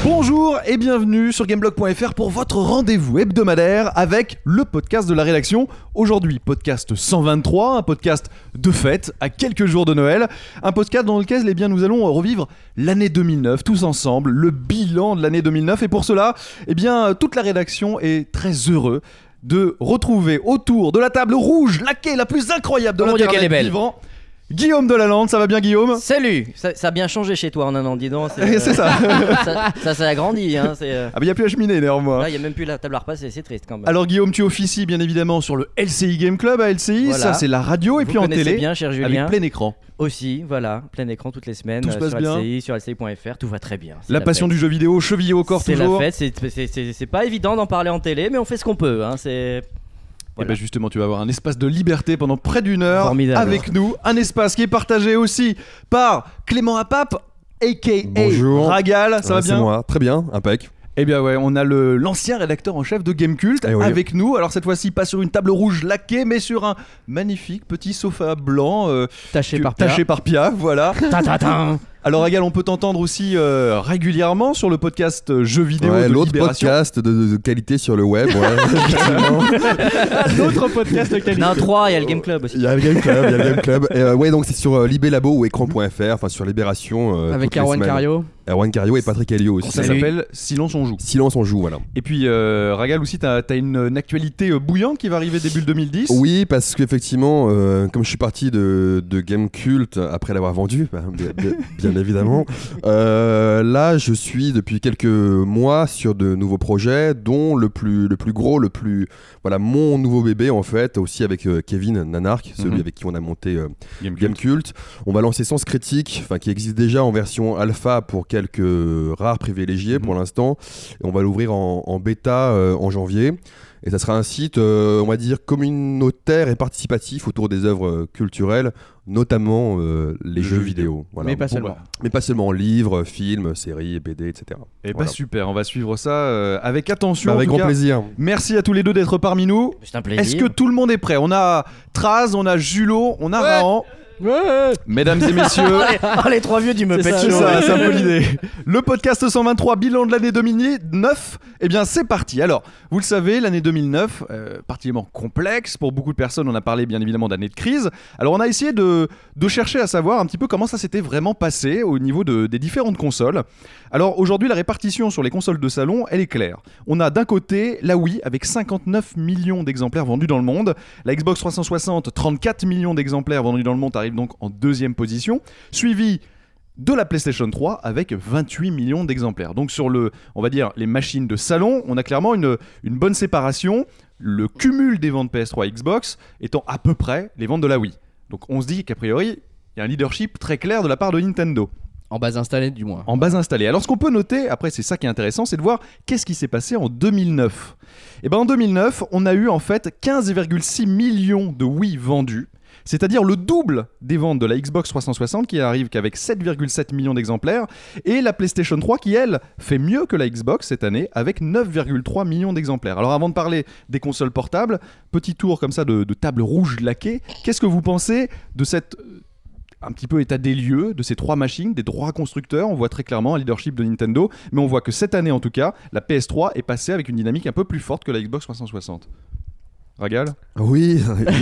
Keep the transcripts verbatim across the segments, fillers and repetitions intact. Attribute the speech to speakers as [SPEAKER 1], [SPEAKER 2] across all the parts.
[SPEAKER 1] Bonjour et bienvenue sur gameblog point f r pour votre rendez-vous hebdomadaire avec le podcast de la rédaction. Aujourd'hui, podcast cent vingt-trois, un podcast de fête à quelques jours de Noël. Un podcast dans lequel eh bien, nous allons revivre l'année deux mille neuf tous ensemble, le bilan de l'année deux mille neuf. Et pour cela, eh bien, toute la rédaction est très heureux de retrouver autour de la table rouge laquée la plus incroyable de
[SPEAKER 2] oh
[SPEAKER 1] l'internet vivant. Guillaume Delalande, ça va bien Guillaume ?
[SPEAKER 2] Salut, ça, ça a bien changé chez toi en un an, dis donc.
[SPEAKER 1] C'est, euh, c'est ça.
[SPEAKER 2] ça. Ça, ça a grandi. Hein, c'est, euh...
[SPEAKER 1] Ah, mais il n'y a plus la cheminée néanmoins.
[SPEAKER 2] Là, il n'y a même plus la table à repasser, c'est triste quand même.
[SPEAKER 1] Alors Guillaume, tu officies bien évidemment sur le L C I Game Club à L C I, voilà. Ça c'est la radio, et
[SPEAKER 2] Vous
[SPEAKER 1] puis en télé,
[SPEAKER 2] bien, cher Julien.
[SPEAKER 1] avec plein écran.
[SPEAKER 2] Aussi, voilà, plein écran toutes les semaines.
[SPEAKER 1] Tout se passe
[SPEAKER 2] sur
[SPEAKER 1] bien.
[SPEAKER 2] L C I, sur L C I point f r, tout va très bien.
[SPEAKER 1] La, la passion fête. Du jeu vidéo, chevillé au corps
[SPEAKER 2] c'est
[SPEAKER 1] toujours.
[SPEAKER 2] C'est la fête, c'est, c'est, c'est, c'est pas évident d'en parler en télé, mais on fait ce qu'on peut. Hein, c'est...
[SPEAKER 1] Voilà. Et ben justement, tu vas avoir un espace de liberté pendant près d'une heure
[SPEAKER 2] Formidable.
[SPEAKER 1] Avec nous. Un espace qui est partagé aussi par Clément Apap, aka
[SPEAKER 3] Bonjour.
[SPEAKER 1] Ragal. Ça
[SPEAKER 3] ouais,
[SPEAKER 1] va bien ?
[SPEAKER 3] C'est moi, très bien, impec.
[SPEAKER 1] Eh bien ouais, on a le, l'ancien rédacteur en chef de Gamecult
[SPEAKER 3] eh oui.
[SPEAKER 1] avec nous. Alors cette fois-ci, pas sur une table rouge laquée, mais sur un magnifique petit sofa blanc euh,
[SPEAKER 2] taché,
[SPEAKER 1] que,
[SPEAKER 2] par
[SPEAKER 1] taché par Pia. Voilà. Alors Ragal, on peut t'entendre aussi euh, régulièrement sur le podcast euh, Jeux vidéo
[SPEAKER 3] ouais,
[SPEAKER 1] de
[SPEAKER 3] l'autre
[SPEAKER 1] Libération.
[SPEAKER 3] podcast de, de qualité sur le web. Ouais,
[SPEAKER 1] l'autre podcast de qualité.
[SPEAKER 2] Non, trois, il y a le Game Club aussi.
[SPEAKER 3] Il y a le Game Club, il y a le Game Club. Et, euh, ouais, donc c'est sur euh, Libé Labo ou écran point f r, enfin sur Libération. Euh,
[SPEAKER 4] avec Erwan Cario.
[SPEAKER 3] Erwan Cario et Patrick Helio aussi.
[SPEAKER 1] Ça
[SPEAKER 2] Salut.
[SPEAKER 1] s'appelle Silence on joue.
[SPEAKER 3] Silence on joue, voilà.
[SPEAKER 1] Et puis euh, Ragal aussi, t'as, t'as une, une actualité euh, bouillante qui va arriver début deux mille dix.
[SPEAKER 3] Oui, parce qu'effectivement, euh, comme je suis parti de, de Gamecult après l'avoir vendu, bah, bien, bien, bien évidemment, euh, là je suis depuis quelques mois sur de nouveaux projets, dont le plus, le plus gros, le plus, voilà, mon nouveau bébé en fait, aussi avec euh, Kevin Nanark, celui mm-hmm. avec qui on a monté euh, Gamecult. Gamecult. On va lancer Sens Critique, enfin qui existe déjà en version alpha pour quelques rares privilégiés mmh. pour l'instant, et on va l'ouvrir en, en bêta euh, en janvier, et ça sera un site euh, on va dire communautaire et participatif autour des œuvres culturelles, notamment euh, les jeux, jeux vidéo, vidéo. Voilà.
[SPEAKER 4] Mais pas seulement.
[SPEAKER 1] Bon, bah.
[SPEAKER 3] Mais pas seulement livres, films, séries, B D, et cetera.
[SPEAKER 1] Et
[SPEAKER 3] voilà.
[SPEAKER 1] bah super, on va suivre ça euh, avec attention.
[SPEAKER 3] Bah avec grand
[SPEAKER 1] cas.
[SPEAKER 3] plaisir.
[SPEAKER 1] Merci à tous les deux d'être parmi nous.
[SPEAKER 2] C'est un plaisir.
[SPEAKER 1] Est-ce que tout le monde est prêt ? On a Traz, on a Julo, on a ouais. Rahan.
[SPEAKER 4] Ouais.
[SPEAKER 1] Mesdames et messieurs,
[SPEAKER 2] oh, les trois vieux du Muppet
[SPEAKER 1] Show, c'est ça, c'est un peu l'idée. Le podcast cent vingt-trois, bilan de l'année deux mille neuf. Eh bien, c'est parti. Alors, vous le savez, l'année deux mille neuf, euh, particulièrement complexe pour beaucoup de personnes. On a parlé bien évidemment d'année de crise. Alors, on a essayé de, de chercher à savoir un petit peu comment ça s'était vraiment passé au niveau de, des différentes consoles. Alors, aujourd'hui, la répartition sur les consoles de salon, elle est claire. On a d'un côté la Wii avec cinquante-neuf millions d'exemplaires vendus dans le monde. La Xbox trois cent soixante, trente-quatre millions d'exemplaires vendus dans le monde, arrive donc en deuxième position, suivi de la PlayStation trois avec vingt-huit millions d'exemplaires. Donc sur le, on va dire, les machines de salon, on a clairement une, une bonne séparation, le cumul des ventes P S trois et Xbox étant à peu près les ventes de la Wii. Donc on se dit qu'a priori, il y a un leadership très clair de la part de Nintendo.
[SPEAKER 4] En base installée du moins.
[SPEAKER 1] En base installée. Alors ce qu'on peut noter, après c'est ça qui est intéressant, c'est de voir qu'est-ce qui s'est passé en deux mille neuf. Et ben en deux mille neuf, on a eu en fait quinze virgule six millions de Wii vendus, c'est-à-dire le double des ventes de la Xbox trois cent soixante qui arrive qu'avec sept virgule sept millions d'exemplaires, et la PlayStation trois qui, elle, fait mieux que la Xbox cette année avec neuf virgule trois millions d'exemplaires. Alors avant de parler des consoles portables, petit tour comme ça de, de table rouge laquée, qu'est-ce que vous pensez de cette... un petit peu état des lieux de ces trois machines, des droits constructeurs? On voit très clairement un leadership de Nintendo, mais on voit que cette année en tout cas, la P S trois est passée avec une dynamique un peu plus forte que la Xbox trois cent soixante. Ragal ?
[SPEAKER 3] Oui,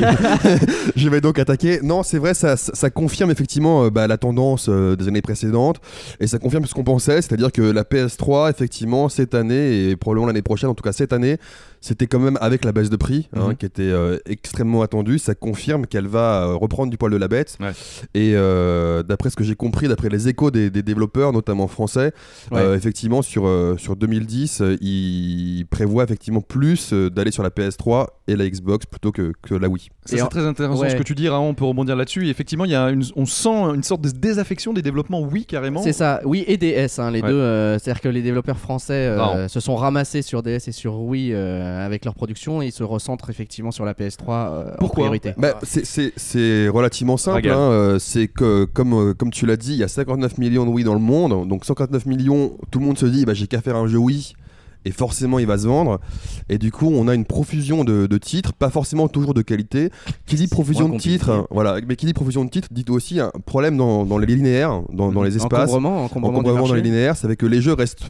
[SPEAKER 3] je vais donc attaquer. Non, c'est vrai, ça, ça confirme effectivement euh, bah, la tendance euh, des années précédentes, et ça confirme ce qu'on pensait, c'est-à-dire que la P S trois, effectivement, cette année, et probablement l'année prochaine, en tout cas cette année, c'était quand même avec la baisse de prix, hein, mm-hmm. qui était euh, extrêmement attendue. Ça confirme qu'elle va euh, reprendre du poil de la bête. Ouais. Et euh, d'après ce que j'ai compris, d'après les échos des, des développeurs, notamment français, ouais. euh, effectivement, sur, euh, sur deux mille dix, euh, ils prévoient effectivement plus euh, d'aller sur la P S trois et la Xbox plutôt que, que la Wii.
[SPEAKER 1] Ça, c'est en... très intéressant ouais. ce que tu dis, Raon, on peut rebondir là-dessus. Et effectivement, il y a une, on sent une sorte de désaffection des développements Wii carrément.
[SPEAKER 4] C'est ça, Wii et D S, hein, les ouais. deux. Euh, c'est-à-dire que les développeurs français euh, se sont ramassés sur D S et sur Wii euh, avec leur production, et ils se recentrent effectivement sur la P S trois euh, en priorité.
[SPEAKER 3] bah, c'est, c'est, c'est relativement simple. Hein, euh, c'est que, comme, euh, comme tu l'as dit, il y a cinquante-neuf millions de Wii dans le monde. Donc cinquante-neuf millions, tout le monde se dit bah, j'ai qu'à faire un jeu Wii. Et forcément il va se vendre, et du coup on a une profusion de, de titres, pas forcément toujours de qualité. Qui dit profusion de titres, hein, voilà, mais qui dit profusion de titres dit aussi un problème dans, dans les linéaires, dans, dans les espaces,
[SPEAKER 4] encombrement, encombrement,
[SPEAKER 3] encombrement dans les linéaires, ça fait que les jeux restent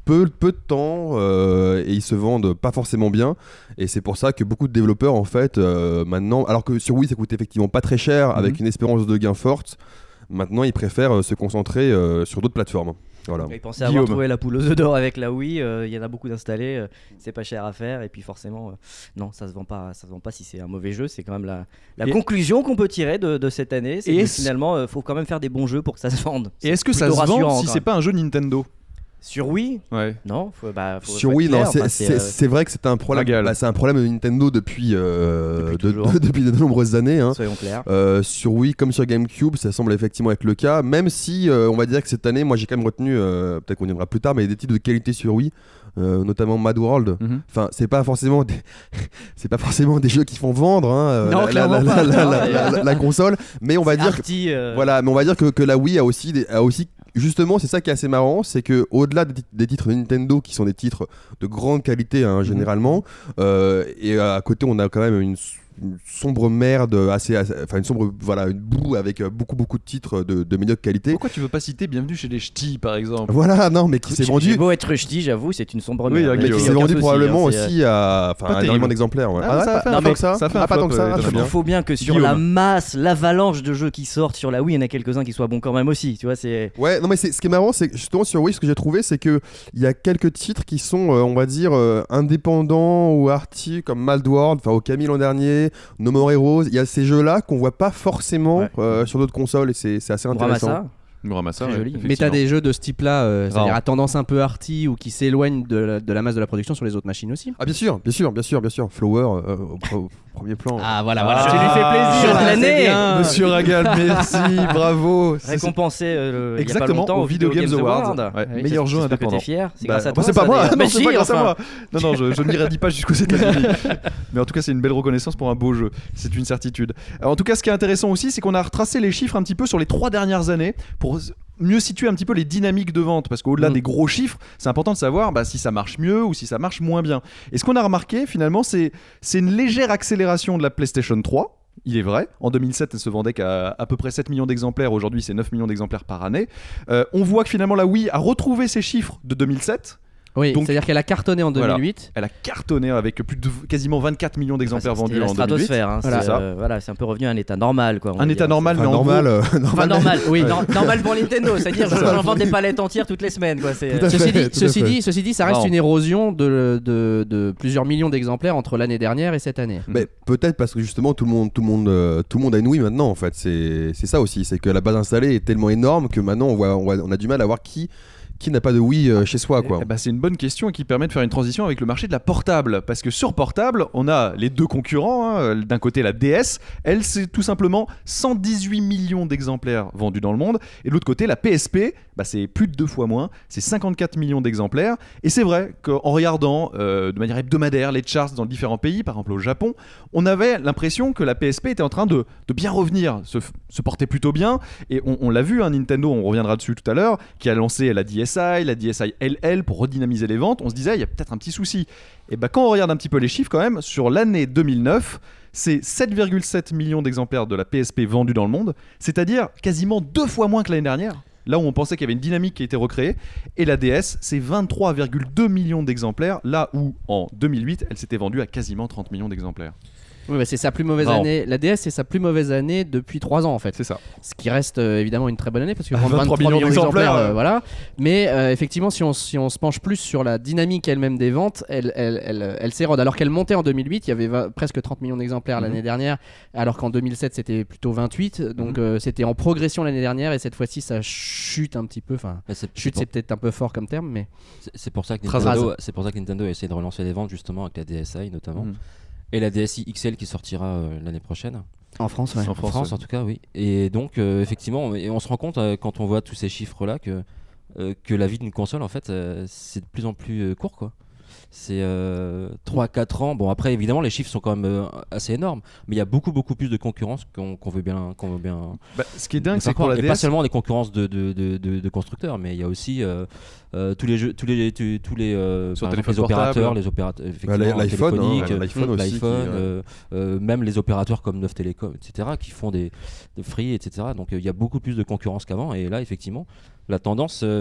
[SPEAKER 3] peu, peu de temps euh, et ils se vendent pas forcément bien. Et c'est pour ça que beaucoup de développeurs, en fait, euh, maintenant, alors que sur Wii ça coûte effectivement pas très cher, mm-hmm. avec une espérance de gain forte, maintenant ils préfèrent euh, se concentrer euh, sur d'autres plateformes. Voilà.
[SPEAKER 2] Ils pensaient avoir trouvé la poule aux œufs d'or avec la Wii, il euh, y en a beaucoup d'installés, euh, c'est pas cher à faire et puis forcément, euh, non, ça se vend pas, ça se vend pas si c'est un mauvais jeu. C'est quand même la, la conclusion qu'on peut tirer de, de cette année, c'est et que finalement, il euh, faut quand même faire des bons jeux pour que ça se vende.
[SPEAKER 1] Et est-ce que ça se vend si c'est pas un jeu Nintendo ?
[SPEAKER 2] Sur Wii,
[SPEAKER 1] ouais.
[SPEAKER 2] Non, faut, bah, faut,
[SPEAKER 3] sur
[SPEAKER 2] faut
[SPEAKER 3] Wii, non,
[SPEAKER 2] clair.
[SPEAKER 3] c'est,
[SPEAKER 2] Enfin,
[SPEAKER 3] c'est,
[SPEAKER 2] c'est, euh...
[SPEAKER 3] c'est vrai que c'est un problème. Bah, c'est un problème de Nintendo depuis euh, depuis, de, de, depuis de nombreuses années. Hein.
[SPEAKER 2] Soyons clairs.
[SPEAKER 3] Euh, sur Wii comme sur GameCube, ça semble effectivement être le cas. Même si, euh, on va dire que cette année, moi, j'ai quand même retenu, euh, peut-être qu'on y viendra plus tard, mais des titres de qualité sur Wii. Euh, notamment Mad World. Mm-hmm. Enfin, c'est pas forcément des... c'est pas forcément des jeux qui font vendre hein,
[SPEAKER 2] non,
[SPEAKER 3] la, la, la, la, la, la, la, la console, mais on va
[SPEAKER 2] c'est
[SPEAKER 3] dire
[SPEAKER 2] arty,
[SPEAKER 3] que,
[SPEAKER 2] euh...
[SPEAKER 3] voilà, mais on va dire que, que la Wii a aussi des, a aussi justement, c'est ça qui est assez marrant, c'est que au-delà des, des titres de Nintendo qui sont des titres de grande qualité hein, généralement, mmh. euh, et à côté on a quand même une, une sombre merde, assez, assez, enfin une sombre, voilà, une boue avec beaucoup beaucoup de titres de, de médiocre qualité.
[SPEAKER 1] Pourquoi tu veux pas citer Bienvenue chez les Ch'tis par exemple ?
[SPEAKER 3] Voilà, non, mais qui s'est vendu.
[SPEAKER 2] C'est beau être ch'ti, j'avoue, c'est une sombre
[SPEAKER 1] oui,
[SPEAKER 2] merde.
[SPEAKER 3] Mais qui s'est vendu probablement aussi à, enfin, énormément d'exemplaires. Ouais.
[SPEAKER 1] Ah, ah, ça,
[SPEAKER 3] pas,
[SPEAKER 1] fait
[SPEAKER 3] que ça.
[SPEAKER 1] Ça fait
[SPEAKER 3] ah, pas tant que ça.
[SPEAKER 2] Il bien. faut bien que sur Guillaume. La masse, l'avalanche de jeux qui sortent sur la Wii, il y en a quelques-uns qui soient bons quand même aussi. Tu vois, c'est.
[SPEAKER 3] Ouais, non mais c'est, ce qui est marrant, c'est justement sur Wii, ce que j'ai trouvé, c'est que il y a quelques titres qui sont, euh, on va dire, euh, indépendants ou arty, comme Mad World, enfin Okami l'an dernier, No More Heroes. Il y a ces jeux-là qu'on voit pas forcément ouais. euh, sur d'autres consoles et c'est, c'est assez intéressant.
[SPEAKER 2] Ramassa.
[SPEAKER 1] Ramassa, ouais,
[SPEAKER 2] joli.
[SPEAKER 4] Mais t'as des jeux de ce type-là, euh, c'est-à-dire à tendance un peu arty ou qui s'éloignent de la, de la masse de la production sur les autres machines aussi.
[SPEAKER 3] Ah bien sûr, bien sûr, bien sûr, bien sûr. Flower euh, au, au premier plan.
[SPEAKER 4] Ah voilà, voilà.
[SPEAKER 2] Ah, tu lui fais plaisir de l'année.
[SPEAKER 1] Monsieur Ragal, merci, bravo.
[SPEAKER 2] Récompensé euh,
[SPEAKER 1] exactement au Video Games Awards. Ouais.
[SPEAKER 2] Oui,
[SPEAKER 1] meilleur jeu indépendant.
[SPEAKER 2] Que t'es fier. C'est
[SPEAKER 1] bah,
[SPEAKER 2] grâce à toi.
[SPEAKER 1] C'est pas moi.
[SPEAKER 2] Non,
[SPEAKER 1] c'est pas grâce à moi. Non, non, je, je ne l'irradie pas jusqu'aux États-Unis. Mais en tout cas, c'est une belle reconnaissance pour un beau jeu. C'est une certitude. Alors, en tout cas, ce qui est intéressant aussi, c'est qu'on a retracé les chiffres un petit peu sur les trois dernières années pour mieux situer un petit peu les dynamiques de vente, parce qu'au-delà mmh. des gros chiffres, c'est important de savoir bah, si ça marche mieux ou si ça marche moins bien. Et ce qu'on a remarqué finalement, c'est, c'est une légère accélération de la PlayStation trois. Il est vrai, en deux mille sept, elle se vendait qu'à à peu près sept millions d'exemplaires, aujourd'hui c'est neuf millions d'exemplaires par année. Euh, on voit que finalement la Wii a retrouvé ses chiffres de deux mille sept.
[SPEAKER 4] Oui, donc, c'est-à-dire qu'elle a cartonné en deux mille huit.
[SPEAKER 1] Voilà, elle a cartonné avec plus de quasiment vingt-quatre millions d'exemplaires
[SPEAKER 2] enfin,
[SPEAKER 1] vendus en deux mille huit.
[SPEAKER 2] Hein,
[SPEAKER 1] voilà.
[SPEAKER 2] C'est, euh, voilà, c'est un peu revenu à un état normal. Quoi,
[SPEAKER 1] un état dire. normal,
[SPEAKER 3] enfin,
[SPEAKER 1] mais
[SPEAKER 3] normal,
[SPEAKER 1] en
[SPEAKER 3] euh,
[SPEAKER 1] gros...
[SPEAKER 3] normal.
[SPEAKER 2] Enfin, normal, oui, ouais. no- normal pour Nintendo, c'est-à-dire que j'en vends des palettes entières toutes les semaines. Quoi, c'est...
[SPEAKER 4] Ceci, dit, ceci, dit, ceci dit, ça reste non. une érosion de, de, de plusieurs millions d'exemplaires entre l'année dernière et cette année.
[SPEAKER 3] Mais peut-être parce que justement tout le monde, tout le monde, euh, tout le monde a une Wii maintenant. En fait, c'est, c'est ça aussi, c'est que la base installée est tellement énorme que maintenant on, voit, on, voit, on a du mal à voir qui. Qui n'a pas de Wii euh, chez soi quoi.
[SPEAKER 1] Eh ben, c'est une bonne question et qui permet de faire une transition avec le marché de la portable. Parce que sur portable, on a les deux concurrents. Hein. D'un côté, la D S, elle, c'est tout simplement cent dix-huit millions d'exemplaires vendus dans le monde. Et de l'autre côté, la P S P, bah, c'est plus de deux fois moins. C'est cinquante-quatre millions d'exemplaires. Et c'est vrai qu'en regardant euh, de manière hebdomadaire les charts dans différents pays, par exemple au Japon, on avait l'impression que la P S P était en train de, de bien revenir, se, se porter plutôt bien. Et on, on l'a vu, hein, Nintendo, on reviendra dessus tout à l'heure, qui a lancé la D S I, la D S I L L pour redynamiser les ventes. On se disait, il y a peut-être un petit souci. Et bah, quand on regarde un petit peu les chiffres quand même, sur l'année deux mille neuf, c'est sept virgule sept millions d'exemplaires de la P S P vendus dans le monde, c'est-à-dire quasiment deux fois moins que l'année dernière. Là où on pensait qu'il y avait une dynamique qui a été recréée. Et la D S, c'est vingt-trois virgule deux millions d'exemplaires, là où en deux mille huit, elle s'était vendue à quasiment trente millions d'exemplaires.
[SPEAKER 4] Oui, bah c'est sa plus mauvaise non. année. La D S, c'est sa plus mauvaise année depuis trois ans en fait.
[SPEAKER 1] C'est ça.
[SPEAKER 4] Ce qui reste euh, évidemment une très bonne année parce que
[SPEAKER 1] ah, vingt-trois millions d'exemplaires,
[SPEAKER 4] euh, voilà. Mais euh, effectivement, si on, si on se penche plus sur la dynamique elle-même des ventes, elle, elle, elle, elle s'érode. Alors qu'elle montait en deux mille huit, il y avait vingt, presque trente millions d'exemplaires mmh. l'année dernière, alors qu'en deux mille sept, c'était plutôt vingt-huit. Donc mmh. euh, c'était en progression l'année dernière et cette fois-ci, ça chute un petit peu. Enfin, c'est, chute, c'est, pour... c'est peut-être un peu fort comme terme, mais
[SPEAKER 5] c'est, c'est pour ça que Nintendo, c'est pour ça que Nintendo a essayé de relancer les ventes justement avec la D S i notamment. Mmh. Et la D S I X L qui sortira euh, l'année prochaine.
[SPEAKER 4] En France, ouais.
[SPEAKER 5] En France, en, France, ouais. en tout cas, oui. Et donc, euh, effectivement, on, et on se rend compte euh, quand on voit tous ces chiffres-là que, euh, que la vie d'une console, en fait, euh, c'est de plus en plus euh, court, quoi. C'est euh, trois à quatre ans. Bon, après, évidemment, les chiffres sont quand même euh, assez énormes, mais il y a beaucoup, beaucoup plus de concurrence qu'on, qu'on veut bien. Qu'on veut bien
[SPEAKER 1] bah, ce qui est dingue, c'est que pour la
[SPEAKER 5] et
[SPEAKER 1] D S...
[SPEAKER 5] pas seulement des concurrences de, de, de, de, de constructeurs, mais il y a aussi euh, euh, tous les jeux, tous les, tous, tous les, euh,
[SPEAKER 1] Sur
[SPEAKER 5] exemple, les opérateurs, les opérateurs,
[SPEAKER 3] bah, l'iPhone, hein,
[SPEAKER 5] l'iPhone aussi, l'iPhone, qui, euh, euh, même les opérateurs comme Neuf Télécom, et cetera, qui font des, des free, et cetera. Donc, il euh, y a beaucoup plus de concurrence qu'avant, et là, effectivement, la tendance. Euh,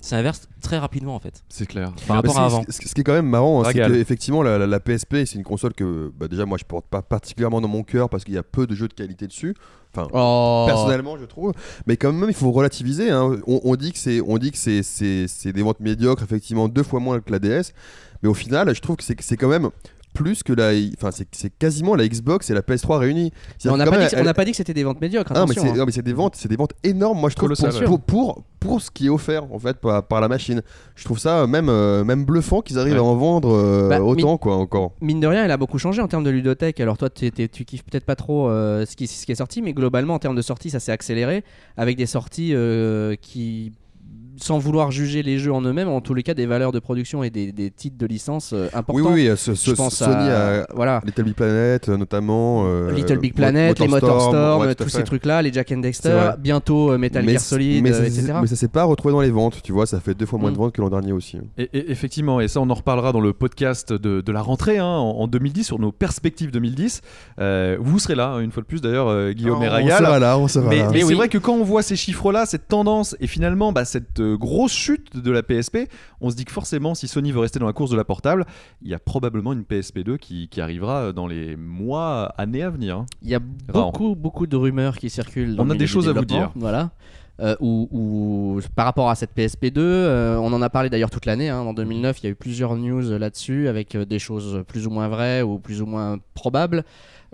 [SPEAKER 5] ça inverse très rapidement en fait.
[SPEAKER 1] C'est clair.
[SPEAKER 5] Par rapport à avant.
[SPEAKER 3] Ce, ce qui est quand même marrant, hein, c'est
[SPEAKER 1] Régale.
[SPEAKER 3] qu'effectivement la, la, la P S P c'est une console que bah, déjà moi je porte pas particulièrement dans mon cœur parce qu'il y a peu de jeux de qualité dessus. Enfin,
[SPEAKER 4] Oh.
[SPEAKER 3] personnellement je trouve, mais quand même il faut relativiser. Hein. On, on dit que c'est, on dit que c'est, c'est, c'est des ventes médiocres, effectivement deux fois moins que la D S, mais au final je trouve que c'est, c'est quand même plus que la, enfin c'est, c'est quasiment la Xbox et la P S trois réunies.
[SPEAKER 4] On n'a
[SPEAKER 3] quand
[SPEAKER 4] pas,
[SPEAKER 3] même,
[SPEAKER 4] dit que- on
[SPEAKER 3] elle-
[SPEAKER 4] n'a pas dit que c'était des ventes médiocres.
[SPEAKER 3] Ah, mais
[SPEAKER 4] attention,
[SPEAKER 3] c'est,
[SPEAKER 4] hein.
[SPEAKER 3] non, mais c'est des ventes, c'est des ventes énormes. Moi, je trouve
[SPEAKER 1] Colossal,
[SPEAKER 3] pour,
[SPEAKER 1] ouais.
[SPEAKER 3] pour, pour, pour ce qui est offert en fait par, par la machine. Je trouve ça même, euh, même bluffant qu'ils arrivent
[SPEAKER 1] Ouais.
[SPEAKER 3] à en vendre euh,
[SPEAKER 4] Bah,
[SPEAKER 3] autant quoi encore.
[SPEAKER 4] Mine de rien, elle a beaucoup changé en termes de ludothèque. Alors toi, t'es- t'es- tu kiffes peut-être pas trop euh, ce, qui, ce qui est sorti, mais globalement, en termes de sortie, ça s'est accéléré avec des sorties euh, qui, sans vouloir juger les jeux en eux-mêmes, en tous les cas, des valeurs de production et des, des titres de licence euh, importants.
[SPEAKER 3] Oui, oui, oui. Ce, ce,
[SPEAKER 4] Je pense
[SPEAKER 3] Sony
[SPEAKER 4] à,
[SPEAKER 3] a
[SPEAKER 4] voilà.
[SPEAKER 3] Little Big Planet euh, notamment. euh,
[SPEAKER 4] Little Big
[SPEAKER 3] Mo-
[SPEAKER 4] Planet, les Motorstorm,
[SPEAKER 3] ouais, tout à
[SPEAKER 4] tous
[SPEAKER 3] fait.
[SPEAKER 4] ces trucs-là, les Jack and
[SPEAKER 3] C'est
[SPEAKER 4] Dexter,
[SPEAKER 3] vrai.
[SPEAKER 4] bientôt euh, Metal
[SPEAKER 3] Mais
[SPEAKER 4] Gear
[SPEAKER 3] c-
[SPEAKER 4] Solid,
[SPEAKER 3] mais,
[SPEAKER 4] euh,
[SPEAKER 3] ça,
[SPEAKER 4] et cetera.
[SPEAKER 3] mais ça s'est pas retrouvé dans les ventes, tu vois, ça fait deux fois moins
[SPEAKER 4] Mm.
[SPEAKER 3] de ventes que l'an dernier aussi.
[SPEAKER 1] Et, et- effectivement, et ça on en reparlera dans le podcast de, de la rentrée hein, en, en deux mille dix, sur nos perspectives deux mille dix. Euh, vous serez là, hein, une fois de plus d'ailleurs, euh, Guillaume et
[SPEAKER 3] on
[SPEAKER 1] Ragal.
[SPEAKER 3] sera là, on sera
[SPEAKER 1] Mais,
[SPEAKER 3] là.
[SPEAKER 1] mais
[SPEAKER 4] Eh
[SPEAKER 1] c'est
[SPEAKER 4] oui.
[SPEAKER 1] vrai que quand on voit ces chiffres-là, cette tendance et finalement bah, cette euh, grosse chute de la P S P, on se dit que forcément, si Sony veut rester dans la course de la portable, il y a probablement une P S P deux qui, qui arrivera dans les mois, années à venir. hein.
[SPEAKER 4] Il y a
[SPEAKER 1] Rare.
[SPEAKER 4] beaucoup, beaucoup de rumeurs qui circulent. Dans
[SPEAKER 1] On
[SPEAKER 4] le
[SPEAKER 1] a des
[SPEAKER 4] milieu
[SPEAKER 1] choses
[SPEAKER 4] du
[SPEAKER 1] à vous
[SPEAKER 4] développement,
[SPEAKER 1] dire.
[SPEAKER 4] Voilà. Euh, ou, ou par rapport à cette P S P deux, euh, on en a parlé d'ailleurs toute l'année. Hein, en deux mille neuf, il y a eu plusieurs news là-dessus avec euh, des choses plus ou moins vraies ou plus ou moins probables.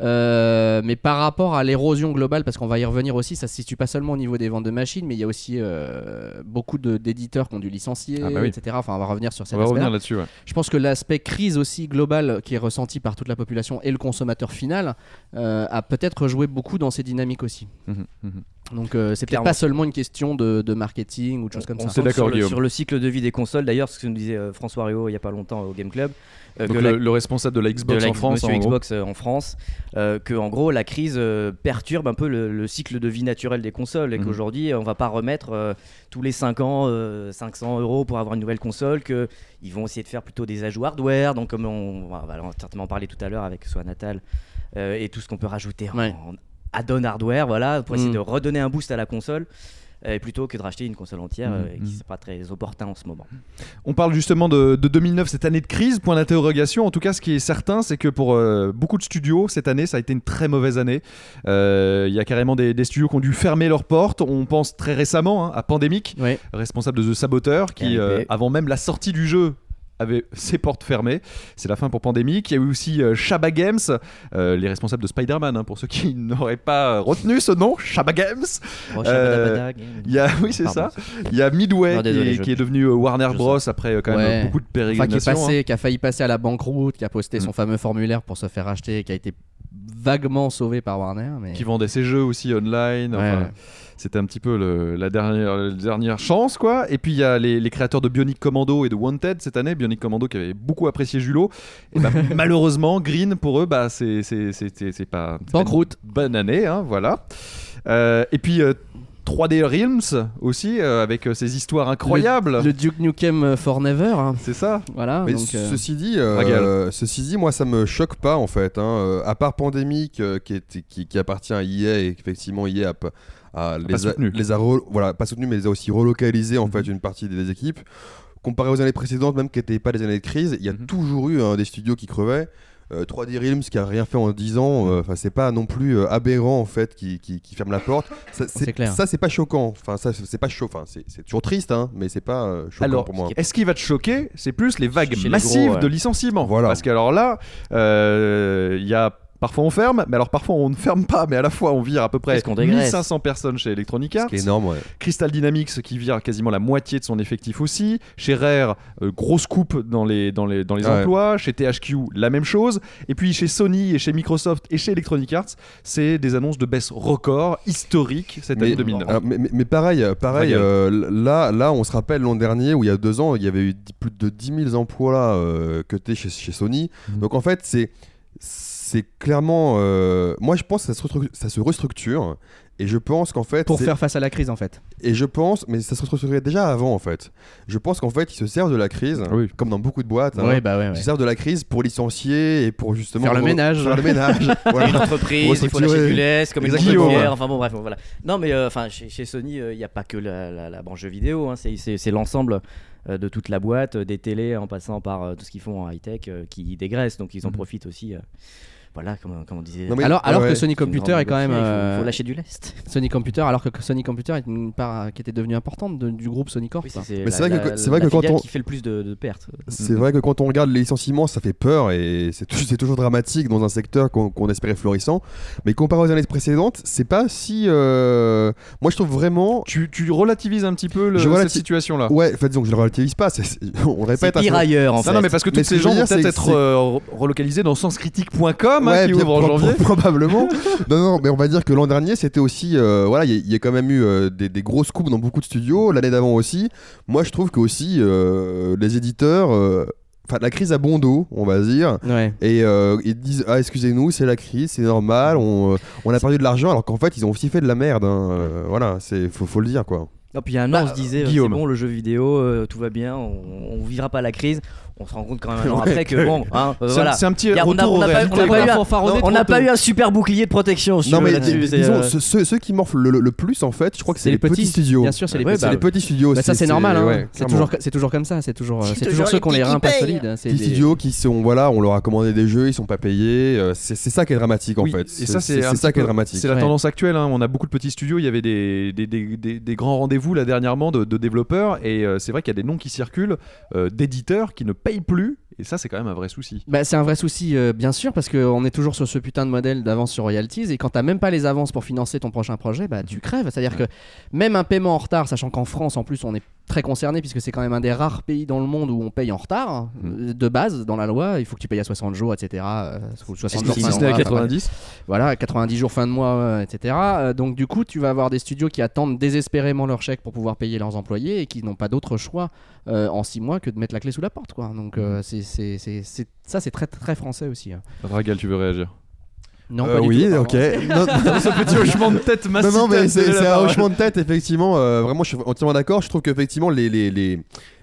[SPEAKER 4] Euh, mais par rapport à l'érosion globale, parce qu'on va y revenir aussi, ça se situe pas seulement au niveau des ventes de machines, mais il y a aussi euh, beaucoup de, d'éditeurs qui ont dû licencier,
[SPEAKER 1] Ah bah oui.
[SPEAKER 4] et cetera. Enfin, on va revenir sur
[SPEAKER 1] On
[SPEAKER 4] cet
[SPEAKER 1] va
[SPEAKER 4] aspect-là.
[SPEAKER 1] revenir là-dessus. ouais.
[SPEAKER 4] Je pense que l'aspect crise aussi global qui est ressenti par toute la population et le consommateur final euh, a peut-être joué beaucoup dans ces dynamiques aussi.
[SPEAKER 1] Mhm, mhm.
[SPEAKER 4] Donc euh, c'est peut-être
[SPEAKER 2] Clairement.
[SPEAKER 4] pas seulement une question de, de marketing ou de choses comme
[SPEAKER 2] On
[SPEAKER 4] ça.
[SPEAKER 1] sait
[SPEAKER 2] sent
[SPEAKER 1] d'accord,
[SPEAKER 2] sur le,
[SPEAKER 1] Guillaume.
[SPEAKER 2] sur le cycle de vie des consoles, d'ailleurs, ce que nous disait euh, François Réau il y a pas longtemps au Game Club, euh,
[SPEAKER 1] Donc
[SPEAKER 2] que
[SPEAKER 1] le,
[SPEAKER 2] la-
[SPEAKER 1] le responsable de la
[SPEAKER 2] de
[SPEAKER 1] Xbox
[SPEAKER 2] la
[SPEAKER 1] en France,
[SPEAKER 2] Monsieur
[SPEAKER 1] en gros.
[SPEAKER 2] Xbox euh, en France, euh, que en gros la crise euh, perturbe un peu le, le cycle de vie naturel des consoles et
[SPEAKER 1] Mhm.
[SPEAKER 2] qu'aujourd'hui on va pas remettre euh, tous les cinq ans euh, cinq cents euros pour avoir une nouvelle console, que ils vont essayer de faire plutôt des ajouts hardware. Donc comme on, on va on va certainement en parler tout à l'heure avec Soit Natal euh, et tout ce qu'on peut rajouter en,
[SPEAKER 4] Ouais.
[SPEAKER 2] en add-on hardware, voilà, pour essayer
[SPEAKER 4] Mhm.
[SPEAKER 2] de redonner un boost à la console. euh, plutôt que de racheter une console entière euh, et
[SPEAKER 1] Mhm.
[SPEAKER 2] qui n'est pas très opportun en ce moment.
[SPEAKER 1] On parle justement de, de deux mille neuf, cette année de crise, point d'interrogation. En tout cas, ce qui est certain, c'est que pour euh, beaucoup de studios, cette année, ça a été une très mauvaise année. Euh, Il y a carrément des, des studios qui ont dû fermer leurs portes. On pense très récemment hein, à Pandemic,
[SPEAKER 4] Ouais.
[SPEAKER 1] responsable de The Saboteur, qui,
[SPEAKER 2] R I P.
[SPEAKER 1] euh, avant même la sortie du jeu, avait ses portes fermées. C'est la fin pour Pandemic. Il y a eu aussi euh, Shabba Games, euh, les responsables de Spider-Man, hein, pour ceux qui n'auraient pas retenu ce nom, Shabba Games.
[SPEAKER 2] Oh,
[SPEAKER 1] Euh,
[SPEAKER 2] shabadabada, game.
[SPEAKER 1] Il y a, oui, c'est
[SPEAKER 2] Pardon.
[SPEAKER 1] ça. Il y a Midway
[SPEAKER 2] Non, désolé,
[SPEAKER 1] qui, est,
[SPEAKER 2] je-
[SPEAKER 1] qui est devenu euh, Warner
[SPEAKER 2] je
[SPEAKER 1] Bros après euh, quand même
[SPEAKER 4] Ouais.
[SPEAKER 1] beaucoup de
[SPEAKER 4] Enfin, qui est
[SPEAKER 1] pérégrinations.
[SPEAKER 4] passé, qui a failli passer à la banqueroute, qui a posté son
[SPEAKER 1] Mm.
[SPEAKER 4] fameux formulaire pour se faire racheter, qui a été vaguement sauvé par Warner. Mais...
[SPEAKER 1] qui vendait ses jeux aussi online.
[SPEAKER 4] Ouais,
[SPEAKER 1] Enfin,
[SPEAKER 4] ouais.
[SPEAKER 1] c'était un petit peu le- la dernière, la dernière chance, quoi. Et puis il y a les, les créateurs de Bionic Commando et de Wanted cette année. Bionic Commando qui avait beaucoup apprécié Julot. Et bah, malheureusement, Green pour eux, bah, c'est, c'est, c'est, c'est, c'est pas c'est pas
[SPEAKER 4] Banqueroute.
[SPEAKER 1] une bonne année, hein, voilà. Euh, et puis euh, trois D Realms aussi, euh, avec euh, ces histoires incroyables.
[SPEAKER 4] Le Duke Nukem euh, for Never. hein.
[SPEAKER 1] C'est ça.
[SPEAKER 4] Voilà.
[SPEAKER 3] Mais
[SPEAKER 4] donc, euh,
[SPEAKER 3] ceci dit, euh,
[SPEAKER 1] Régale.
[SPEAKER 3] ceci dit, moi ça me choque pas en fait. Hein. Euh, à part Pandemic euh, qui, est, qui, qui appartient à E A et qu'effectivement E A a, p- a les, a,
[SPEAKER 1] soutenu.
[SPEAKER 3] les a re- voilà, pas soutenu mais les a aussi relocalisés en
[SPEAKER 1] Mhm.
[SPEAKER 3] fait une partie des équipes. Comparé aux années précédentes, même qui n'étaient pas des années de crise, il y a
[SPEAKER 1] Mhm.
[SPEAKER 3] toujours eu hein, des studios qui crevaient. Euh, trois D Realms qui a rien fait en dix ans,
[SPEAKER 1] Mhm.
[SPEAKER 3] enfin c'est pas non plus euh, aberrant en fait qui, qui, qui ferme la porte. Ça, c'est,
[SPEAKER 4] C'est clair.
[SPEAKER 3] ça c'est pas choquant. Enfin ça c'est pas chaud. Enfin c'est, c'est toujours triste hein, mais c'est pas euh, choquant
[SPEAKER 1] Alors,
[SPEAKER 3] pour moi.
[SPEAKER 1] est-ce qui va te choquer? C'est plus les vagues
[SPEAKER 2] Chez les
[SPEAKER 1] massives
[SPEAKER 2] gros, ouais.
[SPEAKER 1] de licenciements.
[SPEAKER 3] Voilà.
[SPEAKER 1] Parce qu'alors là, euh, il y a. Parfois on ferme, mais alors parfois on ne ferme pas, mais à la fois on vire à peu près
[SPEAKER 2] Qu'est-ce qu'on dégraisse.
[SPEAKER 1] mille cinq cents personnes chez Electronic Arts.
[SPEAKER 3] Ce qui est énorme, ouais.
[SPEAKER 1] Crystal Dynamics qui vire quasiment la moitié de son effectif aussi. Chez Rare, euh, grosse coupe dans les, dans les, dans les
[SPEAKER 3] Ouais.
[SPEAKER 1] emplois. Chez T H Q, la même chose. Et puis chez Sony et chez Microsoft et chez Electronic Arts, c'est des annonces de baisse record historiques cette année
[SPEAKER 3] Mais,
[SPEAKER 1] deux mille neuf.
[SPEAKER 3] alors, mais, mais- mais pareil, euh, pareil
[SPEAKER 1] Régale.
[SPEAKER 3] euh, là, là, on se rappelle l'an dernier où il y a deux ans, il y avait eu dix- plus de dix mille emplois euh, cutés chez, chez Sony.
[SPEAKER 1] Mhm.
[SPEAKER 3] Donc en fait, c'est c'est clairement. euh, moi, je pense que ça se, restru- ça se restructure Et je pense qu'en fait...
[SPEAKER 4] Pour
[SPEAKER 3] c'est...
[SPEAKER 4] faire face à la crise, en fait.
[SPEAKER 3] Et je pense, mais ça se retrouverait déjà avant, en fait. Je pense qu'en fait, ils se servent de la crise,
[SPEAKER 1] oui.
[SPEAKER 3] comme dans beaucoup de boîtes. Hein,
[SPEAKER 4] ouais, bah ouais, ouais.
[SPEAKER 3] Ils se servent de la crise pour licencier et pour justement...
[SPEAKER 4] Faire le ménage.
[SPEAKER 3] Faire le ménage.
[SPEAKER 2] Voilà. Une entreprise, il faut lâcher du lest, comme une
[SPEAKER 1] Guillaume.
[SPEAKER 2] Enfin bon, bref, bon, voilà. Non, mais enfin, euh, chez, chez Sony, il euh, n'y a pas que la, la, la branche jeux vidéo, hein, c'est, c'est, c'est l'ensemble euh, de toute la boîte, euh, des télés en passant par euh, tout ce qu'ils font en high-tech euh, qui dégraissent, donc ils en mmh. profitent aussi. Euh, Voilà, comme, comme on disait.
[SPEAKER 4] Non, mais, alors, alors ouais, que Sony Computer est quand même.
[SPEAKER 2] Il faut, faut lâcher du lest.
[SPEAKER 4] Sony Computer, alors que Sony Computer est une part qui était devenue importante de, du groupe Sony Corp. Oui,
[SPEAKER 2] c'est, c'est
[SPEAKER 3] mais
[SPEAKER 2] la,
[SPEAKER 3] c'est vrai que,
[SPEAKER 2] la,
[SPEAKER 3] c'est vrai
[SPEAKER 2] la
[SPEAKER 3] que quand on.
[SPEAKER 2] qui fait le plus de, de pertes.
[SPEAKER 3] C'est vrai que quand on regarde les licenciements, ça fait peur et c'est, c'est toujours dramatique dans un secteur qu'on, qu'on espérait florissant. Mais comparé aux années précédentes, c'est pas si. Euh... Moi, je trouve vraiment.
[SPEAKER 1] Tu, tu relativises un petit peu le,
[SPEAKER 3] relati...
[SPEAKER 1] cette situation-là.
[SPEAKER 3] Ouais, en fait, disons que je le relativise pas. C'est, c'est... On répète.
[SPEAKER 2] C'est pire
[SPEAKER 3] à...
[SPEAKER 2] ailleurs, en fait.
[SPEAKER 1] Non, non, mais parce que tous ces gens vont peut-être être euh, relocalisés dans sens critique point com
[SPEAKER 3] ouais,
[SPEAKER 1] hein, qui ouvre en janvier.
[SPEAKER 3] Probablement. non, non, mais on va dire que l'an dernier, c'était aussi. Euh, voilà, il y, y a quand même eu euh, des, des grosses coupes dans beaucoup de studios. L'année d'avant aussi. Moi, je trouve que aussi euh, les éditeurs. Enfin, euh, la crise a bon dos, on va dire.
[SPEAKER 4] Ouais.
[SPEAKER 3] Et euh, ils disent ah excusez-nous, c'est la crise, c'est normal. On, on a perdu de l'argent, alors qu'en fait, ils ont aussi fait de la merde. Hein. Euh, voilà, c'est faut, faut le dire quoi.
[SPEAKER 2] Non, puis il y a un an,
[SPEAKER 1] bah,
[SPEAKER 2] on se disait
[SPEAKER 1] Guillaume.
[SPEAKER 2] c'est bon, le jeu vidéo, euh, tout va bien, on, on vivra pas la crise. On se rend compte quand même un an après que bon, hein, euh,
[SPEAKER 1] c'est,
[SPEAKER 2] voilà.
[SPEAKER 1] c'est un petit
[SPEAKER 2] a,
[SPEAKER 1] retour
[SPEAKER 2] on
[SPEAKER 1] au
[SPEAKER 2] n'a pas, pas eu un super bouclier de protection.
[SPEAKER 3] Non mais
[SPEAKER 2] là-dessus,
[SPEAKER 3] dis, disons, euh... ceux, ceux qui morflent le, le plus en fait, je crois que c'est, c'est les, les petits, petits studios.
[SPEAKER 4] Bien sûr, c'est les,
[SPEAKER 3] ouais,
[SPEAKER 4] petits,
[SPEAKER 3] bah, les petits studios.
[SPEAKER 4] Bah, ça c'est, c'est normal, hein.
[SPEAKER 3] ouais,
[SPEAKER 4] c'est toujours, c'est toujours comme ça. C'est toujours, c'est, c'est toujours, toujours ceux qui ont les reins pas solides.
[SPEAKER 3] C'est des studios qui sont, voilà, on leur a commandé des jeux, ils sont pas payés. C'est, c'est ça qui est dramatique en fait.
[SPEAKER 1] Et ça c'est ça qui est dramatique. C'est la tendance actuelle. On a beaucoup de petits studios. Il y avait des des grands rendez-vous là dernièrement de développeurs et c'est vrai qu'il y a des noms qui circulent d'éditeurs qui ne payent plus. Et ça, c'est quand même un vrai souci.
[SPEAKER 4] Bah, c'est un vrai souci, euh, bien sûr, parce qu'on est toujours sur ce putain de modèle d'avance sur royalties. Et quand t'as même pas les avances pour financer ton prochain projet, bah tu crèves. C'est-à-dire que même un paiement en retard, sachant qu'en France, en plus, on est très concerné, puisque c'est quand même un des rares pays dans le monde où on paye en retard. Mmh. De base, dans la loi, il faut que tu payes à soixante jours, et cetera. Euh, soixante jours,
[SPEAKER 1] fin de mois, quatre-vingt-dix
[SPEAKER 4] Voilà, quatre-vingt-dix jours, fin de mois, et cetera. Euh, donc, du coup, tu vas avoir des studios qui attendent désespérément leur chèque pour pouvoir payer leurs employés et qui n'ont pas d'autre choix euh, en six mois que de mettre la clé sous la porte, quoi. Donc, euh, c'est, c'est, c'est, c'est ça c'est très très français aussi. Hein.
[SPEAKER 1] Ragal, tu veux réagir?
[SPEAKER 4] Non,
[SPEAKER 3] euh,
[SPEAKER 4] pas du
[SPEAKER 3] oui,
[SPEAKER 4] tout,
[SPEAKER 3] ok. Non,
[SPEAKER 1] ce petit hochement de tête massif.
[SPEAKER 3] Non, non, mais c'est, c'est un hochement de tête, effectivement. Euh, vraiment, je suis entièrement d'accord. Je trouve qu'effectivement, les, les, les,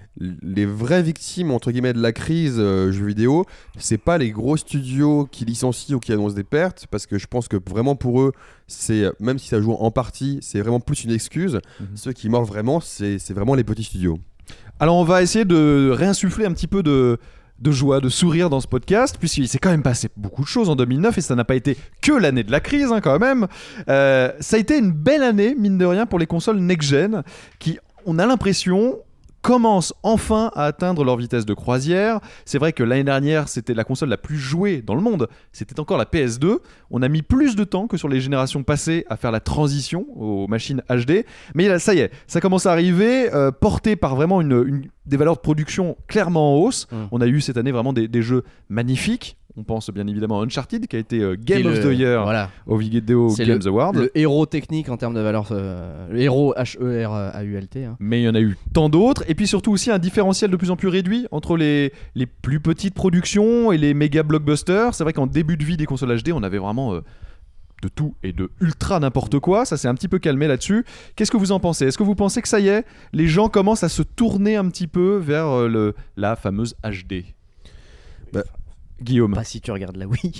[SPEAKER 3] les vraies victimes, entre guillemets, de la crise euh, jeux vidéo, c'est pas les gros studios qui licencient ou qui annoncent des pertes, parce que je pense que vraiment pour eux, c'est, même si ça joue en partie, c'est vraiment plus une excuse. Mm-hmm. Ceux qui mordent vraiment, c'est, c'est vraiment les petits studios.
[SPEAKER 1] Alors, on va essayer de réinsuffler un petit peu de. de joie, de sourire dans ce podcast, puisqu'il s'est quand même passé beaucoup de choses en deux mille neuf et ça n'a pas été que l'année de la crise hein, quand même. Euh, ça a été une belle année, mine de rien, pour les consoles next-gen qui, on a l'impression, commencent enfin à atteindre leur vitesse de croisière. C'est vrai que l'année dernière, c'était la console la plus jouée dans le monde. C'était encore la P S deux. On a mis plus de temps que sur les générations passées à faire la transition aux machines H D. Mais là, ça y est, ça commence à arriver, euh, porté par vraiment une, une, des valeurs de production clairement en hausse. Mmh. On a eu cette année vraiment des, des jeux magnifiques. On pense bien évidemment à Uncharted qui a été euh, Game of le, the Year voilà. au Video c'est Games
[SPEAKER 4] le,
[SPEAKER 1] Awards.
[SPEAKER 4] Le héros technique en termes de valeur, euh, le héros H E R A U L T. Hein.
[SPEAKER 1] Mais il y en a eu tant d'autres. Et puis surtout aussi un différentiel de plus en plus réduit entre les, les plus petites productions et les méga blockbusters. C'est vrai qu'en début de vie des consoles H D, on avait vraiment euh, de tout et de ultra n'importe quoi. Ça s'est un petit peu calmé là-dessus. Qu'est-ce que vous en pensez? Est-ce que vous pensez que ça y est, les gens commencent à se tourner un petit peu vers euh, le, la fameuse H D? bah. Guillaume.
[SPEAKER 2] Pas si tu regardes la Wii.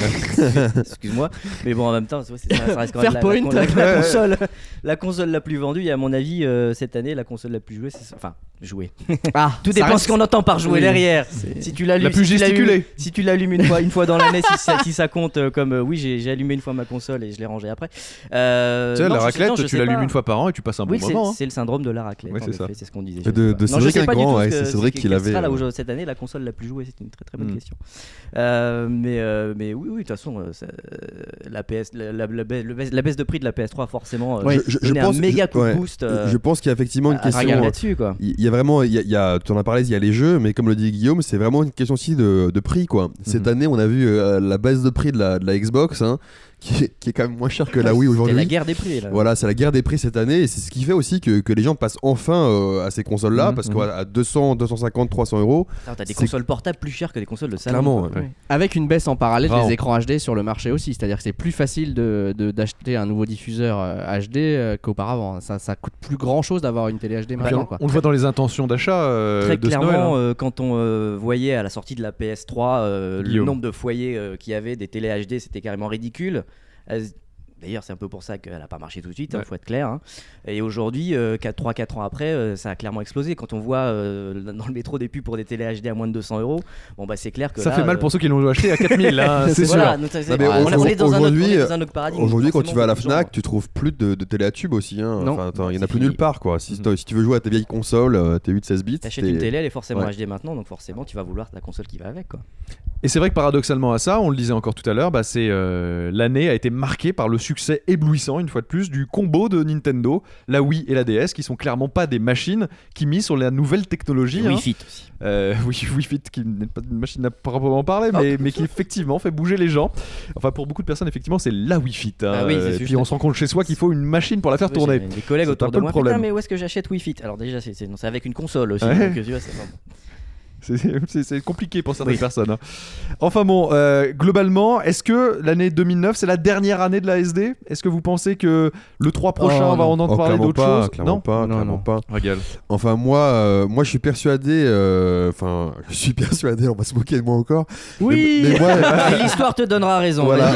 [SPEAKER 2] Excuse-moi. Mais bon, en même temps, ça, ça reste quand même la,
[SPEAKER 4] point.
[SPEAKER 2] La, la, la, console, la console la plus vendue. Et à mon avis, euh, cette année, la console la plus jouée, c'est... Enfin, jouée.
[SPEAKER 4] Ah,
[SPEAKER 2] tout dépend reste... ce qu'on entend par jouer oui. derrière. C'est... Si tu l'allumes,
[SPEAKER 1] la plus
[SPEAKER 2] si
[SPEAKER 1] gesticulée.
[SPEAKER 2] Si tu l'allumes une fois, une fois dans l'année, si, ça, si ça compte euh, comme... Euh, oui, j'ai, j'ai allumé une fois ma console et je l'ai rangée après.
[SPEAKER 1] Euh, tu sais, la raclette, sais, non, tu l'allumes pas. Une fois par an et tu passes un bon
[SPEAKER 2] oui,
[SPEAKER 1] moment.
[SPEAKER 2] Oui, c'est le syndrome de la raclette.
[SPEAKER 1] Oui, c'est ça.
[SPEAKER 2] C'est ce qu'on disait.
[SPEAKER 3] De Cédric Ingrand, c'est Cédric qui l'avait.
[SPEAKER 2] Cette année, la console la plus jouée, c'est une très très bonne question. Mais, euh, mais oui, oui, de toute façon, euh, ça, la, P S, la, la, la, baisse, la baisse de prix de la P S trois, forcément, euh,
[SPEAKER 3] ouais, je, je pense,
[SPEAKER 2] un méga coup
[SPEAKER 3] ouais,
[SPEAKER 2] de boost. Euh,
[SPEAKER 3] je pense qu'il y a effectivement une
[SPEAKER 2] à,
[SPEAKER 3] question.
[SPEAKER 2] À là-dessus, quoi.
[SPEAKER 3] Il y a vraiment, il y a, il y a, tu en as parlé, il y a les jeux, mais comme le dit Guillaume, c'est vraiment une question aussi de, de prix, quoi. Cette mm-hmm. année, on a vu euh, la baisse de prix de la, de la Xbox, hein, qui est, qui est quand même moins cher que la Wii aujourd'hui.
[SPEAKER 2] C'est la guerre des prix là.
[SPEAKER 3] Voilà, c'est la guerre des prix cette année et c'est ce qui fait aussi que, que les gens passent enfin euh, à ces consoles là
[SPEAKER 1] mmh,
[SPEAKER 3] parce
[SPEAKER 1] mmh.
[SPEAKER 3] qu'à deux cents, deux cent cinquante, trois cents euros.
[SPEAKER 2] Alors, t'as des
[SPEAKER 3] c'est...
[SPEAKER 2] consoles portables plus chères que des consoles de salon.
[SPEAKER 3] Clairement,
[SPEAKER 2] quoi.
[SPEAKER 3] ouais.
[SPEAKER 4] Avec une baisse en parallèle
[SPEAKER 1] Vraiment.
[SPEAKER 4] des écrans H D sur le marché aussi, c'est-à-dire que c'est plus facile de, de, d'acheter un nouveau diffuseur euh, H D euh, qu'auparavant. Ça, ça coûte plus grand-chose d'avoir une télé H D
[SPEAKER 1] Puis
[SPEAKER 4] maintenant.
[SPEAKER 1] on,
[SPEAKER 4] Quoi.
[SPEAKER 1] on le voit dans les intentions d'achat euh,
[SPEAKER 2] Très
[SPEAKER 1] de ce
[SPEAKER 2] clairement,
[SPEAKER 1] Noël, hein.
[SPEAKER 2] euh, quand on euh, voyait à la sortie de la P S trois euh, le
[SPEAKER 1] Guillaume.
[SPEAKER 2] nombre de foyers euh, qu'il y avait des télé H D, c'était carrément ridicule. Elles- D'ailleurs, c'est un peu pour ça qu'elle n'a pas marché tout de suite, il
[SPEAKER 1] Ouais.
[SPEAKER 2] faut être clair. Hein. Et aujourd'hui, euh, trois quatre ans après, euh, ça a clairement explosé. Quand on voit euh, dans le métro des pubs pour des télé H D à moins de deux cents euros, bon, bah, c'est clair que.
[SPEAKER 1] Ça
[SPEAKER 2] là,
[SPEAKER 1] fait mal
[SPEAKER 2] euh,
[SPEAKER 1] pour ceux qui l'ont acheté à quatre mille, hein, c'est sûr.
[SPEAKER 2] voilà, donc, c'est-
[SPEAKER 3] Non, mais
[SPEAKER 2] on,
[SPEAKER 3] au-
[SPEAKER 2] on est dans un autre, on
[SPEAKER 3] aujourd'hui,
[SPEAKER 2] est dans un autre paradigme.
[SPEAKER 3] Aujourd'hui, quand tu vas à la
[SPEAKER 2] Forcément,
[SPEAKER 3] Fnac, tu trouves plus de, de télé à tube aussi. Hein.
[SPEAKER 4] Non.
[SPEAKER 3] Enfin, attends, il y en
[SPEAKER 2] C'est
[SPEAKER 3] a plus
[SPEAKER 2] fini.
[SPEAKER 3] nulle part quoi. Si,
[SPEAKER 1] Mhm.
[SPEAKER 3] t'as- si tu veux jouer à tes vieilles consoles, euh, tes huit seize bits.
[SPEAKER 2] T'achètes
[SPEAKER 3] t'es-
[SPEAKER 2] une télé, elle est forcément
[SPEAKER 3] Ouais.
[SPEAKER 2] H D maintenant, donc forcément, tu vas vouloir la console qui va avec. Quoi.
[SPEAKER 1] Et c'est vrai que paradoxalement à ça, on le disait encore tout à l'heure, bah c'est euh, l'année a été marquée par le succès éblouissant, une fois de plus, du combo de Nintendo, la Wii et la D S, qui sont clairement pas des machines qui misent sur la nouvelle technologie.
[SPEAKER 2] Wii
[SPEAKER 1] hein.
[SPEAKER 2] Fit aussi.
[SPEAKER 1] Euh, oui, Wii Fit, qui n'est pas une machine à proprement parler, mais, mais qui effectivement fait bouger les gens. Enfin, pour beaucoup de personnes, effectivement, c'est la Wii Fit. hein.
[SPEAKER 2] Ah oui, c'est
[SPEAKER 1] Euh,
[SPEAKER 2] sûr.
[SPEAKER 1] puis on se rend compte chez soi qu'il faut une machine pour la faire
[SPEAKER 2] Oui,
[SPEAKER 1] tourner.
[SPEAKER 2] j'ai des collègues
[SPEAKER 1] C'est
[SPEAKER 2] autour
[SPEAKER 1] un peu
[SPEAKER 2] de
[SPEAKER 1] le
[SPEAKER 2] moi.
[SPEAKER 1] problème.
[SPEAKER 2] Putain, mais où est-ce que j'achète Wii Fit? Alors déjà, c'est, c'est, non, c'est avec une console aussi.
[SPEAKER 1] Ouais.
[SPEAKER 2] Donc, tu vois, c'est pas bon.
[SPEAKER 1] C'est- C'est c'est compliqué pour certaines
[SPEAKER 2] Oui.
[SPEAKER 1] personnes. hein. Enfin bon, euh, globalement, est-ce que l'année deux mille neuf, c'est la dernière année de la S D? Est-ce que vous pensez que le trois prochain,
[SPEAKER 4] Oh,
[SPEAKER 1] on va en
[SPEAKER 3] Oh,
[SPEAKER 1] entendre parler
[SPEAKER 3] clairement
[SPEAKER 1] d'autre
[SPEAKER 3] pas,
[SPEAKER 1] chose?
[SPEAKER 3] clairement
[SPEAKER 1] Non
[SPEAKER 3] pas,
[SPEAKER 4] Non,
[SPEAKER 3] clairement
[SPEAKER 4] non.
[SPEAKER 3] pas.
[SPEAKER 1] Régale.
[SPEAKER 3] Enfin moi, euh, moi je suis persuadé, euh, enfin je suis persuadé, on va se moquer de moi encore.
[SPEAKER 4] Oui.
[SPEAKER 3] Mais, mais moi,
[SPEAKER 2] Et l'histoire te donnera raison.
[SPEAKER 3] Voilà.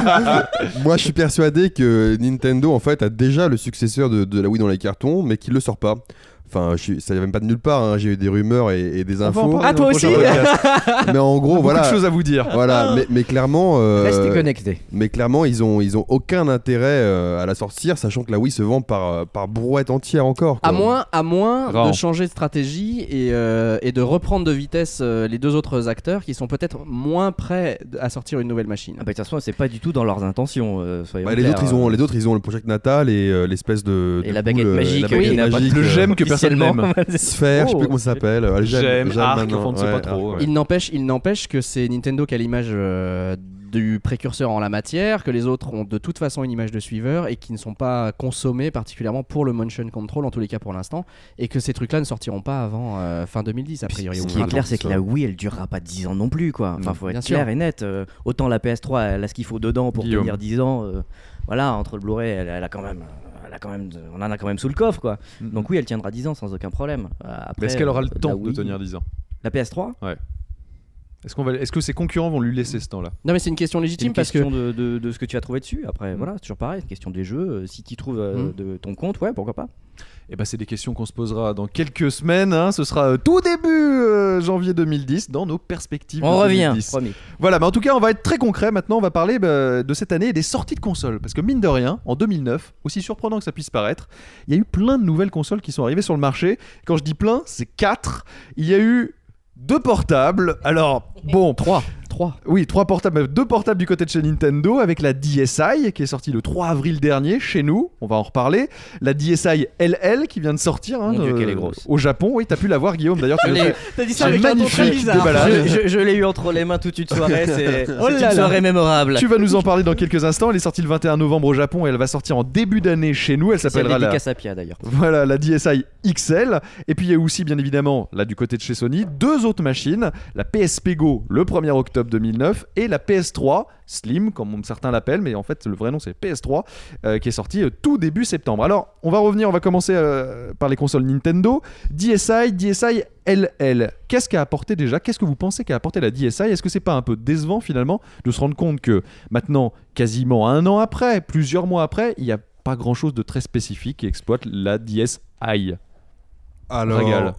[SPEAKER 2] vas-y.
[SPEAKER 3] moi je suis persuadé que Nintendo en fait a déjà le successeur de, de la Wii dans les cartons, mais qu'il le sort pas. Enfin, je suis, ça vient même pas de nulle part. hein. J'ai eu des rumeurs et, et des
[SPEAKER 1] On va en
[SPEAKER 3] infos.
[SPEAKER 1] parler
[SPEAKER 4] Ah,
[SPEAKER 1] dans
[SPEAKER 4] toi
[SPEAKER 1] le prochain
[SPEAKER 4] aussi
[SPEAKER 1] podcast.
[SPEAKER 3] Mais en gros,
[SPEAKER 1] Beaucoup
[SPEAKER 3] voilà.
[SPEAKER 1] de choses à vous dire.
[SPEAKER 3] Voilà, mais, mais clairement, euh,
[SPEAKER 2] Restez connectés.
[SPEAKER 3] mais clairement, ils ont, ils ont aucun intérêt euh, à la sortir, sachant que la Wii se vend par, euh, par brouette entière encore. quoi.
[SPEAKER 4] À moins, à moins
[SPEAKER 1] Vraiment.
[SPEAKER 4] de changer de stratégie et, euh, et de reprendre de vitesse euh, les deux autres acteurs qui sont peut-être moins prêts à sortir une nouvelle machine.
[SPEAKER 2] Ah bah, de toute façon, c'est pas du tout dans leurs intentions. Euh, soyons
[SPEAKER 3] Bah, les
[SPEAKER 2] clairs,
[SPEAKER 3] autres, ils ont,
[SPEAKER 2] euh,
[SPEAKER 3] les autres, ils ont le Project Natal et euh, l'espèce de,
[SPEAKER 2] Et
[SPEAKER 3] de
[SPEAKER 2] la baguette
[SPEAKER 3] boule, euh,
[SPEAKER 2] magique,
[SPEAKER 3] la baguette
[SPEAKER 2] oui,
[SPEAKER 3] magique,
[SPEAKER 1] le
[SPEAKER 3] euh,
[SPEAKER 1] gemme que personne
[SPEAKER 2] officiellement.
[SPEAKER 1] n'aime.
[SPEAKER 3] Sphère, je sais
[SPEAKER 2] Oh.
[SPEAKER 3] plus comment ça s'appelle. Euh, le
[SPEAKER 1] Gemme, arc,
[SPEAKER 3] maintenant.
[SPEAKER 1] enfin, on ne sait
[SPEAKER 3] Ouais,
[SPEAKER 1] pas trop,
[SPEAKER 3] arc,
[SPEAKER 1] ouais.
[SPEAKER 4] Il n'empêche, il n'empêche que c'est Nintendo qui a l'image euh, du précurseur en la matière, que les autres ont de toute façon une image de suiveur et qui ne sont pas consommés particulièrement pour le motion control, en tous les cas pour l'instant, et que ces trucs-là ne sortiront pas avant euh, fin deux mille dix a priori.
[SPEAKER 2] Ce
[SPEAKER 4] ou
[SPEAKER 2] qui est
[SPEAKER 4] printemps.
[SPEAKER 2] clair, c'est que la Wii, elle durera pas dix ans non plus, quoi. Enfin, faut
[SPEAKER 4] Bien
[SPEAKER 2] être
[SPEAKER 4] sûr.
[SPEAKER 2] clair et net. Euh, autant la P S trois, elle a ce qu'il faut dedans pour
[SPEAKER 1] Guillaume.
[SPEAKER 2] tenir dix ans. euh, voilà, entre le Blu-ray, elle, elle a quand même, elle a quand même, de- on en a quand même sous le coffre, quoi.
[SPEAKER 1] Mhm.
[SPEAKER 2] Donc oui, elle tiendra dix ans sans aucun problème. Euh, Après,
[SPEAKER 1] Mais est-ce qu'elle aura le
[SPEAKER 2] euh,
[SPEAKER 1] temps
[SPEAKER 2] la
[SPEAKER 1] de
[SPEAKER 2] Wii-
[SPEAKER 1] tenir dix ans?
[SPEAKER 2] La P S trois?
[SPEAKER 1] Est-ce qu'on va, est-ce que ses concurrents vont lui laisser ce temps-là?
[SPEAKER 4] Non mais c'est une question
[SPEAKER 2] C'est
[SPEAKER 4] légitime
[SPEAKER 2] une
[SPEAKER 4] parce que
[SPEAKER 2] question de, de, de ce que tu as trouvé dessus. Après,
[SPEAKER 1] Mm.
[SPEAKER 2] voilà, c'est toujours pareil. C'est une question des jeux. Euh, Si tu trouves euh,
[SPEAKER 4] Mm.
[SPEAKER 2] de ton compte, ouais, pourquoi pas.
[SPEAKER 1] Eh ben, c'est des questions qu'on se posera dans quelques semaines. hein. Ce sera euh, tout début euh, janvier deux mille dix dans nos perspectives.
[SPEAKER 2] On
[SPEAKER 1] de
[SPEAKER 2] revient,
[SPEAKER 1] deux mille dix.
[SPEAKER 2] promis.
[SPEAKER 1] Voilà, mais en tout cas, on va être très concret maintenant. On va parler bah, de cette année et des sorties de consoles. Parce que mine de rien, en deux mille neuf, aussi surprenant que ça puisse paraître, il y a eu plein de nouvelles consoles qui sont arrivées sur le marché. Quand je dis plein, c'est quatre. Il y a eu deux portables. Alors, bon,
[SPEAKER 4] trois, trois.
[SPEAKER 1] oui, trois portables, deux portables du côté de chez Nintendo avec la D S i qui est sortie le trois avril dernier chez nous, on va en reparler. La D S i L L qui vient de sortir hein,
[SPEAKER 2] Mon Dieu,
[SPEAKER 1] euh,
[SPEAKER 2] qu'elle est grosse.
[SPEAKER 1] au Japon. Oui, t'as pu la voir, Guillaume. D'ailleurs, tu
[SPEAKER 2] Je
[SPEAKER 1] l'as
[SPEAKER 2] l'ai-
[SPEAKER 1] fait.
[SPEAKER 4] T'as dit
[SPEAKER 1] ça avec un ton très bizarre. Déballage.
[SPEAKER 2] Je, je- je l'ai eu entre les mains toute une soirée. C'est
[SPEAKER 4] Oh
[SPEAKER 2] c'est
[SPEAKER 4] là
[SPEAKER 2] une
[SPEAKER 4] là.
[SPEAKER 2] soirée mémorable.
[SPEAKER 1] Tu vas nous en parler dans quelques instants. Elle est sortie le vingt et un novembre au Japon et elle va sortir en début d'année chez nous. Elle
[SPEAKER 2] C'est
[SPEAKER 1] s'appellera la,
[SPEAKER 2] dédicace à Pia d'ailleurs.
[SPEAKER 1] voilà, la D S i X L. Et puis il y a aussi, bien évidemment, là du côté de chez Sony, deux autres machines. La P S P Go le premier octobre deux mille neuf et la P S trois Slim, comme certains l'appellent, mais en fait le vrai nom c'est P S trois, euh, qui est sortie euh, tout début septembre. Alors, on va revenir, on va commencer euh, par les consoles Nintendo. D S i, D S i L L. Qu'est-ce qu'a apporté déjà? Qu'est-ce que vous pensez qu'a apporté la D S i? Est-ce que c'est pas un peu décevant finalement de se rendre compte que maintenant, quasiment un an après, plusieurs mois après, il n'y a pas grand-chose de très spécifique qui exploite la D S i?
[SPEAKER 3] Alors,
[SPEAKER 1] Régale.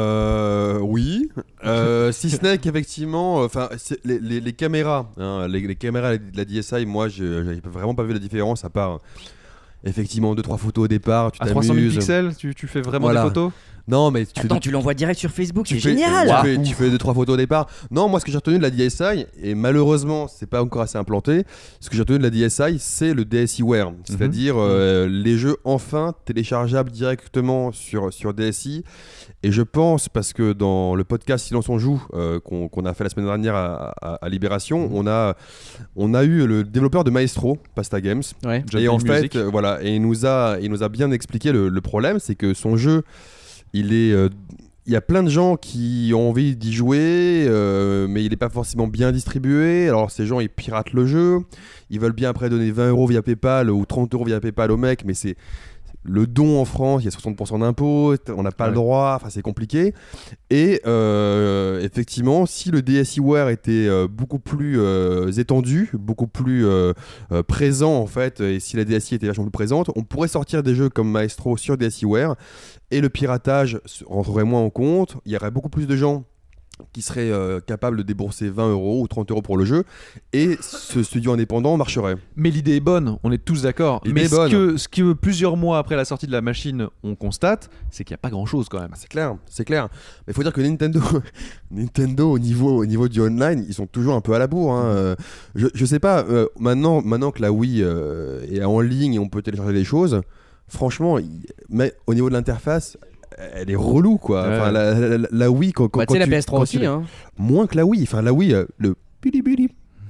[SPEAKER 3] euh, oui. Euh, si ce n'est qu'effectivement, enfin, c'est- les, les, les caméras, hein, les, les caméras de la D S i, moi, je n'avais vraiment pas vu la différence à part euh, effectivement deux trois photos au départ, tu
[SPEAKER 1] À trois cent mille
[SPEAKER 3] t'amuses.
[SPEAKER 1] pixels, tu, tu fais vraiment
[SPEAKER 3] Voilà.
[SPEAKER 1] des photos?
[SPEAKER 3] Non, mais tu
[SPEAKER 2] Attends,
[SPEAKER 3] fais,
[SPEAKER 2] tu l'envoies direct sur Facebook,
[SPEAKER 3] tu
[SPEAKER 2] c'est
[SPEAKER 3] fais-
[SPEAKER 2] génial.
[SPEAKER 3] Tu fais, tu fais deux trois photos au départ. Non, moi ce que j'ai retenu de la D S I, et malheureusement c'est pas encore assez implanté, ce que j'ai retenu de la D S I, c'est le D S iWare, c'est-à-dire euh, les jeux enfin téléchargeables directement sur sur D S I. Et je pense, parce que dans le podcast Silence on joue euh, qu'on, qu'on a fait la semaine dernière à, à, à Libération, on a on a eu le développeur de Maestro, Pasta Games.
[SPEAKER 4] Ouais.
[SPEAKER 3] Et en fait,
[SPEAKER 1] Music.
[SPEAKER 3] euh, voilà, et il nous a il nous a bien expliqué le, le problème, c'est que son jeu, il est euh, il y a plein de gens qui ont envie d'y jouer, euh, mais il n'est pas forcément bien distribué. Alors ces gens, ils piratent le jeu. Ils veulent bien après donner vingt euros via PayPal ou trente euros via PayPal au mec, mais c'est le don en France, il y a soixante pour cent d'impôts, on n'a pas
[SPEAKER 1] Ouais.
[SPEAKER 3] le droit, enfin c'est compliqué. Et euh, effectivement, si le D S iWare était euh, beaucoup plus euh, étendu, beaucoup plus euh, euh, présent en fait, et si la D S I était vachement plus présente, on pourrait sortir des jeux comme Maestro sur D S iWare, et le piratage se- rentrerait moins en compte. Il y aurait beaucoup plus de gens qui seraient euh, capables de débourser vingt euros ou trente euros pour le jeu, et ce studio indépendant marcherait.
[SPEAKER 1] Mais l'idée est bonne, on est tous d'accord.
[SPEAKER 3] L'idée
[SPEAKER 1] Mais
[SPEAKER 3] est
[SPEAKER 1] ce
[SPEAKER 3] bonne.
[SPEAKER 1] que, ce que plusieurs mois après la sortie de la machine, on constate, c'est qu'il n'y a pas grand-chose quand même.
[SPEAKER 3] Ah, c'est clair, c'est clair. Mais il faut dire que Nintendo, Nintendo au niveau, au niveau du online, ils sont toujours un peu à la bourre. Hein. Euh, Je, je sais pas, euh, maintenant, maintenant que la Wii euh, est en ligne et on peut télécharger les choses, franchement, il- mais au niveau de l'interface, elle est relou quoi.
[SPEAKER 1] Ouais.
[SPEAKER 3] Enfin, la, la, la- la Wii, quand, quand,
[SPEAKER 4] Bah, tu sais, la
[SPEAKER 3] tu-
[SPEAKER 4] P S trois
[SPEAKER 3] quand
[SPEAKER 4] aussi.
[SPEAKER 3] tu-
[SPEAKER 4] Hein.
[SPEAKER 3] Moins que la Wii. Enfin, la Wii, euh, le bili bili.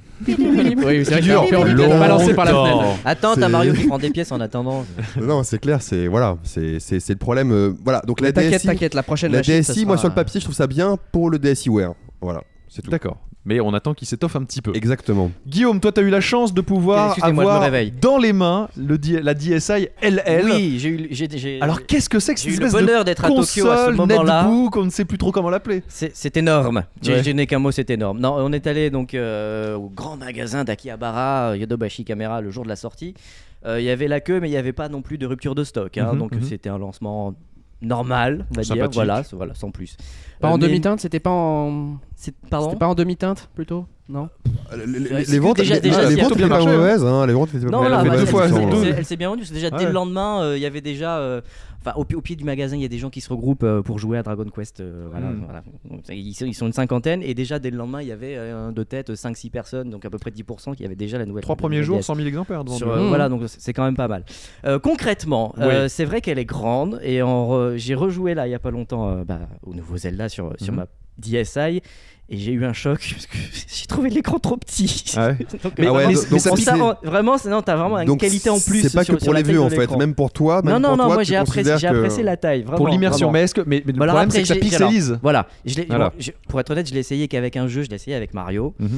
[SPEAKER 4] Oui, c'est vrai que
[SPEAKER 3] dure
[SPEAKER 4] t'as envie d'être balancé par la fenêtre.
[SPEAKER 2] Attends,
[SPEAKER 3] C'est-
[SPEAKER 2] t'as Mario qui prend des pièces en attendant.
[SPEAKER 3] Non, c'est clair, c'est voilà, c'est c'est c'est le problème. euh, voilà, donc la
[SPEAKER 4] Mais T'inquiète,
[SPEAKER 3] D S I,
[SPEAKER 4] t'inquiète, la prochaine
[SPEAKER 3] la
[SPEAKER 4] machine, ça
[SPEAKER 3] D S I, moi
[SPEAKER 4] sera-
[SPEAKER 3] sur le papier, je trouve ça bien pour le D S iWare. Voilà, c'est tout.
[SPEAKER 1] D'accord. Mais on attend qu'il s'étoffe un petit peu.
[SPEAKER 3] Exactement.
[SPEAKER 1] Guillaume, toi, tu as eu la chance de pouvoir
[SPEAKER 2] Excusez-moi, je me
[SPEAKER 1] avoir
[SPEAKER 2] réveille.
[SPEAKER 1] dans les mains le, D- la D S I L L.
[SPEAKER 2] Oui, j'ai eu, j'ai, j'ai-
[SPEAKER 1] Alors, qu'est-ce que c'est que cette
[SPEAKER 2] j'ai eu le
[SPEAKER 1] espèce
[SPEAKER 2] bonheur
[SPEAKER 1] de
[SPEAKER 2] d'être à Tokyo à ce
[SPEAKER 1] console
[SPEAKER 2] moment-là.
[SPEAKER 1] netbook, on ne sait plus trop comment l'appeler.
[SPEAKER 2] C'est, c'est énorme. J'ai,
[SPEAKER 1] Ouais.
[SPEAKER 2] je n'ai qu'un mot, c'est énorme. Non, on est allé donc euh, au grand magasin d'Akihabara, Yodobashi Camera, le jour de la sortie. Euh, Il y avait la queue, mais il n'y avait pas non plus de rupture de stock. Hein,
[SPEAKER 1] Mhm,
[SPEAKER 2] donc
[SPEAKER 1] mhm.
[SPEAKER 2] c'était un lancement normal, on va dire.
[SPEAKER 1] Sympathique.
[SPEAKER 2] Voilà, c'est- voilà, sans plus.
[SPEAKER 4] Pas
[SPEAKER 2] Euh,
[SPEAKER 4] en
[SPEAKER 2] mais-
[SPEAKER 4] demi-teinte, c'était pas en.
[SPEAKER 2] C'est, pardon.
[SPEAKER 4] C'était pas en demi-teinte plutôt. Non.
[SPEAKER 3] Les, les-
[SPEAKER 2] Ouais,
[SPEAKER 3] les
[SPEAKER 2] c'est
[SPEAKER 3] ventes,
[SPEAKER 2] déjà-
[SPEAKER 3] les-
[SPEAKER 2] déjà,
[SPEAKER 3] ah, les
[SPEAKER 2] c'est
[SPEAKER 3] ventes
[SPEAKER 1] plutôt
[SPEAKER 3] étaient
[SPEAKER 1] bien
[SPEAKER 3] pas
[SPEAKER 1] marché,
[SPEAKER 3] mauvaises, hein, les ventes étaient pas
[SPEAKER 2] Non,
[SPEAKER 3] mauvaises.
[SPEAKER 2] là,
[SPEAKER 1] fait
[SPEAKER 2] bah,
[SPEAKER 1] deux
[SPEAKER 2] elle,
[SPEAKER 1] fois,
[SPEAKER 2] elle-
[SPEAKER 1] c'est
[SPEAKER 2] elle-
[SPEAKER 1] deux.
[SPEAKER 2] elle- elle s'est bien vendue. parce que déjà
[SPEAKER 1] Ouais.
[SPEAKER 2] dès le lendemain, euh, il y avait déjà, euh, enfin au, pi- au pied du magasin, il y a des gens qui se regroupent euh, pour jouer à Dragon Quest. euh, voilà,
[SPEAKER 1] Mm.
[SPEAKER 2] voilà. Donc, Ils, sont, ils sont une cinquantaine et déjà dès le lendemain, il y avait euh, de tête cinq six personnes, donc à peu près dix pour cent qui avaient déjà la nouvelle.
[SPEAKER 1] Trois
[SPEAKER 2] la
[SPEAKER 1] premiers
[SPEAKER 2] nouvelle
[SPEAKER 1] jours,
[SPEAKER 2] D S.
[SPEAKER 1] cent mille exemplaires devant
[SPEAKER 2] Sur,
[SPEAKER 1] nous.
[SPEAKER 2] euh,
[SPEAKER 4] Mmh.
[SPEAKER 2] Voilà, donc c'est c'est quand même pas mal. Euh, concrètement, euh, c'est vrai qu'elle est grande et en re- j'ai rejoué là il y a pas longtemps euh, bah, au nouveau Zelda sur, sur
[SPEAKER 1] Mhm.
[SPEAKER 2] ma D S I. Et j'ai eu un choc parce que j'ai trouvé l'écran trop petit.
[SPEAKER 1] Ah ouais.
[SPEAKER 2] Donc,
[SPEAKER 3] Mais-
[SPEAKER 2] euh,
[SPEAKER 3] ah ouais,
[SPEAKER 2] vraiment,
[SPEAKER 3] donc- donc
[SPEAKER 2] en
[SPEAKER 3] ça,
[SPEAKER 2] ça,
[SPEAKER 3] c'est-
[SPEAKER 2] en- vraiment, c'est- non, t'as vraiment une
[SPEAKER 3] Donc,
[SPEAKER 2] qualité en plus.
[SPEAKER 3] c'est pas
[SPEAKER 2] sur-
[SPEAKER 3] que
[SPEAKER 2] sur
[SPEAKER 3] pour
[SPEAKER 2] la
[SPEAKER 3] les
[SPEAKER 2] taille
[SPEAKER 3] vues
[SPEAKER 2] de
[SPEAKER 3] en fait,
[SPEAKER 2] l'écran.
[SPEAKER 3] même pour toi. Même
[SPEAKER 2] Non, non,
[SPEAKER 3] pour
[SPEAKER 2] non,
[SPEAKER 3] toi,
[SPEAKER 2] moi
[SPEAKER 3] tu
[SPEAKER 2] j'ai apprécié,
[SPEAKER 3] considères
[SPEAKER 2] j'ai
[SPEAKER 3] que-
[SPEAKER 2] apprécié la taille. Vraiment,
[SPEAKER 1] Pour l'immersion,
[SPEAKER 2] vraiment.
[SPEAKER 1] mais est-ce que mais, mais le
[SPEAKER 2] Bah alors
[SPEAKER 1] problème
[SPEAKER 2] après,
[SPEAKER 1] c'est que ça
[SPEAKER 2] j'ai-
[SPEAKER 1] pixelise.
[SPEAKER 2] Voilà, je l'ai-
[SPEAKER 1] Voilà.
[SPEAKER 2] je- pour être honnête, je l'ai essayé qu'avec un jeu, je l'ai essayé avec Mario.
[SPEAKER 1] Mhm.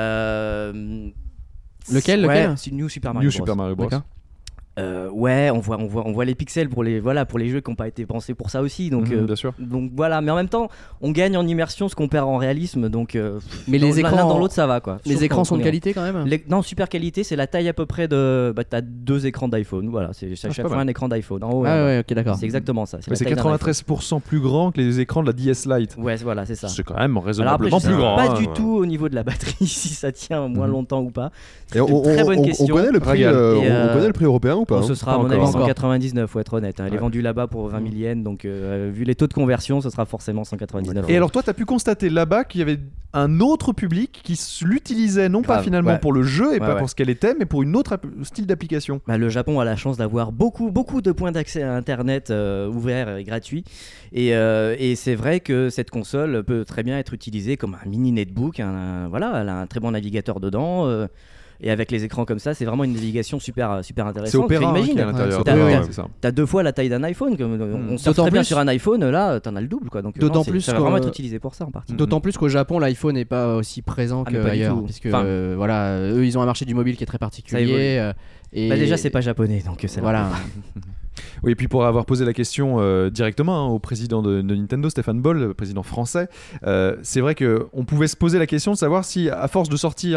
[SPEAKER 2] Euh,
[SPEAKER 4] Lequel,
[SPEAKER 2] ouais,
[SPEAKER 4] lequel
[SPEAKER 2] c'est New Super Mario
[SPEAKER 1] New
[SPEAKER 2] Bros.
[SPEAKER 1] Super Mario Bros.
[SPEAKER 4] D'accord.
[SPEAKER 2] Euh, ouais, on voit, on voit, on voit les pixels pour les, voilà, pour les jeux qui n'ont pas été pensés pour ça aussi. Donc,
[SPEAKER 1] Mhm,
[SPEAKER 2] euh,
[SPEAKER 1] bien sûr.
[SPEAKER 2] donc voilà, mais en même temps, on gagne en immersion ce qu'on perd en réalisme. Donc, euh,
[SPEAKER 4] Mais
[SPEAKER 2] dans-
[SPEAKER 4] les
[SPEAKER 2] l'un
[SPEAKER 4] écrans,
[SPEAKER 2] dans l'autre, ça va quoi.
[SPEAKER 4] les
[SPEAKER 2] Sauf
[SPEAKER 4] écrans
[SPEAKER 2] quand
[SPEAKER 4] sont
[SPEAKER 2] on
[SPEAKER 4] de
[SPEAKER 2] est-
[SPEAKER 4] qualité quand même.
[SPEAKER 2] Les- non, super qualité, c'est la taille à peu près de. Bah, t'as deux écrans d'iPhone. Voilà, c'est à
[SPEAKER 1] Ah, c'est
[SPEAKER 2] chaque
[SPEAKER 1] pas
[SPEAKER 2] fois
[SPEAKER 1] mal.
[SPEAKER 2] un écran d'iPhone. En haut, et en
[SPEAKER 4] Ah
[SPEAKER 2] bas.
[SPEAKER 4] ouais, ok, d'accord.
[SPEAKER 2] C'est exactement ça. C'est
[SPEAKER 1] Ouais,
[SPEAKER 2] la
[SPEAKER 1] c'est
[SPEAKER 2] taille d'un
[SPEAKER 1] quatre-vingt-treize pour cent plus grand que les écrans de la D S Lite.
[SPEAKER 2] iPhone. Ouais, voilà, c'est ça.
[SPEAKER 1] C'est quand même
[SPEAKER 2] Alors après,
[SPEAKER 1] raisonnablement
[SPEAKER 2] je sais
[SPEAKER 1] plus grand.
[SPEAKER 2] pas
[SPEAKER 1] hein.
[SPEAKER 2] du tout au niveau de la batterie si ça tient moins
[SPEAKER 1] Mhm.
[SPEAKER 2] longtemps ou pas.
[SPEAKER 3] Et on,
[SPEAKER 2] une très
[SPEAKER 3] on-
[SPEAKER 2] bonne
[SPEAKER 3] on-
[SPEAKER 2] question.
[SPEAKER 3] on connaît le prix,
[SPEAKER 1] Régale.
[SPEAKER 3] euh,
[SPEAKER 2] Et,
[SPEAKER 3] on-
[SPEAKER 2] euh,
[SPEAKER 3] on connaît le prix européen ou pas
[SPEAKER 2] Bon,
[SPEAKER 3] hein
[SPEAKER 2] ce sera à
[SPEAKER 1] Pas
[SPEAKER 2] mon avis
[SPEAKER 1] encore.
[SPEAKER 2] cent quatre-vingt-dix-neuf, faut être honnête. hein. Elle
[SPEAKER 1] Ouais.
[SPEAKER 2] est vendue là-bas pour vingt mille yens, donc euh, vu les taux de conversion, ce sera forcément cent quatre-vingt-dix-neuf.
[SPEAKER 1] Et alors toi, tu as pu constater là-bas qu'il y avait un autre public qui s- l'utilisait non pas
[SPEAKER 2] Grave,
[SPEAKER 1] finalement
[SPEAKER 2] ouais.
[SPEAKER 1] pour le jeu et
[SPEAKER 2] Ouais,
[SPEAKER 1] pas
[SPEAKER 2] ouais.
[SPEAKER 1] pour ce qu'elle était, mais pour une autre app- style d'application.
[SPEAKER 2] Bah, le Japon a la chance d'avoir beaucoup, beaucoup de points d'accès à Internet euh, ouverts et gratuits. Et, euh, et c'est vrai que cette console peut très bien être utilisée comme un mini netbook. un- un- voilà, elle a un très bon navigateur dedans. euh, et avec les écrans comme ça, c'est vraiment une navigation super, super intéressante.
[SPEAKER 1] C'est Opera hein,
[SPEAKER 2] Imagine,
[SPEAKER 1] qui est à l'intérieur.
[SPEAKER 3] c'est
[SPEAKER 2] t'as,
[SPEAKER 3] Opera,
[SPEAKER 1] Ouais,
[SPEAKER 2] t'as-
[SPEAKER 1] c'est ça.
[SPEAKER 2] t'as deux fois la taille d'un iPhone. Comme, on
[SPEAKER 1] Hmm.
[SPEAKER 2] surfe
[SPEAKER 4] D'autant
[SPEAKER 2] très bien
[SPEAKER 4] plus-
[SPEAKER 2] sur un iPhone, là, t'en as le double. Quoi. Donc,
[SPEAKER 4] D'autant
[SPEAKER 2] non, c'est-
[SPEAKER 4] plus
[SPEAKER 2] ça va
[SPEAKER 4] qu'en-
[SPEAKER 2] vraiment être utilisé pour ça en partie.
[SPEAKER 4] D'autant plus qu'au Japon, l'iPhone n'est pas aussi présent
[SPEAKER 2] Ah, mais pas du
[SPEAKER 4] qu'ailleurs.
[SPEAKER 2] tout.
[SPEAKER 4] Parce que
[SPEAKER 2] Enfin-
[SPEAKER 4] euh, voilà, eux, ils ont un marché du mobile qui est très particulier. euh, et
[SPEAKER 2] Bah, déjà, c'est pas japonais, donc c'est là.
[SPEAKER 4] Voilà.
[SPEAKER 1] Oui, et puis pour avoir posé la question euh, directement hein, au président de, de Nintendo, Stéphane Boll, le président français, euh, c'est vrai qu'on pouvait se poser la question de savoir si, à force de sortir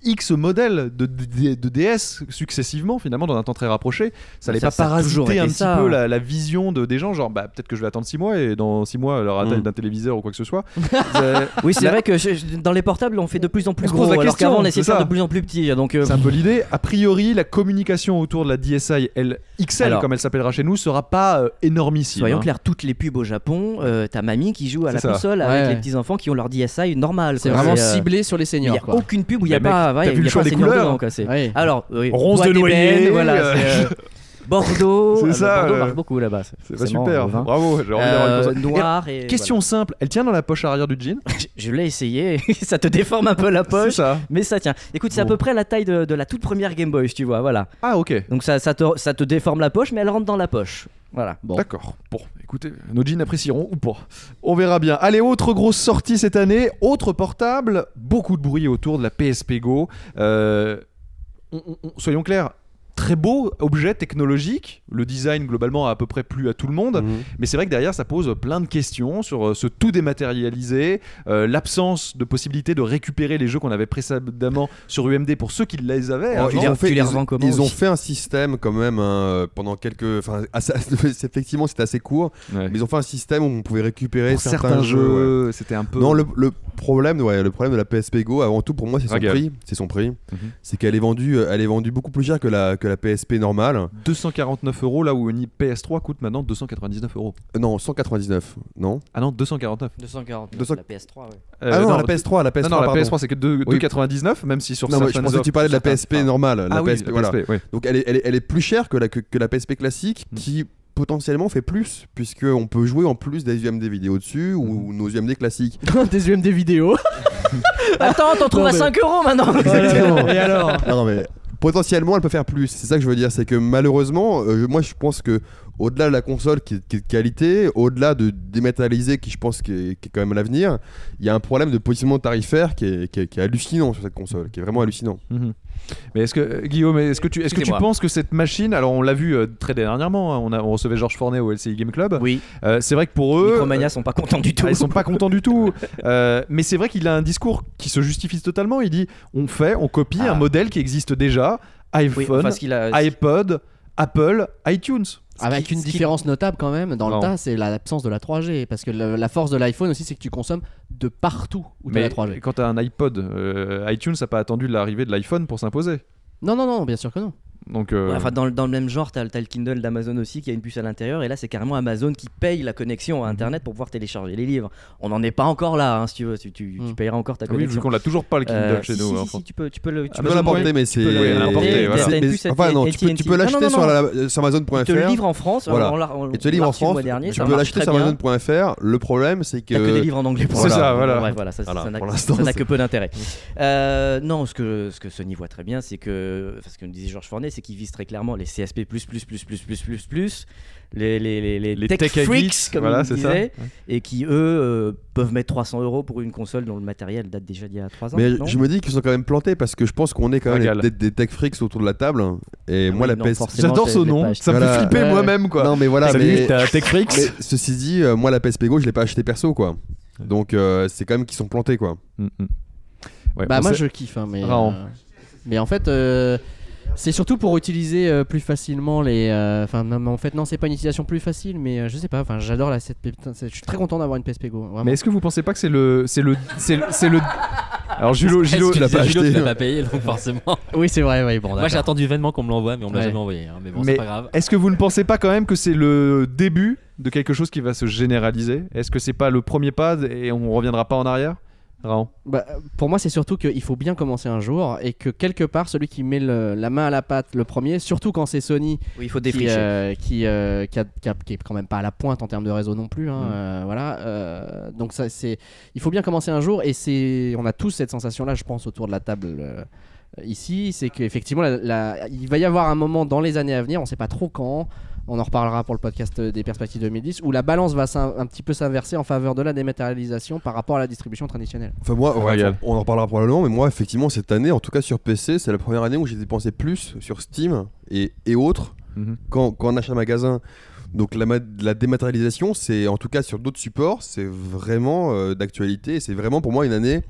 [SPEAKER 1] X modèles de, de, de D S successivement finalement dans un temps très rapproché. Ça allait
[SPEAKER 2] Ça-
[SPEAKER 1] pas
[SPEAKER 2] ça a toujours
[SPEAKER 1] parasiter
[SPEAKER 2] été
[SPEAKER 1] un petit
[SPEAKER 2] ça.
[SPEAKER 1] peu la, la vision de, des gens, genre bah, peut-être que je vais attendre six mois et dans six mois leur taille
[SPEAKER 3] Mm.
[SPEAKER 1] d'un téléviseur ou quoi que ce soit. Euh,
[SPEAKER 2] Oui, c'est
[SPEAKER 1] la-
[SPEAKER 2] vrai que je- je- dans les portables, on fait de plus en plus
[SPEAKER 1] On se
[SPEAKER 2] gros,
[SPEAKER 1] pose la
[SPEAKER 2] alors
[SPEAKER 1] question,
[SPEAKER 2] qu'avant, on essayait de
[SPEAKER 1] c'est
[SPEAKER 2] faire
[SPEAKER 1] ça.
[SPEAKER 2] de plus en plus petit. Donc, euh,
[SPEAKER 1] C'est un peu l'idée. A priori, la communication autour de la D S I L X L,
[SPEAKER 2] Alors-
[SPEAKER 1] comme elle s'appellera chez nous, sera pas euh, énormissime.
[SPEAKER 2] soyons
[SPEAKER 1] hein.
[SPEAKER 2] clairs, toutes les pubs au Japon, euh, t'as mamie qui joue à
[SPEAKER 1] C'est
[SPEAKER 2] la
[SPEAKER 1] ça.
[SPEAKER 2] console
[SPEAKER 4] Ouais,
[SPEAKER 2] avec
[SPEAKER 4] ouais.
[SPEAKER 2] les petits enfants qui ont leur D S I normal.
[SPEAKER 4] C'est
[SPEAKER 2] quoi.
[SPEAKER 4] vraiment
[SPEAKER 2] euh,
[SPEAKER 4] ciblé sur les
[SPEAKER 2] Il
[SPEAKER 4] seniors.
[SPEAKER 2] n'y a
[SPEAKER 4] quoi.
[SPEAKER 2] aucune pub où il n'y a
[SPEAKER 1] Mais
[SPEAKER 2] pas.
[SPEAKER 1] mec,
[SPEAKER 2] ouais,
[SPEAKER 1] t'as
[SPEAKER 2] il
[SPEAKER 1] vu
[SPEAKER 2] y
[SPEAKER 1] le
[SPEAKER 2] a
[SPEAKER 1] choix
[SPEAKER 2] pas
[SPEAKER 1] des
[SPEAKER 2] senior
[SPEAKER 1] couleurs
[SPEAKER 2] dedans, quoi, c'est-
[SPEAKER 4] Ouais.
[SPEAKER 2] Alors, oui,
[SPEAKER 1] Ronce
[SPEAKER 2] bois
[SPEAKER 1] de noyer,
[SPEAKER 2] d'ébène, voilà.
[SPEAKER 1] euh,
[SPEAKER 2] c'est, euh, Bordeaux,
[SPEAKER 1] C'est
[SPEAKER 2] ah,
[SPEAKER 1] ça,
[SPEAKER 2] Bordeaux
[SPEAKER 1] euh,
[SPEAKER 2] marche beaucoup là-bas.
[SPEAKER 1] C'est pas
[SPEAKER 2] forcément,
[SPEAKER 1] super.
[SPEAKER 2] euh, vin.
[SPEAKER 1] Bravo. J'ai envie d'avoir une
[SPEAKER 2] Euh,
[SPEAKER 1] console.
[SPEAKER 2] noir et.
[SPEAKER 1] Question simple, elle tient dans la poche arrière du jean.
[SPEAKER 2] voilà. Je, je l'ai essayé, ça te déforme un peu la
[SPEAKER 1] C'est
[SPEAKER 2] poche,
[SPEAKER 1] ça.
[SPEAKER 2] mais ça tient. Écoute, c'est à
[SPEAKER 1] Bon.
[SPEAKER 2] peu près la taille de, de la toute première Game Boy, si tu vois, voilà.
[SPEAKER 1] Ah ok.
[SPEAKER 2] Donc ça, ça, te, ça te déforme la poche, mais elle rentre dans la poche. Voilà.
[SPEAKER 4] Bon.
[SPEAKER 1] D'accord. Bon, écoutez, nos jeans apprécieront ou pas. On verra bien. Allez, autre grosse sortie cette année, autre portable, beaucoup de bruit autour de la P S P Go. Euh, on- on- on- soyons clairs. Très beau objet technologique, le design globalement a à peu près plu à tout le monde,
[SPEAKER 3] Mhm.
[SPEAKER 1] mais c'est vrai que derrière ça pose plein de questions sur euh, ce tout dématérialisé, euh, l'absence de possibilité de récupérer les jeux qu'on avait précédemment sur U M D pour ceux qui les avaient.
[SPEAKER 3] Oh,
[SPEAKER 1] avant.
[SPEAKER 3] ils,
[SPEAKER 2] les-
[SPEAKER 3] ont fait,
[SPEAKER 2] tu les
[SPEAKER 3] ils-
[SPEAKER 2] revends comment
[SPEAKER 3] ils ont
[SPEAKER 2] aussi
[SPEAKER 3] fait un système quand même hein, pendant quelques. Enfin, assez- c'est- effectivement, c'était assez court,
[SPEAKER 1] Ouais.
[SPEAKER 3] mais ils ont fait un système où on pouvait récupérer
[SPEAKER 1] Pour
[SPEAKER 3] certains,
[SPEAKER 1] certains
[SPEAKER 3] jeux. ouais.
[SPEAKER 1] jeux, c'était un peu...
[SPEAKER 3] Non, le, le problème, ouais, le problème de la P S P Go, avant tout pour moi, c'est son
[SPEAKER 1] Regarde.
[SPEAKER 3] prix. C'est son prix.
[SPEAKER 1] Mhm.
[SPEAKER 3] C'est qu'elle est vendue, euh, elle est vendue beaucoup plus cher que la que la P S P normale.
[SPEAKER 1] deux cent quarante-neuf euros là où une P S trois coûte maintenant deux cent quatre-vingt-dix-neuf euros.
[SPEAKER 3] Euh, Non, cent quatre-vingt-dix-neuf. Non.
[SPEAKER 1] Ah non, deux cent quarante-neuf.
[SPEAKER 2] deux cent quarante,
[SPEAKER 3] deux cents
[SPEAKER 2] la P S trois, ouais.
[SPEAKER 1] Euh,
[SPEAKER 3] ah non, la P S trois, la P S
[SPEAKER 1] Non,
[SPEAKER 3] trois.
[SPEAKER 1] non, la
[SPEAKER 3] pardon.
[SPEAKER 1] P S trois c'est que deux-
[SPEAKER 3] Oui.
[SPEAKER 1] deux cent quatre-vingt-dix-neuf, même si sur
[SPEAKER 3] Non, mais je
[SPEAKER 1] certaines
[SPEAKER 3] pensais que tu parlais de la P S P
[SPEAKER 1] certains-
[SPEAKER 3] normale. La
[SPEAKER 1] Ah oui,
[SPEAKER 3] P S P,
[SPEAKER 1] la
[SPEAKER 3] voilà.
[SPEAKER 1] P S P, oui.
[SPEAKER 3] Donc elle est, elle est, elle est plus chère que la, que, que la P S P classique
[SPEAKER 1] Mm.
[SPEAKER 3] qui potentiellement fait plus puisque on peut jouer en plus des U M D vidéo dessus ou
[SPEAKER 1] Mm.
[SPEAKER 3] nos U M D classiques.
[SPEAKER 4] Des U M D vidéo.
[SPEAKER 2] Attends, t'en trouves
[SPEAKER 4] Non,
[SPEAKER 2] à
[SPEAKER 4] mais-
[SPEAKER 2] cinq euros maintenant.
[SPEAKER 3] Exactement.
[SPEAKER 4] Et alors
[SPEAKER 3] Non, non, mais potentiellement elle peut faire plus. C'est ça que je veux dire, c'est que malheureusement, euh, moi je pense que au-delà de la console qui est, qui est de qualité, au-delà de dématérialiser qui je pense qui est, qui est quand même l'avenir, il y a un problème de positionnement tarifaire qui est, qui est- qui est hallucinant sur cette console, qui est vraiment hallucinant.
[SPEAKER 1] Mhm. Mais est-ce que euh, Guillaume, est-ce que tu, est-ce que tu
[SPEAKER 2] Excusez-moi.
[SPEAKER 1] penses que cette machine, alors on l'a vu euh, très dernièrement, hein, on, a, on recevait Georges Fornet au L C I Game Club.
[SPEAKER 2] Oui,
[SPEAKER 1] Euh, c'est vrai que pour eux,
[SPEAKER 2] Micromania sont pas contents du tout.
[SPEAKER 1] ah, ils sont pas contents du tout. Euh, mais c'est vrai qu'il a un discours qui se justifie totalement. Il dit, on fait, on copie
[SPEAKER 2] Ah.
[SPEAKER 1] un modèle qui existe déjà, iPhone,
[SPEAKER 2] Oui, enfin, ce qu'il a.
[SPEAKER 1] iPod, Apple, iTunes.
[SPEAKER 4] Avec
[SPEAKER 2] qui-
[SPEAKER 4] une
[SPEAKER 2] ce qui-
[SPEAKER 4] différence notable quand même dans
[SPEAKER 1] Non.
[SPEAKER 4] le tas, c'est la- l'absence de la trois G. Parce que le- la force de l'iPhone aussi, c'est que tu consommes de partout où tu as
[SPEAKER 1] Mais
[SPEAKER 4] la trois G.
[SPEAKER 1] quand tu as un iPod, euh, iTunes n'a pas attendu l'arrivée de l'iPhone pour s'imposer.
[SPEAKER 4] Non, non, non, bien sûr que non.
[SPEAKER 1] Donc, euh,
[SPEAKER 2] Ouais, enfin, dans, le- dans le même genre, t'as, t'as le Kindle d'Amazon aussi qui a une puce à l'intérieur, et là c'est carrément Amazon qui paye la connexion à Internet pour pouvoir télécharger les livres. On n'en est pas encore là, hein, si tu veux, tu, tu, tu
[SPEAKER 4] Mm.
[SPEAKER 2] payeras encore ta
[SPEAKER 1] ah oui,
[SPEAKER 2] connexion.
[SPEAKER 1] vu qu'on l'a toujours pas le Kindle
[SPEAKER 2] Euh,
[SPEAKER 1] chez
[SPEAKER 2] si,
[SPEAKER 1] nous.
[SPEAKER 2] si,
[SPEAKER 1] hein,
[SPEAKER 2] si,
[SPEAKER 1] enfin.
[SPEAKER 2] si, tu peux, tu peux le. Tu
[SPEAKER 3] Tu
[SPEAKER 2] peux
[SPEAKER 3] peux
[SPEAKER 2] le
[SPEAKER 3] l'importer,
[SPEAKER 2] monter,
[SPEAKER 3] mais
[SPEAKER 2] tu peux
[SPEAKER 3] c'est.
[SPEAKER 2] le-
[SPEAKER 1] Oui, l'importer,
[SPEAKER 2] t'as-
[SPEAKER 1] voilà.
[SPEAKER 2] t'as une
[SPEAKER 3] Mais-
[SPEAKER 2] puce
[SPEAKER 3] Enfin, non, tu peux, tu
[SPEAKER 2] A T and T.
[SPEAKER 3] peux l'acheter
[SPEAKER 2] Non, non,
[SPEAKER 3] sur,
[SPEAKER 2] non.
[SPEAKER 3] la- sur Amazon.fr.
[SPEAKER 2] Ils te le livrent en France,
[SPEAKER 3] Voilà.
[SPEAKER 2] on l'a- on-
[SPEAKER 3] Et tu le
[SPEAKER 2] on
[SPEAKER 3] livres
[SPEAKER 2] l'a
[SPEAKER 3] en
[SPEAKER 2] reçu le
[SPEAKER 3] France.
[SPEAKER 2] mois dernier,
[SPEAKER 3] Tu
[SPEAKER 2] ça
[SPEAKER 3] peux
[SPEAKER 2] marche
[SPEAKER 3] l'acheter
[SPEAKER 2] très
[SPEAKER 3] sur
[SPEAKER 2] bien.
[SPEAKER 3] Amazon.fr. Le problème, c'est que.
[SPEAKER 2] T'as que des livres en anglais pour
[SPEAKER 1] C'est
[SPEAKER 2] l'instant.
[SPEAKER 1] ça, voilà.
[SPEAKER 2] Ouais, voilà, ça, ça
[SPEAKER 3] Voilà,
[SPEAKER 2] n'a-
[SPEAKER 3] pour l'instant,
[SPEAKER 2] ça n'a
[SPEAKER 3] c'est-
[SPEAKER 2] que peu d'intérêt. Euh, non, ce que, ce que Sony voit très bien, c'est que, parce que nous disait Georges Fornet, c'est qu'ils visent très clairement les C S P plus, plus, plus, plus, plus, plus, plus, les, les, les, les,
[SPEAKER 1] Les
[SPEAKER 2] tech,
[SPEAKER 1] tech
[SPEAKER 2] freaks,
[SPEAKER 1] geeks,
[SPEAKER 2] comme
[SPEAKER 1] voilà,
[SPEAKER 2] ils
[SPEAKER 1] c'est ça.
[SPEAKER 2] disaient, et qui, eux, euh, peuvent mettre trois cents euros pour une console dont le matériel date déjà d'il y a trois ans.
[SPEAKER 3] Mais
[SPEAKER 2] non
[SPEAKER 3] je me dis qu'ils sont quand même plantés parce que je pense qu'on est quand même
[SPEAKER 1] Regarde.
[SPEAKER 3] des, des tech freaks autour de la table. Et
[SPEAKER 2] Ah
[SPEAKER 3] moi,
[SPEAKER 2] oui,
[SPEAKER 3] la
[SPEAKER 2] non,
[SPEAKER 3] P S.
[SPEAKER 2] forcément.
[SPEAKER 1] J'adore
[SPEAKER 2] je
[SPEAKER 1] ce
[SPEAKER 2] l'ai
[SPEAKER 1] nom,
[SPEAKER 2] pas
[SPEAKER 1] ça me
[SPEAKER 3] Voilà.
[SPEAKER 1] fait flipper
[SPEAKER 4] Ouais.
[SPEAKER 1] moi-même quoi.
[SPEAKER 3] Non, mais voilà.
[SPEAKER 1] Salut,
[SPEAKER 3] mais...
[SPEAKER 1] t'as Tech Freaks.
[SPEAKER 3] mais ceci dit, euh, moi, la P S P Go, je l'ai pas acheté perso, quoi. Donc, euh, c'est quand même qu'ils sont plantés, quoi.
[SPEAKER 1] Mm, mm. Ouais,
[SPEAKER 4] Bah
[SPEAKER 1] on
[SPEAKER 4] moi
[SPEAKER 1] sait-
[SPEAKER 4] je kiffe, hein, mais
[SPEAKER 1] Rarement.
[SPEAKER 4] euh, mais en fait euh, c'est surtout pour utiliser euh, plus facilement les. euh, Enfin non, mais en fait non, c'est pas une utilisation plus facile, mais euh, je sais pas. Enfin j'adore la cette. putain, c'est- Je suis très content d'avoir une P S P Go. Vraiment.
[SPEAKER 1] Mais est-ce que vous pensez pas que c'est le, c'est le, c'est le, c'est le... Alors Julo, Gilo,
[SPEAKER 5] tu l'as pas acheté, tu l'as
[SPEAKER 3] acheté.
[SPEAKER 5] pas payé, donc forcément.
[SPEAKER 4] Oui c'est vrai, oui bon.
[SPEAKER 5] Moi j'ai
[SPEAKER 4] d'accord.
[SPEAKER 5] attendu vainement qu'on me l'envoie, mais on me l'a
[SPEAKER 4] Ouais.
[SPEAKER 5] jamais envoyé. hein, Mais bon,
[SPEAKER 1] Mais-
[SPEAKER 5] c'est pas grave.
[SPEAKER 1] est-ce que vous ne pensez pas quand même que c'est le début de quelque chose qui va se généraliser? Est-ce que c'est pas le premier pas et on reviendra pas en arrière? Raon.
[SPEAKER 4] Bah, pour moi, c'est surtout qu'il faut bien commencer un jour et que quelque part, celui qui met le- la main à la pâte le premier, surtout quand c'est Sony
[SPEAKER 2] Oui, il faut
[SPEAKER 4] qui,
[SPEAKER 2] défricher.
[SPEAKER 4] euh, qui, euh, qui, a- qui a- qui est quand même pas à la pointe en termes de réseau non plus. hein,
[SPEAKER 1] Mm.
[SPEAKER 4] euh, voilà. euh, donc ça, c'est, il faut bien commencer un jour et c'est, on a tous cette sensation-là, je pense, autour de la table. euh, Ici, c'est qu'effectivement, la- la- il va y avoir un moment dans les années à venir, on sait pas trop quand, on en reparlera pour le podcast des perspectives deux mille dix, où la balance va s'in- un petit peu s'inverser en faveur de la dématérialisation par rapport à la distribution traditionnelle.
[SPEAKER 3] Enfin, moi,
[SPEAKER 1] Ouais,
[SPEAKER 3] ouais,
[SPEAKER 1] regarde.
[SPEAKER 3] on en reparlera probablement, mais moi, effectivement, cette année, en tout cas sur P C, c'est la première année où j'ai dépensé plus sur Steam et, et autres
[SPEAKER 1] Mhm.
[SPEAKER 3] qu'en, qu'en achat magasin. Donc la, ma- la dématérialisation, c'est en tout cas sur d'autres supports, c'est vraiment euh, d'actualité. Et c'est vraiment pour moi une année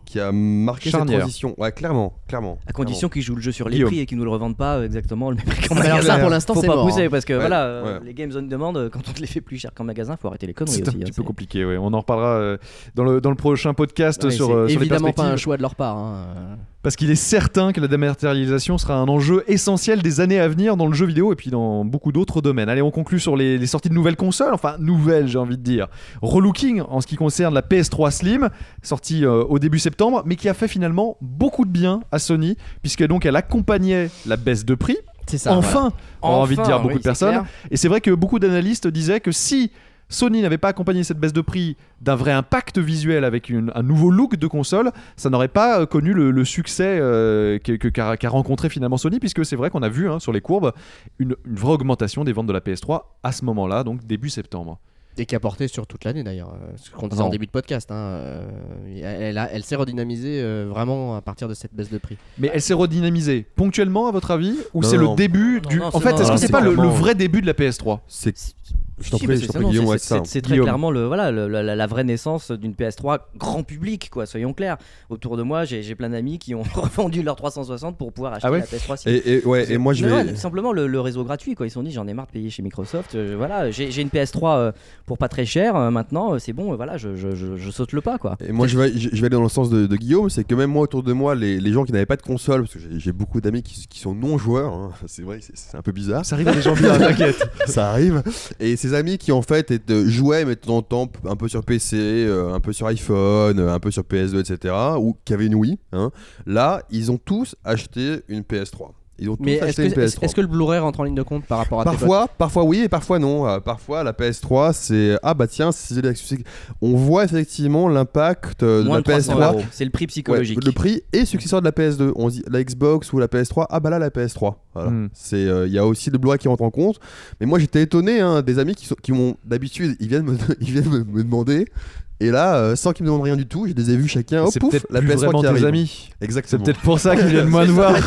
[SPEAKER 3] qui a marqué
[SPEAKER 1] Charnière.
[SPEAKER 3] cette transition. Ouais, clairement, clairement.
[SPEAKER 2] À condition
[SPEAKER 3] clairement.
[SPEAKER 2] qu'ils jouent le jeu sur les
[SPEAKER 1] Guillaume.
[SPEAKER 2] prix et qu'ils nous le revendent pas euh, exactement le même prix qu'en
[SPEAKER 4] Ah, mais alors
[SPEAKER 2] magasin.
[SPEAKER 4] ça, pour l'instant,
[SPEAKER 2] faut
[SPEAKER 4] c'est
[SPEAKER 2] pas
[SPEAKER 4] mort,
[SPEAKER 2] pousser
[SPEAKER 4] hein.
[SPEAKER 2] parce que
[SPEAKER 3] Ouais,
[SPEAKER 2] voilà, euh,
[SPEAKER 3] ouais.
[SPEAKER 2] les Game Zone demandent quand on te les fait plus cher qu'en magasin, faut arrêter les conneries
[SPEAKER 1] C'est un
[SPEAKER 2] aussi.
[SPEAKER 1] petit
[SPEAKER 2] hein,
[SPEAKER 1] peu
[SPEAKER 2] c'est-
[SPEAKER 1] compliqué, ouais. On en reparlera euh, dans, le, dans le prochain podcast
[SPEAKER 4] Ouais,
[SPEAKER 1] sur,
[SPEAKER 4] c'est
[SPEAKER 1] euh, sur les
[SPEAKER 4] évidemment pas
[SPEAKER 1] perspectives.
[SPEAKER 4] un choix de leur part. hein.
[SPEAKER 1] Parce qu'il est certain que la dématérialisation sera un enjeu essentiel des années à venir dans le jeu vidéo et puis dans beaucoup d'autres domaines. Allez, on conclut sur les, les sorties de nouvelles consoles, enfin nouvelles j'ai envie de dire. Relooking en ce qui concerne la P S trois Slim, sortie euh, au début septembre, mais qui a fait finalement beaucoup de bien à Sony, puisque donc elle accompagnait la baisse de prix.
[SPEAKER 4] C'est ça.
[SPEAKER 1] Enfin, on a envie de dire
[SPEAKER 2] Enfin,
[SPEAKER 1] beaucoup
[SPEAKER 2] oui,
[SPEAKER 1] de
[SPEAKER 2] c'est
[SPEAKER 1] personnes.
[SPEAKER 2] clair.
[SPEAKER 1] Et c'est vrai que beaucoup d'analystes disaient que si Sony n'avait pas accompagné cette baisse de prix d'un vrai impact visuel avec une- un nouveau look de console, ça n'aurait pas euh, connu le, le succès euh, que- que- qu'a qu'a rencontré finalement Sony, puisque c'est vrai qu'on a vu hein, sur les courbes une, une vraie augmentation des ventes de la P S trois à ce moment-là, donc début septembre.
[SPEAKER 4] Et qui a porté sur toute l'année d'ailleurs. euh, Ce qu'on disait
[SPEAKER 1] Non.
[SPEAKER 4] en début de podcast. hein, euh, Elle, a- elle s'est redynamisée euh, vraiment à partir de cette baisse de prix.
[SPEAKER 1] Mais elle s'est redynamisée ponctuellement à votre avis, ou
[SPEAKER 3] Non,
[SPEAKER 1] c'est le
[SPEAKER 3] non.
[SPEAKER 1] début
[SPEAKER 2] Non,
[SPEAKER 1] du...
[SPEAKER 2] non,
[SPEAKER 1] en
[SPEAKER 2] c'est-
[SPEAKER 1] fait,
[SPEAKER 2] non,
[SPEAKER 1] est-ce
[SPEAKER 2] non,
[SPEAKER 1] que c'est
[SPEAKER 2] c'est
[SPEAKER 1] pas le,
[SPEAKER 3] vraiment-
[SPEAKER 1] le vrai début de la P S trois?
[SPEAKER 3] C'est Je t'en
[SPEAKER 2] Si,
[SPEAKER 3] prie,
[SPEAKER 2] mais
[SPEAKER 3] je
[SPEAKER 2] c'est-
[SPEAKER 3] t'en prie,
[SPEAKER 2] non,
[SPEAKER 3] Guillaume,
[SPEAKER 2] c'est-
[SPEAKER 3] ouais,
[SPEAKER 2] c'est-
[SPEAKER 3] ça.
[SPEAKER 2] c'est très
[SPEAKER 1] Guillaume.
[SPEAKER 2] clairement le, voilà, le- la, la vraie naissance d'une P S trois grand public, quoi, soyons clairs. Autour de moi, j'ai j'ai plein d'amis qui ont revendu leur trois cent soixante pour pouvoir acheter
[SPEAKER 1] Ah ouais
[SPEAKER 2] la P S trois.
[SPEAKER 3] Et, et, ouais, et moi je
[SPEAKER 2] Mais ouais,
[SPEAKER 3] vais.
[SPEAKER 2] tout simplement le, le réseau gratuit, quoi. Ils se sont dit j'en ai marre de payer chez Microsoft. euh, voilà, j'ai j'ai une P S trois euh, pour pas très cher. euh, maintenant, euh, c'est bon. euh, voilà, je, je, je, je saute le pas, quoi.
[SPEAKER 3] Et moi je vais, je je vais aller dans le sens de, de Guillaume, c'est que même moi autour de moi, les, les gens qui n'avaient pas de console, parce que j'ai- j'ai beaucoup d'amis qui, qui sont non-joueurs, hein, c'est vrai, c'est c'est un peu bizarre,
[SPEAKER 1] Ça arrive à des gens bien, t'inquiète.
[SPEAKER 3] ça arrive, et ces amis qui en fait étaient- jouaient mais de temps en temps un peu sur P C, euh, un peu sur iPhone, euh, un peu sur P S deux, et cetera, ou qui avaient une Wii, hein, là ils ont tous acheté une P S trois. Ils ont tous
[SPEAKER 4] Mais est-ce
[SPEAKER 3] acheté
[SPEAKER 4] que,
[SPEAKER 3] une P S
[SPEAKER 4] est-ce
[SPEAKER 3] trois.
[SPEAKER 4] est-ce que le Blu-ray rentre en ligne de compte par rapport à tes
[SPEAKER 3] Parfois, parfois oui et parfois non. Euh, parfois la P S trois c'est ah bah tiens c'est c'est- on voit effectivement l'impact euh, de
[SPEAKER 2] Moins
[SPEAKER 3] la
[SPEAKER 2] de
[SPEAKER 3] P S
[SPEAKER 2] trois cents
[SPEAKER 3] trois.
[SPEAKER 2] euros. C'est le prix
[SPEAKER 3] Ouais,
[SPEAKER 2] psychologique.
[SPEAKER 3] le prix et successeur de la P S deux. On se dit la Xbox ou la P S trois, ah bah là la P S trois. Voilà.
[SPEAKER 1] Mm.
[SPEAKER 3] C'est euh, il y a aussi le Blu-ray qui rentre en compte. Mais moi j'étais étonné hein, des amis qui sont qui m'ont d'habitude ils viennent me ils viennent me, me demander. Et là, euh, sans qu'ils me demandent rien du tout, je les ai vus chacun. Oh
[SPEAKER 1] C'est
[SPEAKER 3] pouf,
[SPEAKER 1] peut-être
[SPEAKER 3] la
[SPEAKER 1] plus
[SPEAKER 3] P S trois
[SPEAKER 1] vraiment
[SPEAKER 3] qui
[SPEAKER 1] tes
[SPEAKER 3] arrive.
[SPEAKER 1] amis. C'est
[SPEAKER 3] Exactement.
[SPEAKER 1] peut-être pour ça qu'ils viennent moins te voir.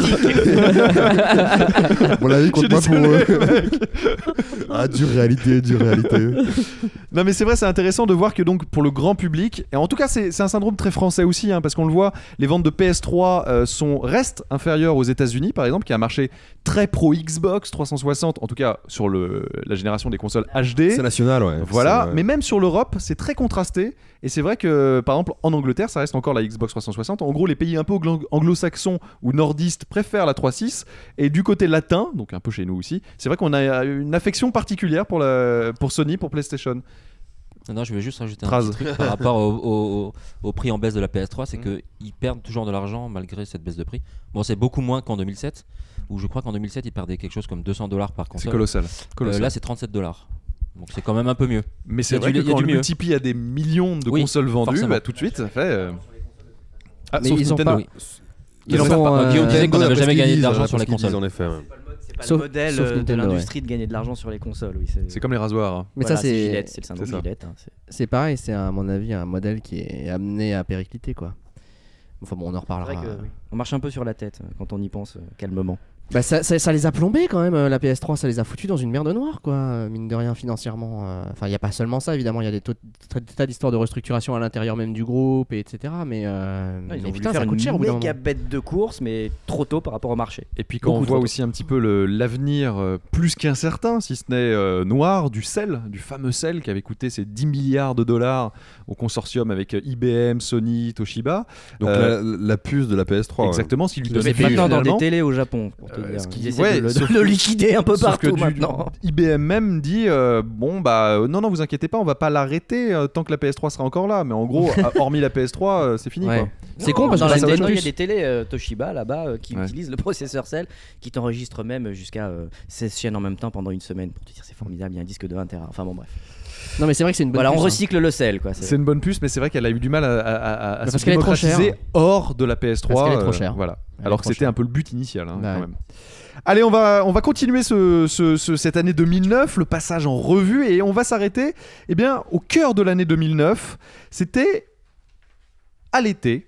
[SPEAKER 3] Mon avis compte
[SPEAKER 1] Je suis
[SPEAKER 3] pas pour eux.
[SPEAKER 1] désolé, mec.
[SPEAKER 3] Ah, dure réalité, dure réalité.
[SPEAKER 1] Non mais c'est vrai, c'est intéressant de voir que donc pour le grand public, et en tout cas c'est c'est un syndrome très français aussi, hein, parce qu'on le voit, les ventes de P S trois euh, sont, restent inférieures aux États-Unis par exemple, qui a un marché très pro Xbox trois cent soixante, en tout cas sur le, la génération des consoles H D.
[SPEAKER 3] C'est national, ouais.
[SPEAKER 1] Voilà,
[SPEAKER 3] C'est, ouais.
[SPEAKER 1] mais même sur l'Europe, c'est très contrasté. Et c'est vrai que, par exemple, en Angleterre, ça reste encore la Xbox trois cent soixante. En gros, les pays un peu anglo- anglo-saxons ou nordistes préfèrent la trois cent six. Et du côté latin, donc un peu chez nous aussi, c'est vrai qu'on a une affection particulière pour, la, pour Sony, pour PlayStation.
[SPEAKER 5] Non, non, je vais juste rajouter un
[SPEAKER 1] Phrase.
[SPEAKER 5] petit truc par rapport au, au- au- au prix en baisse de la P S trois, c'est qu'ils perdent toujours de l'argent malgré cette baisse de prix. Bon, c'est beaucoup moins qu'en deux mille sept, où je crois qu'en deux mille sept, ils perdaient quelque chose comme deux cents dollars par
[SPEAKER 1] C'est
[SPEAKER 5] console.
[SPEAKER 1] colossal.
[SPEAKER 5] Euh,
[SPEAKER 1] colossal.
[SPEAKER 5] là, c'est trente-sept dollars. Donc c'est quand même un peu mieux.
[SPEAKER 1] mais c'est
[SPEAKER 5] il y a
[SPEAKER 1] vrai
[SPEAKER 5] du-
[SPEAKER 1] que
[SPEAKER 5] il y a
[SPEAKER 1] quand on
[SPEAKER 5] du
[SPEAKER 1] le
[SPEAKER 5] mieux.
[SPEAKER 1] multiplie à des millions de
[SPEAKER 5] Oui,
[SPEAKER 1] consoles vendues,
[SPEAKER 5] forcément.
[SPEAKER 1] bah, tout de suite, ça fait... euh, Ah,
[SPEAKER 4] Mais
[SPEAKER 1] sauf
[SPEAKER 4] ils ont
[SPEAKER 1] Nintendo.
[SPEAKER 4] pas-
[SPEAKER 5] Oui.
[SPEAKER 4] Ils
[SPEAKER 5] ont
[SPEAKER 4] ont
[SPEAKER 5] pas-
[SPEAKER 4] euh,
[SPEAKER 5] Guillaume disait qu'on
[SPEAKER 3] Nintendo,
[SPEAKER 5] n'avait
[SPEAKER 3] d'après
[SPEAKER 5] jamais
[SPEAKER 3] ce
[SPEAKER 5] gagné
[SPEAKER 3] qu'ils
[SPEAKER 5] d'argent
[SPEAKER 3] disent,
[SPEAKER 5] sur les
[SPEAKER 3] d'après ce qu'ils
[SPEAKER 5] consoles.
[SPEAKER 3] disent, en effet, ouais.
[SPEAKER 2] C'est pas
[SPEAKER 4] Sauf-
[SPEAKER 2] le modèle
[SPEAKER 4] sauf
[SPEAKER 2] euh, de
[SPEAKER 4] Nintendo,
[SPEAKER 2] l'industrie de gagner de l'argent sur les consoles. Oui,
[SPEAKER 1] C'est comme les rasoirs. hein.
[SPEAKER 4] Mais
[SPEAKER 2] Voilà,
[SPEAKER 4] ça, c'est
[SPEAKER 2] Gillette, c'est le syndrome
[SPEAKER 1] c'est ça.
[SPEAKER 2] Gillette. hein, c'est-
[SPEAKER 4] c'est pareil, c'est à mon avis un modèle qui est amené à péricliter, quoi. Enfin bon, on en
[SPEAKER 2] C'est
[SPEAKER 4] reparlera.
[SPEAKER 2] vrai que oui. On marche un peu sur la tête euh, quand on y pense euh, calmement.
[SPEAKER 4] Bah, ça, ça- ça les a plombés quand même, euh, la P S trois, ça les a foutus dans une merde noire, quoi, euh, mine de rien, financièrement. euh. Enfin, il n'y a pas seulement ça, évidemment, il y a des, taux- des tas d'histoires de restructuration à l'intérieur même du groupe, et etc. Mais, euh,
[SPEAKER 2] Ouais, ils ont
[SPEAKER 4] mais
[SPEAKER 2] voulu
[SPEAKER 4] putain,
[SPEAKER 2] faire
[SPEAKER 4] ça coûte
[SPEAKER 2] une
[SPEAKER 4] cher au bout d'un
[SPEAKER 2] méga
[SPEAKER 4] moment.
[SPEAKER 2] bête de course, mais trop tôt par rapport au marché.
[SPEAKER 1] Et puis quand
[SPEAKER 2] Beaucoup
[SPEAKER 1] on voit
[SPEAKER 2] trop tôt.
[SPEAKER 1] aussi un petit peu le- l'avenir euh, plus qu'incertain, si ce n'est euh, noir, du sel, du fameux sel qui avait coûté ses dix milliards de dollars au consortium avec euh, I B M, Sony, Toshiba.
[SPEAKER 3] Donc
[SPEAKER 1] Euh,
[SPEAKER 3] la, la puce de la P S trois. ouais.
[SPEAKER 1] Exactement, ce qui lui
[SPEAKER 2] Ils
[SPEAKER 1] donnait
[SPEAKER 2] le mettent
[SPEAKER 1] plus
[SPEAKER 2] maintenant dans des
[SPEAKER 1] finalement.
[SPEAKER 2] télés au Japon, pour te
[SPEAKER 1] Euh,
[SPEAKER 2] dire.
[SPEAKER 1] ce qui-
[SPEAKER 2] Ils essaient
[SPEAKER 1] ouais,
[SPEAKER 2] de, le,
[SPEAKER 1] sauf-
[SPEAKER 2] de le liquider un peu
[SPEAKER 1] Sauf que
[SPEAKER 2] partout
[SPEAKER 1] du-
[SPEAKER 2] maintenant.
[SPEAKER 1] I B M même dit euh, bon bah euh, non non vous inquiétez pas on va pas l'arrêter euh, tant que la P S trois sera encore là mais en gros euh, hormis la P S trois euh, c'est fini
[SPEAKER 4] Ouais.
[SPEAKER 1] quoi.
[SPEAKER 4] C'est con parce
[SPEAKER 2] dans
[SPEAKER 4] que
[SPEAKER 2] la
[SPEAKER 4] ça
[SPEAKER 2] Nintendo,
[SPEAKER 4] donne
[SPEAKER 2] il y a
[SPEAKER 4] plus.
[SPEAKER 2] des télés euh, Toshiba là-bas euh, qui
[SPEAKER 1] Ouais.
[SPEAKER 2] utilisent le processeur cell qui t'enregistre même jusqu'à euh, seize chaînes en même temps pendant une semaine pour te dire c'est formidable, il y a un disque de un téra. Enfin bon bref.
[SPEAKER 4] Non, mais c'est vrai que c'est une bonne
[SPEAKER 2] Voilà, on
[SPEAKER 4] puce, hein.
[SPEAKER 2] recycle le sel quoi.
[SPEAKER 1] C'est une bonne puce mais c'est vrai qu'elle a eu du mal à, à, à- à
[SPEAKER 4] Bah,
[SPEAKER 1] se
[SPEAKER 4] parce qu'elle est trop
[SPEAKER 1] démocratiser
[SPEAKER 4] chère.
[SPEAKER 1] hors de la P S trois.
[SPEAKER 4] Parce qu'elle est trop
[SPEAKER 1] euh,
[SPEAKER 4] chère.
[SPEAKER 1] Voilà.
[SPEAKER 4] Elle
[SPEAKER 1] Alors
[SPEAKER 4] est
[SPEAKER 1] que
[SPEAKER 4] trop
[SPEAKER 1] c'était
[SPEAKER 4] chère.
[SPEAKER 1] un peu le but initial hein,
[SPEAKER 4] Bah
[SPEAKER 1] quand
[SPEAKER 4] ouais.
[SPEAKER 1] même. Allez on va on va continuer ce, ce- ce- cette année deux mille neuf, le passage en revue et on va s'arrêter eh bien au cœur de l'année deux mille neuf. C'était à l'été.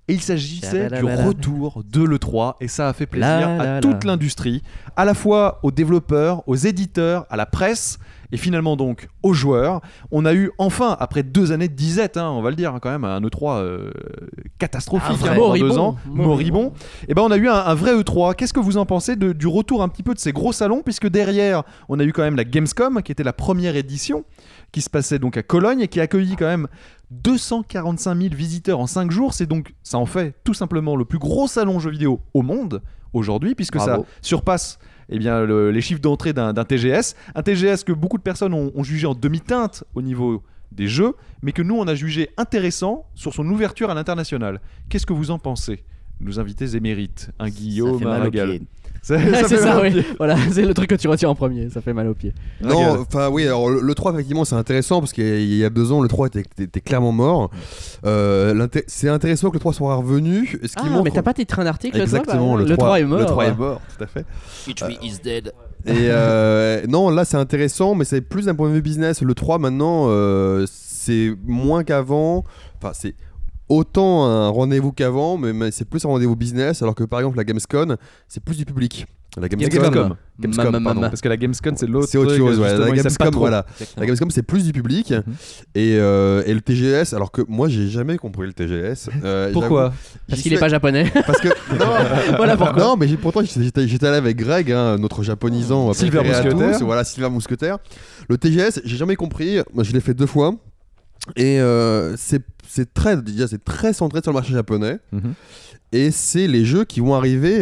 [SPEAKER 1] Et il s'agissait du retour de l'E trois, et ça a fait plaisir à toute l'industrie, à la fois aux développeurs, aux éditeurs, à la presse, et finalement donc aux joueurs. On a eu enfin, après deux années de disette, hein, on va le dire hein, quand même, un E trois euh, catastrophique,
[SPEAKER 4] ah,
[SPEAKER 1] hein, pendant deux ans, moribond. Et ben on a eu un, un vrai E trois. Qu'est-ce que vous en pensez de, du retour un petit peu de ces gros salons, puisque derrière, on a eu quand même la Gamescom, qui était la première édition, qui se passait donc à Cologne, et qui a accueilli quand même deux cent quarante-cinq mille visiteurs en cinq jours. C'est donc, ça en fait tout simplement le plus gros salon jeux vidéo au monde aujourd'hui, puisque Bravo. ça surpasse eh bien, le, les chiffres d'entrée d'un, d'un T G S. Un T G S que beaucoup de personnes ont, ont jugé en demi-teinte au niveau des jeux, mais que nous on a jugé intéressant sur son ouverture à l'international. Qu'est-ce que vous en pensez, nos invités émérites, un Guillaume, un Régal?
[SPEAKER 4] Ça, ça c'est ça, oui. Voilà, c'est le truc que tu retiens en premier, ça fait mal aux pieds.
[SPEAKER 3] Non, enfin oui, alors le, le trois effectivement c'est intéressant parce qu'il y a deux ans le trois était, était clairement mort. Euh, c'est intéressant que le trois soit revenu. Ce qui
[SPEAKER 4] ah
[SPEAKER 3] montre...
[SPEAKER 4] mais t'as pas titré un article?
[SPEAKER 3] Exactement,
[SPEAKER 4] le,
[SPEAKER 3] le,
[SPEAKER 4] trois, le trois est mort.
[SPEAKER 3] Le trois est mort, tout à fait.
[SPEAKER 5] It uh, is dead.
[SPEAKER 3] Et euh, non, là c'est intéressant, mais c'est plus d'un point de vue business. Le trois maintenant, euh, c'est moins qu'avant. Enfin, c'est autant un rendez-vous qu'avant, mais, mais c'est plus un rendez-vous business, alors que par exemple la Gamescom, c'est plus du public. La Gamescom,
[SPEAKER 1] Gamescom, Gamescom ma, ma, ma. parce que la Gamescom c'est l'autre.
[SPEAKER 3] C'est autre chose. Ouais. La Gamescom, voilà. La Gamescom c'est plus du public mm-hmm. et, euh, et le T G S. Alors que moi j'ai jamais compris le T G S.
[SPEAKER 1] Euh, pourquoi?
[SPEAKER 4] Parce qu'il est pas japonais.
[SPEAKER 3] Parce que non,
[SPEAKER 4] voilà pourquoi.
[SPEAKER 3] Non, mais pourtant j'étais, j'étais allé avec Greg, hein, notre japonisant.
[SPEAKER 1] Silver Mousquetaire.
[SPEAKER 3] Voilà, Silver Mousquetaire. Le T G S, j'ai jamais compris. Moi je l'ai fait deux fois. Et euh, c'est, c'est, très, déjà, c'est très centré sur le marché japonais. Mm-hmm. Et c'est les jeux qui vont arriver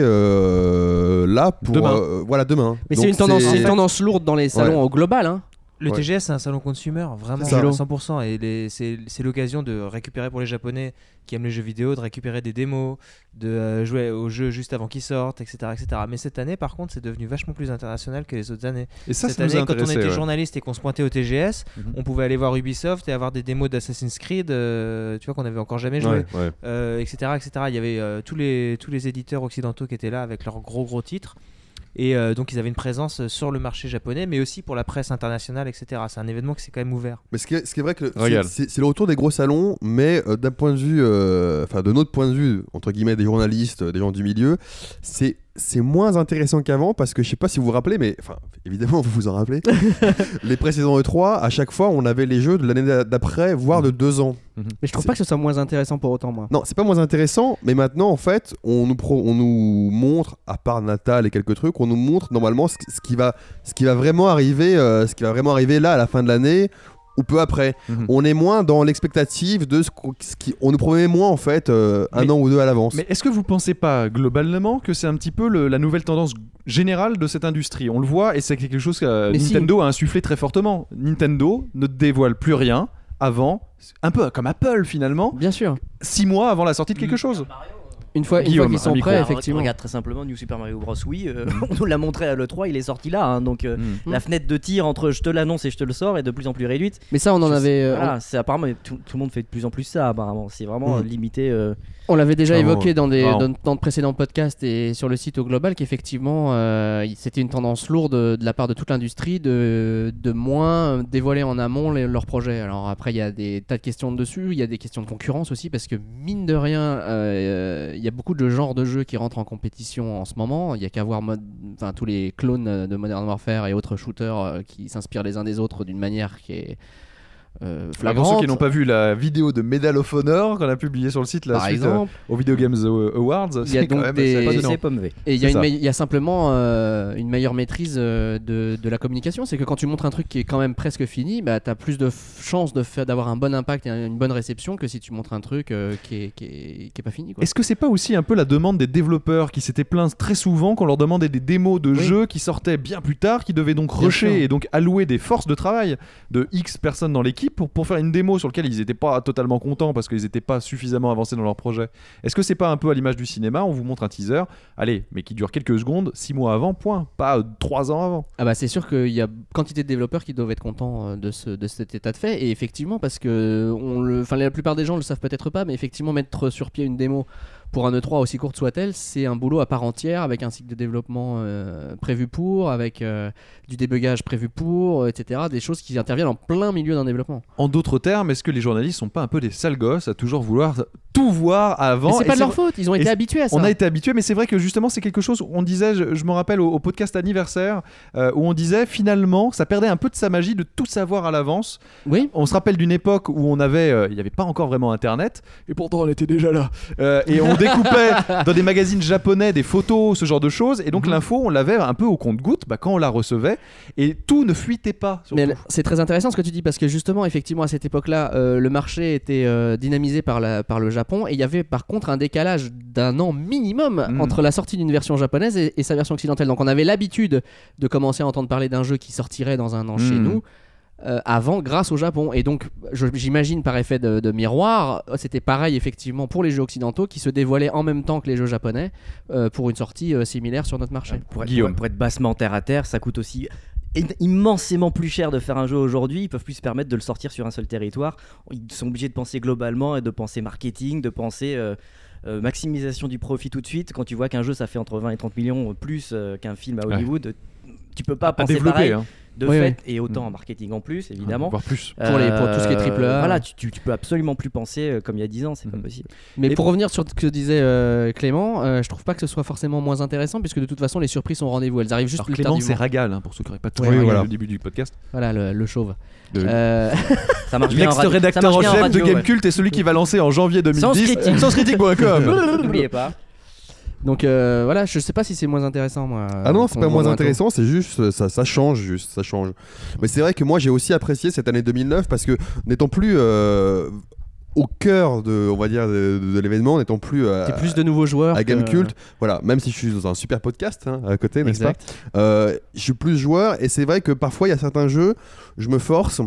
[SPEAKER 3] euh, là pour
[SPEAKER 1] demain.
[SPEAKER 3] Euh, voilà demain.
[SPEAKER 4] Mais
[SPEAKER 3] donc
[SPEAKER 4] c'est une tendance, c'est... une tendance lourde dans les salons ouais. au global. Hein.
[SPEAKER 6] Le
[SPEAKER 3] ouais.
[SPEAKER 6] T G S c'est un salon consumer, vraiment à cent pour cent. Et les, c'est, c'est l'occasion de récupérer pour les Japonais qui aiment les jeux vidéo, de récupérer des démos, de euh, jouer aux jeux juste avant qu'ils sortent, et cetera, et cetera. Mais cette année, par contre, c'est devenu vachement plus international que les autres années.
[SPEAKER 1] Et ça,
[SPEAKER 6] cette
[SPEAKER 1] ça
[SPEAKER 6] année, quand on était
[SPEAKER 1] ouais.
[SPEAKER 6] journaliste et qu'on se pointait au T G S, mm-hmm. on pouvait aller voir Ubisoft et avoir des démos d'Assassin's Creed, euh, tu vois, qu'on n'avait encore jamais joué,
[SPEAKER 3] ouais, ouais.
[SPEAKER 6] Euh, et cetera, et cetera. Il y avait euh, tous les tous les éditeurs occidentaux qui étaient là avec leurs gros gros titres. Et euh, donc ils avaient une présence sur le marché japonais, mais aussi pour la presse internationale, et cetera. C'est un événement qui s'est quand même ouvert.
[SPEAKER 3] Mais ce qui est, ce qui est vrai que c'est, c'est, c'est le retour des gros salons, mais euh, d'un point de vue, enfin euh, de notre point de vue, entre guillemets, des journalistes, des gens du milieu, c'est c'est moins intéressant qu'avant parce que je sais pas si vous vous rappelez, mais enfin évidemment vous vous en rappelez. Les précédents E trois, à chaque fois, on avait les jeux de l'année d'après, voire de deux ans.
[SPEAKER 4] Mais je trouve c'est... pas que ce soit moins intéressant pour autant, moi.
[SPEAKER 3] Non, c'est pas moins intéressant, mais maintenant en fait, on nous pro... on nous montre, à part Natal et quelques trucs, on nous montre normalement ce, ce qui va, ce qui va vraiment arriver, euh, ce qui va vraiment arriver là à la fin de l'année. Ou peu après, mm-hmm. on est moins dans l'expectative de ce, ce qui, on nous promet moins en fait euh, un
[SPEAKER 1] mais,
[SPEAKER 3] an ou deux à l'avance.
[SPEAKER 1] Mais est-ce que vous pensez pas globalement que c'est un petit peu le, la nouvelle tendance générale de cette industrie? On le voit et c'est quelque chose que mais Nintendo si. a insufflé très fortement. Nintendo ne dévoile plus rien avant, un peu comme Apple finalement.
[SPEAKER 4] Bien sûr.
[SPEAKER 1] Six mois avant la sortie de quelque mmh. chose.
[SPEAKER 4] Une fois, une Guillaume, fois qu'ils sont prêts, effectivement.
[SPEAKER 2] Regarde très simplement New Super Mario Bros. Wii, euh, on nous l'a montré à l'E trois, il est sorti là, hein, donc euh, mm. la fenêtre de tir entre je te l'annonce et je te le sors est de plus en plus réduite.
[SPEAKER 4] Mais ça, on en
[SPEAKER 2] je
[SPEAKER 4] avait.
[SPEAKER 2] Sais, voilà, on... c'est apparemment tout, tout le monde fait de plus en plus ça. Apparemment, c'est vraiment mm. limité. Euh...
[SPEAKER 4] On l'avait déjà Clairement. évoqué dans, des, dans, dans de précédents podcasts et sur le site au global qu'effectivement, euh, c'était une tendance lourde de, de la part de toute l'industrie de, de moins dévoiler en amont les, leurs projets. Alors après, il y a des tas de questions dessus, il y a des questions de concurrence aussi parce que mine de rien, euh, il y a beaucoup de genres de jeux qui rentrent en compétition en ce moment. Il n'y a qu'à voir mod... enfin, tous les clones de Modern Warfare et autres shooters euh, qui s'inspirent les uns des autres d'une manière qui est Euh,
[SPEAKER 1] pour ceux qui n'ont pas vu la vidéo de Medal of Honor qu'on a publiée sur le site, la
[SPEAKER 4] Par
[SPEAKER 1] suite
[SPEAKER 4] exemple,
[SPEAKER 1] euh, aux Video Games Awards,
[SPEAKER 4] il y a donc des
[SPEAKER 2] P V.
[SPEAKER 4] Et il y, me... y a simplement euh, une meilleure maîtrise euh, de, de la communication. C'est que quand tu montres un truc qui est quand même presque fini, bah, tu as plus de f- chances de faire, d'avoir un bon impact et une bonne réception que si tu montres un truc euh, qui, est, qui, est, qui est pas fini, quoi.
[SPEAKER 1] Est-ce que c'est pas aussi un peu la demande des développeurs qui s'étaient plaints très souvent qu'on leur demandait des démos de oui. jeux qui sortaient bien plus tard, qui devaient donc rusher et donc allouer des forces de travail de X personnes dans l'équipe pour, pour faire une démo sur lequel ils n'étaient pas totalement contents parce qu'ils n'étaient pas suffisamment avancés dans leur projet? Est-ce que c'est pas un peu à l'image du cinéma, on vous montre un teaser, allez, mais qui dure quelques secondes, six mois avant, point, pas euh, trois ans avant?
[SPEAKER 4] Ah bah c'est sûr qu'il y a quantité de développeurs qui doivent être contents de, ce, de cet état de fait, et effectivement parce que on le, enfin la plupart des gens le savent peut-être pas, mais effectivement mettre sur pied une démo pour un E trois aussi courte soit-elle, c'est un boulot à part entière avec un cycle de développement euh, prévu pour, avec euh, du débugage prévu pour, et cetera. Des choses qui interviennent en plein milieu d'un développement.
[SPEAKER 1] En d'autres termes, est-ce que les journalistes sont pas un peu des sales gosses à toujours vouloir tout voir avant?
[SPEAKER 4] Mais c'est
[SPEAKER 1] et
[SPEAKER 4] pas
[SPEAKER 1] c'est...
[SPEAKER 4] de leur faute, ils ont été habitués à ça.
[SPEAKER 1] On a été habitués, mais c'est vrai que justement c'est quelque chose, on disait, je, je me rappelle au, au podcast anniversaire, euh, où on disait finalement ça perdait un peu de sa magie de tout savoir à l'avance.
[SPEAKER 4] Oui.
[SPEAKER 1] On se rappelle d'une époque où on avait, euh, il n'y avait pas encore vraiment internet, et pourtant on était déjà là, euh, et on découpait dans des magazines japonais des photos, ce genre de choses, et donc mm-hmm. l'info on l'avait un peu au compte-gouttes bah, quand on la recevait, et tout ne fuitait pas. Surtout.
[SPEAKER 4] Mais c'est très intéressant ce que tu dis, parce que justement effectivement à cette époque-là euh, le marché était euh, dynamisé par, la, par le Japon, et il y avait par contre un décalage d'un an minimum mm. entre la sortie d'une version japonaise et, et sa version occidentale. Donc on avait l'habitude de commencer à entendre parler d'un jeu qui sortirait dans un an mm. chez nous euh, avant grâce au Japon. Et donc je, j'imagine par effet de, de miroir, c'était pareil effectivement pour les jeux occidentaux qui se dévoilaient en même temps que les jeux japonais euh, pour une sortie euh, similaire sur notre marché.
[SPEAKER 2] Pour être, Guillaume. Pour, pour être bassement terre à terre, ça coûte aussi immensément plus cher de faire un jeu aujourd'hui. Ils peuvent plus se permettre de le sortir sur un seul territoire. Ils sont obligés de penser globalement et de penser marketing, de penser euh, euh, maximisation du profit tout de suite. Quand tu vois qu'un jeu ça fait entre vingt et trente millions plus euh, qu'un film à Hollywood, ouais. tu peux pas à penser pareil hein. de
[SPEAKER 4] oui,
[SPEAKER 2] fait
[SPEAKER 4] oui.
[SPEAKER 2] et autant en marketing en plus évidemment.
[SPEAKER 1] Voire plus.
[SPEAKER 2] Euh,
[SPEAKER 4] pour, les, pour tout ce qui est triple A.
[SPEAKER 2] Voilà, tu, tu, tu peux absolument plus penser euh, comme il y a dix ans, c'est mmh. pas possible.
[SPEAKER 4] Mais
[SPEAKER 2] et
[SPEAKER 4] pour revenir sur ce que disait euh, Clément, euh, je trouve pas que ce soit forcément moins intéressant puisque de toute façon les surprises sont au rendez-vous. Elles arrivent juste
[SPEAKER 1] Alors,
[SPEAKER 4] plus
[SPEAKER 1] Clément,
[SPEAKER 4] tardivement.
[SPEAKER 1] c'est Ragal hein, pour ceux qui n'auraient pas tout
[SPEAKER 4] ouais,
[SPEAKER 1] oui,
[SPEAKER 4] voilà.
[SPEAKER 1] au début du podcast.
[SPEAKER 4] Voilà le, le chauve.
[SPEAKER 1] De...
[SPEAKER 4] Euh...
[SPEAKER 2] ça marche bien en radio.
[SPEAKER 1] L'ex-rédacteur en chef
[SPEAKER 2] radio,
[SPEAKER 1] de Gamecult ouais. est celui qui va lancer en janvier deux mille dix
[SPEAKER 2] Sans
[SPEAKER 1] critique point com.
[SPEAKER 2] N'oubliez pas.
[SPEAKER 4] Donc euh, voilà, je sais pas si c'est moins intéressant moi.
[SPEAKER 3] Ah non, c'est pas moins intéressant, c'est juste ça, ça change juste, ça change. Mais c'est vrai que moi j'ai aussi apprécié cette année deux mille neuf parce que n'étant plus euh, au cœur de, on va dire, de, de, de l'événement, n'étant plus à,
[SPEAKER 4] plus de nouveaux joueurs
[SPEAKER 3] à
[SPEAKER 4] que...
[SPEAKER 3] Gamecult, voilà, même si je suis dans un super podcast hein, à côté, n'est-ce pas euh, je suis plus joueur et c'est vrai que parfois il y a certains jeux, je me force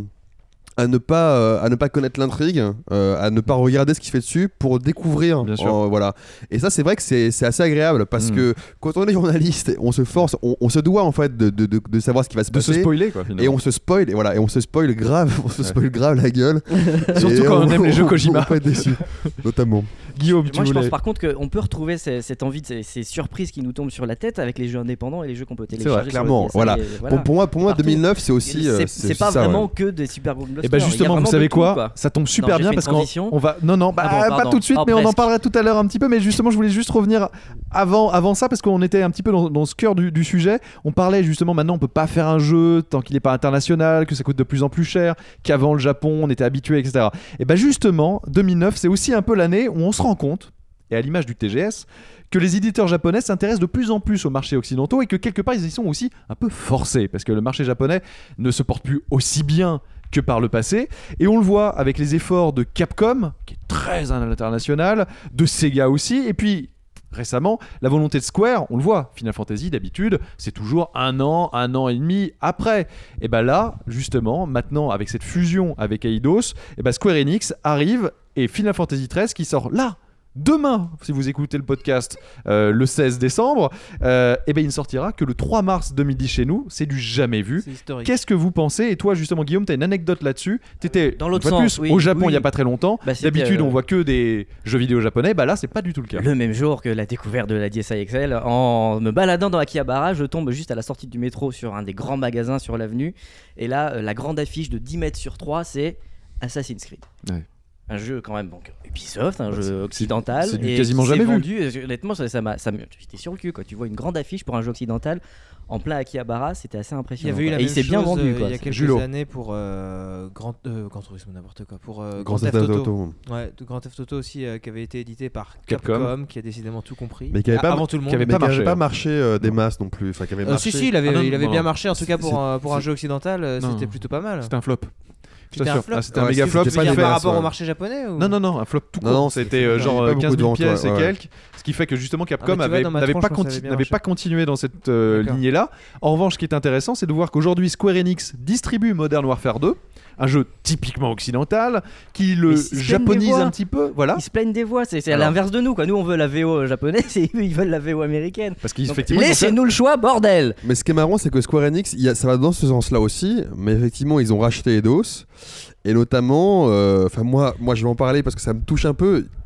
[SPEAKER 3] à ne pas euh, à ne pas connaître l'intrigue, euh, à ne pas regarder ce qui se fait dessus pour découvrir.
[SPEAKER 1] Bien sûr.
[SPEAKER 3] Euh, voilà. Et ça c'est vrai que c'est, c'est assez agréable parce mmh. que quand on est journaliste, on se force, on, on se doit en fait de, de, de, de savoir ce qui va se
[SPEAKER 1] de
[SPEAKER 3] passer.
[SPEAKER 1] De se spoiler quoi. Finalement.
[SPEAKER 3] Et on se spoil et voilà et on se spoil grave, on se spoil ouais. grave la gueule.
[SPEAKER 1] Surtout quand on, on aime les jeux Kojima.
[SPEAKER 3] On peut être déçu, notamment.
[SPEAKER 1] Guillaume,
[SPEAKER 2] moi
[SPEAKER 1] tu
[SPEAKER 2] je
[SPEAKER 1] voulais...
[SPEAKER 2] pense par contre qu'on peut retrouver ces, cette envie de ces, ces surprises qui nous tombent sur la tête avec les jeux indépendants et les jeux qu'on peut télécharger.
[SPEAKER 3] C'est vrai, clairement.
[SPEAKER 2] Sur le
[SPEAKER 3] voilà.
[SPEAKER 2] et, voilà.
[SPEAKER 3] Pour, pour moi, pour moi deux mille neuf c'est aussi.
[SPEAKER 2] C'est,
[SPEAKER 3] euh,
[SPEAKER 2] c'est, c'est pas
[SPEAKER 3] ça,
[SPEAKER 2] vraiment
[SPEAKER 3] ouais.
[SPEAKER 2] que des super blockbusters.
[SPEAKER 1] Et bah justement, vous savez quoi, quoi ça tombe super
[SPEAKER 2] non,
[SPEAKER 1] bien parce qu'on on va. Non non, bah, ah bon, pas tout de suite, oh, mais presque. On en parlera tout à l'heure un petit peu. Mais justement, je voulais juste revenir avant avant ça parce qu'on était un petit peu dans, dans ce cœur du, du sujet. On parlait justement maintenant, on peut pas faire un jeu tant qu'il n'est pas international, que ça coûte de plus en plus cher, qu'avant le Japon on était habitué, et cetera. Et bah justement, deux mille neuf c'est aussi un peu l'année où on se rend compte, et à l'image du T G S, que les éditeurs japonais s'intéressent de plus en plus aux marchés occidentaux et que quelque part ils y sont aussi un peu forcés parce que le marché japonais ne se porte plus aussi bien que par le passé, et on le voit avec les efforts de Capcom qui est très international, de Sega aussi, et puis récemment la volonté de Square, on le voit, Final Fantasy d'habitude c'est toujours un an, un an et demi après, et ben là justement maintenant avec cette fusion avec Eidos, et ben Square Enix arrive et Final Fantasy treize qui sort là demain, si vous écoutez le podcast euh, le seize décembre, euh, et ben il ne sortira que le trois mars deux mille dix chez nous. C'est du jamais vu. Qu'est-ce que vous pensez? Et toi justement Guillaume, tu as une anecdote là-dessus. Tu étais
[SPEAKER 2] dans l'autre sens,
[SPEAKER 1] plus,
[SPEAKER 2] oui,
[SPEAKER 1] au Japon il
[SPEAKER 2] oui.
[SPEAKER 1] n'y a pas très longtemps. Bah, d'habitude euh... on voit que des jeux vidéo japonais. Bah là c'est pas du tout le cas.
[SPEAKER 2] Le même jour que la découverte de la D S I X L, en me baladant dans Akihabara, je tombe juste à la sortie du métro sur un des grands magasins sur l'avenue, et là euh, la grande affiche de dix mètres sur trois c'est Assassin's Creed. Ouais. Un jeu quand même, donc Ubisoft, un bah, jeu c'est, occidental,
[SPEAKER 1] c'est, c'est
[SPEAKER 2] et
[SPEAKER 1] quasiment jamais
[SPEAKER 2] vendu,
[SPEAKER 1] vu.
[SPEAKER 2] Honnêtement, ça, ça m'a, ça m'a, j'étais sur le cul quoi. Tu vois une grande affiche pour un jeu occidental en plein Akihabara, c'était assez impressionnant.
[SPEAKER 6] Il y avait eu la
[SPEAKER 2] et
[SPEAKER 6] même
[SPEAKER 2] il s'est bien vendu.
[SPEAKER 6] Euh,
[SPEAKER 2] quoi.
[SPEAKER 6] Il y a quelques
[SPEAKER 1] Julo.
[SPEAKER 6] années pour euh, Grand, euh, Grand Tourisme n'importe quoi, pour euh,
[SPEAKER 3] Grand,
[SPEAKER 6] Grand Theft Auto.
[SPEAKER 3] Auto.
[SPEAKER 6] Ouais, Grand Theft Auto aussi euh, qui avait été édité par Capcom,
[SPEAKER 1] Capcom,
[SPEAKER 6] qui a décidément tout compris.
[SPEAKER 3] Mais qui avait pas,
[SPEAKER 6] avant tout le monde,
[SPEAKER 3] qui avait
[SPEAKER 6] mais
[SPEAKER 3] pas marché,
[SPEAKER 1] hein.
[SPEAKER 3] pas marché euh, des masses non plus. Enfin, qui avait
[SPEAKER 6] euh,
[SPEAKER 3] marché.
[SPEAKER 6] si si, il avait,
[SPEAKER 1] ah non,
[SPEAKER 6] il avait
[SPEAKER 1] non,
[SPEAKER 6] bien
[SPEAKER 1] non.
[SPEAKER 6] marché en tout cas pour
[SPEAKER 3] c'est,
[SPEAKER 6] un, pour un
[SPEAKER 3] c'est,
[SPEAKER 6] jeu occidental, euh, c'était
[SPEAKER 1] non.
[SPEAKER 6] plutôt pas mal.
[SPEAKER 1] C'était un flop.
[SPEAKER 6] C'était un flop.
[SPEAKER 1] Ah, c'était un méga flop.
[SPEAKER 6] C'est pas
[SPEAKER 3] des
[SPEAKER 6] par
[SPEAKER 3] masses,
[SPEAKER 6] rapport
[SPEAKER 3] ouais.
[SPEAKER 6] au marché japonais ou...
[SPEAKER 1] Non non non, un flop tout court.
[SPEAKER 3] Non, non,
[SPEAKER 1] c'était euh, genre
[SPEAKER 3] pas
[SPEAKER 1] quinze mille pièces
[SPEAKER 3] ouais,
[SPEAKER 1] et
[SPEAKER 3] ouais.
[SPEAKER 1] quelques. Ce qui fait que justement Capcom
[SPEAKER 6] ah,
[SPEAKER 1] avait,
[SPEAKER 6] vois,
[SPEAKER 1] n'avait,
[SPEAKER 6] tranche,
[SPEAKER 1] pas, conti- n'avait pas continué dans cette euh,
[SPEAKER 6] D'accord.
[SPEAKER 1] lignée-là. En revanche, ce qui est intéressant, c'est de voir qu'aujourd'hui Square Enix distribue Modern Warfare deux, un jeu typiquement occidental, qui le japonise un petit peu. Voilà.
[SPEAKER 2] Ils se plaignent des voix, c'est, c'est à
[SPEAKER 1] Alors.
[SPEAKER 2] l'inverse de nous. Quoi. Nous, on veut la V O japonaise et eux, ils veulent la V O américaine.
[SPEAKER 1] Parce qu'effectivement,
[SPEAKER 2] laissez-nous le choix, bordel.
[SPEAKER 3] Mais ce qui est marrant, c'est que Square Enix, il y a, ça va dans ce sens-là aussi, mais effectivement, ils ont racheté Eidos. Et notamment, enfin euh, moi, moi je vais en parler parce que ça me touche un peu.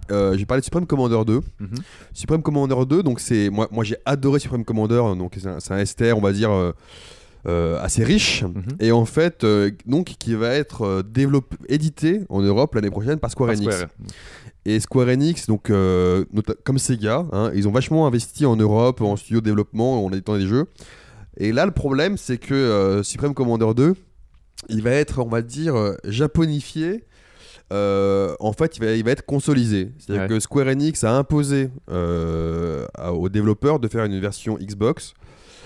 [SPEAKER 3] Euh, j'ai parlé de Supreme Commander deux.
[SPEAKER 1] Mm-hmm.
[SPEAKER 3] Supreme Commander deux, donc c'est moi, moi j'ai adoré Supreme Commander, donc c'est un, c'est un S T R, on va dire euh, euh, assez riche,
[SPEAKER 1] Mm-hmm.
[SPEAKER 3] et en fait euh, donc qui va être euh, développé, édité en Europe l'année prochaine par Square
[SPEAKER 1] Par
[SPEAKER 3] Enix.
[SPEAKER 1] Square.
[SPEAKER 3] Et Square Enix, donc euh, nota- comme Sega, hein, ils ont vachement investi en Europe, en studio de développement, en éditant des jeux. Et là le problème c'est que euh, Supreme Commander deux, il va être, on va dire, euh, japonifié. Euh, en fait, il va, il va être consolisé. C'est-à-dire
[SPEAKER 1] Ouais.
[SPEAKER 3] que Square Enix a imposé euh, à- aux développeurs de faire une version Xbox.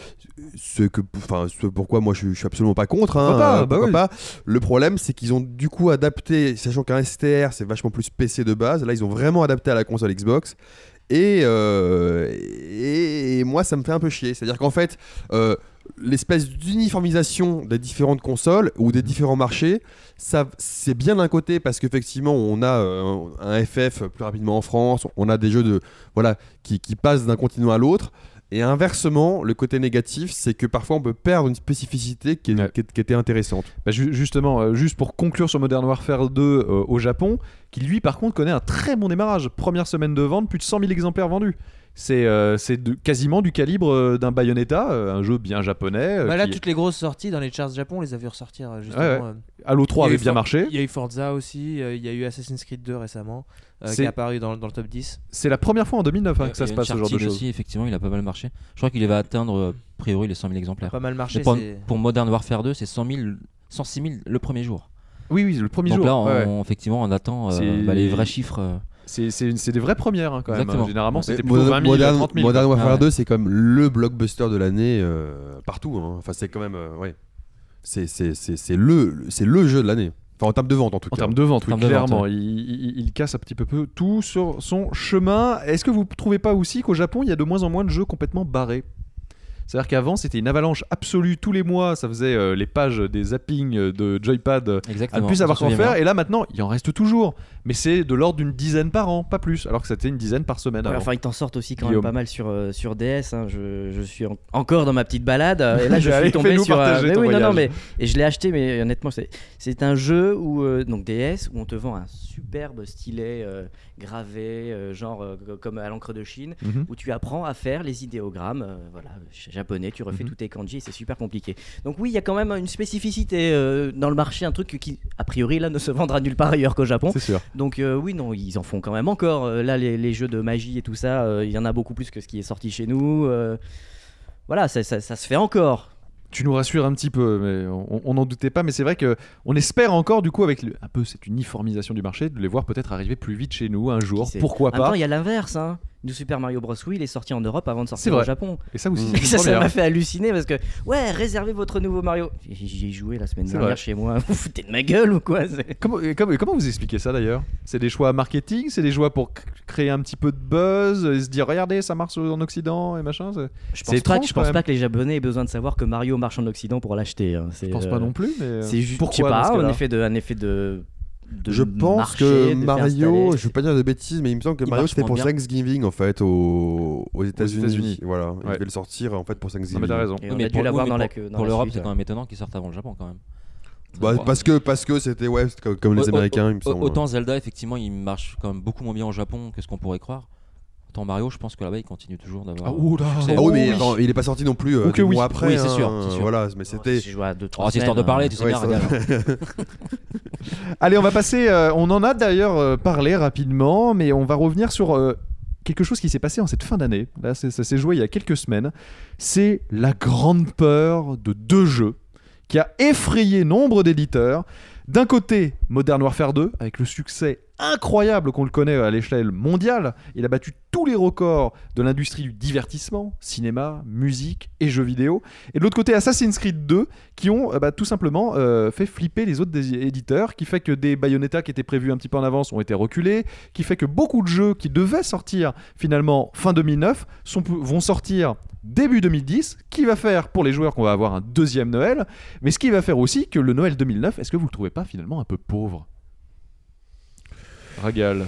[SPEAKER 3] Ce, que, enfin, ce pourquoi moi je, je suis absolument pas contre. Hein,
[SPEAKER 1] Pourquoi pas,
[SPEAKER 3] euh,
[SPEAKER 1] bah
[SPEAKER 3] pourquoi
[SPEAKER 1] oui.
[SPEAKER 3] pas. Le problème, c'est qu'ils ont du coup adapté, sachant qu'un S T R c'est vachement plus P C de base. Là, ils ont vraiment adapté à la console Xbox. Et, euh, et, et moi, ça me fait un peu chier. C'est-à-dire qu'en fait, euh, l'espèce d'uniformisation des différentes consoles ou des différents marchés, ça, c'est bien d'un côté parce qu'effectivement, on a euh, un F F plus rapidement en France, on a des jeux de, voilà, qui, qui passent d'un continent à l'autre. Et inversement, le côté négatif, c'est que parfois on peut perdre une spécificité qui, est-
[SPEAKER 1] Ouais.
[SPEAKER 3] qui, est- qui était intéressante.
[SPEAKER 1] Bah, ju- justement, euh, juste pour conclure sur Modern Warfare deux euh, au Japon, qui lui par contre connaît un très bon démarrage. Première semaine de vente, plus de cent mille exemplaires vendus. C'est euh, c'est de- quasiment du calibre euh, d'un Bayonetta, euh, un jeu bien japonais. euh,
[SPEAKER 6] Bah là,
[SPEAKER 1] qui-
[SPEAKER 6] toutes les grosses sorties dans les charts Japon, on les a vu ressortir euh, justement.
[SPEAKER 1] Ouais, ouais.
[SPEAKER 6] euh,
[SPEAKER 1] Halo trois
[SPEAKER 6] il y a
[SPEAKER 1] avait
[SPEAKER 6] eu
[SPEAKER 1] bien
[SPEAKER 6] For-
[SPEAKER 1] marché.
[SPEAKER 6] Il y a eu Forza aussi, euh, il y a eu Assassin's Creed deux récemment, euh, qui
[SPEAKER 1] C'est-
[SPEAKER 6] est apparu dans, dans le top dix.
[SPEAKER 1] C'est la première fois en deux mille neuf hein,
[SPEAKER 5] Et-
[SPEAKER 1] que ça
[SPEAKER 5] et
[SPEAKER 1] se passe ce genre de
[SPEAKER 5] Uncharted
[SPEAKER 1] choses.
[SPEAKER 5] aussi, effectivement, il a pas mal marché. Je crois qu'il va atteindre euh, a priori les cent mille exemplaires.
[SPEAKER 6] Pas mal marché.
[SPEAKER 5] Mais pour,
[SPEAKER 6] c'est-
[SPEAKER 5] pour Modern Warfare deux, c'est cent mille, cent six mille le premier jour.
[SPEAKER 1] Oui, oui, le premier
[SPEAKER 5] Donc
[SPEAKER 1] jour.
[SPEAKER 5] là, on,
[SPEAKER 1] ouais, ouais.
[SPEAKER 5] effectivement, on attend euh,
[SPEAKER 1] C'est-
[SPEAKER 5] bah, les vrais chiffres. euh.
[SPEAKER 1] C'est- C'est c'est des vraies premières hein, quand même.
[SPEAKER 5] Exactement.
[SPEAKER 1] Généralement, c'était
[SPEAKER 3] Mais
[SPEAKER 1] plutôt
[SPEAKER 3] Modern-
[SPEAKER 1] vingt mille,
[SPEAKER 3] Modern,
[SPEAKER 1] trente mille.
[SPEAKER 3] Modern
[SPEAKER 1] quoi.
[SPEAKER 3] Warfare
[SPEAKER 5] Ah ouais.
[SPEAKER 3] deux, c'est quand même le blockbuster de l'année euh, partout. Hein. Enfin, c'est quand même, euh, ouais, c'est c'est c'est c'est le c'est le jeu de l'année. Enfin, en termes de vente en tout
[SPEAKER 1] En
[SPEAKER 3] cas.
[SPEAKER 1] termes de vente, oui,
[SPEAKER 5] En termes de
[SPEAKER 1] clairement.
[SPEAKER 5] vente,
[SPEAKER 1] il, il- il casse un petit peu peu tout sur son chemin. Est-ce que vous trouvez pas aussi qu'au Japon, il y a de moins en moins de jeux complètement barrés ? C'est-à-dire qu'avant, c'était une avalanche absolue tous les mois. Ça faisait euh, les pages des zappings euh, de Joypad euh, à
[SPEAKER 5] Exactement.
[SPEAKER 1] ne plus savoir
[SPEAKER 5] je
[SPEAKER 1] quoi
[SPEAKER 5] me souviens
[SPEAKER 1] faire.
[SPEAKER 5] bien.
[SPEAKER 1] Et là, maintenant, il en reste toujours. Mais c'est de l'ordre d'une dizaine par an, pas plus. Alors que c'était une dizaine par semaine
[SPEAKER 2] Ouais,
[SPEAKER 1] avant.
[SPEAKER 2] enfin, ils t'en sortent aussi quand
[SPEAKER 1] Guillaume.
[SPEAKER 2] même pas mal sur, euh, sur D S. hein. Je, je suis en- encore dans ma petite balade. euh, Et là, je
[SPEAKER 1] Allez,
[SPEAKER 2] suis tombé
[SPEAKER 1] fais-nous
[SPEAKER 2] sur.
[SPEAKER 1] partager
[SPEAKER 2] mais
[SPEAKER 1] ton
[SPEAKER 2] oui, non, non,
[SPEAKER 1] voyage.
[SPEAKER 2] mais et je l'ai acheté, mais honnêtement, c'est, c'est un jeu où euh, donc D S où on te vend un superbe stylet euh, gravé, euh, genre euh, comme à l'encre de Chine,
[SPEAKER 1] Mhm.
[SPEAKER 2] où tu apprends à faire les idéogrammes. euh, voilà, japonais. Tu refais
[SPEAKER 1] Mhm.
[SPEAKER 2] tous tes kanji. C'est super compliqué. Donc oui, il y a quand même une spécificité euh, dans le marché, un truc qui, a priori, là, ne se vendra nulle part ailleurs qu'au Japon.
[SPEAKER 1] C'est sûr.
[SPEAKER 2] Donc euh, oui, non, ils en font quand même encore. Euh, là, les, les jeux de magie et tout ça, euh, il y en a beaucoup plus que ce qui est sorti chez nous. Euh, voilà, ça, ça- ça se fait encore.
[SPEAKER 1] Tu nous rassures un petit peu, mais on- on n'en doutait pas. Mais c'est vrai que on espère encore, du coup, avec le- un peu cette uniformisation du marché, de les voir peut-être arriver plus vite chez nous un jour.
[SPEAKER 2] Qui sait.
[SPEAKER 1] Pourquoi
[SPEAKER 2] En même temps,
[SPEAKER 1] pas
[SPEAKER 2] il y a l'inverse. Hein. New Super Mario Bros. Wii, il est sorti en Europe avant de
[SPEAKER 1] C'est
[SPEAKER 2] sortir
[SPEAKER 1] vrai.
[SPEAKER 2] au Japon.
[SPEAKER 1] Et ça aussi,
[SPEAKER 3] Mm.
[SPEAKER 1] c'est
[SPEAKER 2] Et
[SPEAKER 1] une
[SPEAKER 2] ça, ça
[SPEAKER 1] première.
[SPEAKER 2] m'a fait halluciner parce que, ouais, réservez votre nouveau Mario. J'y j'y ai joué la semaine
[SPEAKER 1] C'est
[SPEAKER 2] dernière
[SPEAKER 1] vrai.
[SPEAKER 2] chez moi. Vous foutez de ma gueule ou quoi? C'est-
[SPEAKER 1] Comment, et comment, et comment vous expliquez ça d'ailleurs? C'est des choix marketing? C'est des choix pour c- créer un petit peu de buzz et se dire regardez ça marche en Occident et machin? c'est-
[SPEAKER 2] Je
[SPEAKER 1] C'est
[SPEAKER 2] pense, pas,
[SPEAKER 1] étrange,
[SPEAKER 2] que- je
[SPEAKER 1] quand
[SPEAKER 2] pense
[SPEAKER 1] même.
[SPEAKER 2] pas que les Japonais aient besoin de savoir que Mario marche en Occident pour l'acheter. hein. C'est,
[SPEAKER 1] Je pense
[SPEAKER 2] euh,
[SPEAKER 1] pas non plus, mais euh,
[SPEAKER 2] C'est juste,
[SPEAKER 1] pourquoi
[SPEAKER 2] je sais
[SPEAKER 1] dans
[SPEAKER 2] pas,
[SPEAKER 1] ce
[SPEAKER 2] un
[SPEAKER 1] cas-là
[SPEAKER 2] effet de, un effet de. de
[SPEAKER 3] Je pense
[SPEAKER 2] marché,
[SPEAKER 3] que
[SPEAKER 2] de faire
[SPEAKER 3] Mario,
[SPEAKER 2] installer.
[SPEAKER 3] je veux pas dire de bêtises, mais il me semble que
[SPEAKER 2] Il
[SPEAKER 3] Mario
[SPEAKER 2] marche
[SPEAKER 3] c'était pour
[SPEAKER 2] moins bien.
[SPEAKER 3] Thanksgiving en fait aux, aux États-Unis.
[SPEAKER 1] États-Unis.
[SPEAKER 3] Voilà, ils
[SPEAKER 1] Ouais.
[SPEAKER 3] devaient le sortir en fait pour
[SPEAKER 1] Non,
[SPEAKER 3] Thanksgiving.
[SPEAKER 1] mais t'as raison.
[SPEAKER 2] Et
[SPEAKER 5] Oui,
[SPEAKER 2] on
[SPEAKER 5] mais
[SPEAKER 2] a dû
[SPEAKER 5] pour-
[SPEAKER 2] l'avoir
[SPEAKER 5] oui,
[SPEAKER 2] dans
[SPEAKER 5] mais
[SPEAKER 2] la
[SPEAKER 5] pour-
[SPEAKER 2] queue.
[SPEAKER 5] Pour l'Europe, c'est quand même étonnant qu'ils sortent avant le Japon quand même.
[SPEAKER 3] Bah,
[SPEAKER 5] Ouais.
[SPEAKER 3] parce que parce que c'était ouais, c'était comme, comme les
[SPEAKER 5] Au- au-
[SPEAKER 3] Américains, il me
[SPEAKER 5] au-
[SPEAKER 3] semble.
[SPEAKER 5] Autant Zelda, effectivement, il marche quand même beaucoup moins bien au Japon que ce qu'on pourrait croire. Autant Mario, je pense que là-bas, il continue toujours d'avoir.
[SPEAKER 1] Ah, oula.
[SPEAKER 5] succès.
[SPEAKER 3] Ah oui, mais
[SPEAKER 1] oui.
[SPEAKER 3] attends, il est pas sorti non plus euh,
[SPEAKER 1] Ok,
[SPEAKER 3] des
[SPEAKER 1] oui.
[SPEAKER 3] mois après.
[SPEAKER 5] Oui, c'est sûr,
[SPEAKER 3] hein,
[SPEAKER 5] c'est sûr.
[SPEAKER 3] Voilà, mais c'était.
[SPEAKER 2] J'ai joué à deux, trois
[SPEAKER 5] Oh, c'est histoire de
[SPEAKER 2] semaines,
[SPEAKER 5] parler,
[SPEAKER 2] hein.
[SPEAKER 5] tu sais
[SPEAKER 3] Ouais,
[SPEAKER 5] bien,
[SPEAKER 3] ça-
[SPEAKER 5] regarde.
[SPEAKER 1] Allez, on va passer. euh, on en a d'ailleurs euh, parlé rapidement, mais on va revenir sur euh, quelque chose qui s'est passé en cette fin d'année. Là, c'est- ça s'est joué il y a quelques semaines. C'est la grande peur de deux jeux qui a effrayé nombre d'éditeurs. D'un côté, Modern Warfare deux, avec le succès incroyable qu'on le connaît à l'échelle mondiale. Il a battu tous les records de l'industrie du divertissement, cinéma, musique et jeux vidéo. Et de l'autre côté, Assassin's Creed deux, qui ont euh, bah, tout simplement euh, fait flipper les autres des- éditeurs, qui fait que des Bayonetta qui étaient prévus un petit peu en avance ont été reculés, qui fait que beaucoup de jeux qui devaient sortir finalement fin deux mille neuf sont, vont sortir début deux mille dix, qui va faire pour les joueurs qu'on va avoir un deuxième Noël, mais ce qui va faire aussi que le Noël deux mille neuf, est-ce que vous le trouvez pas finalement un peu pauvre? Ragal.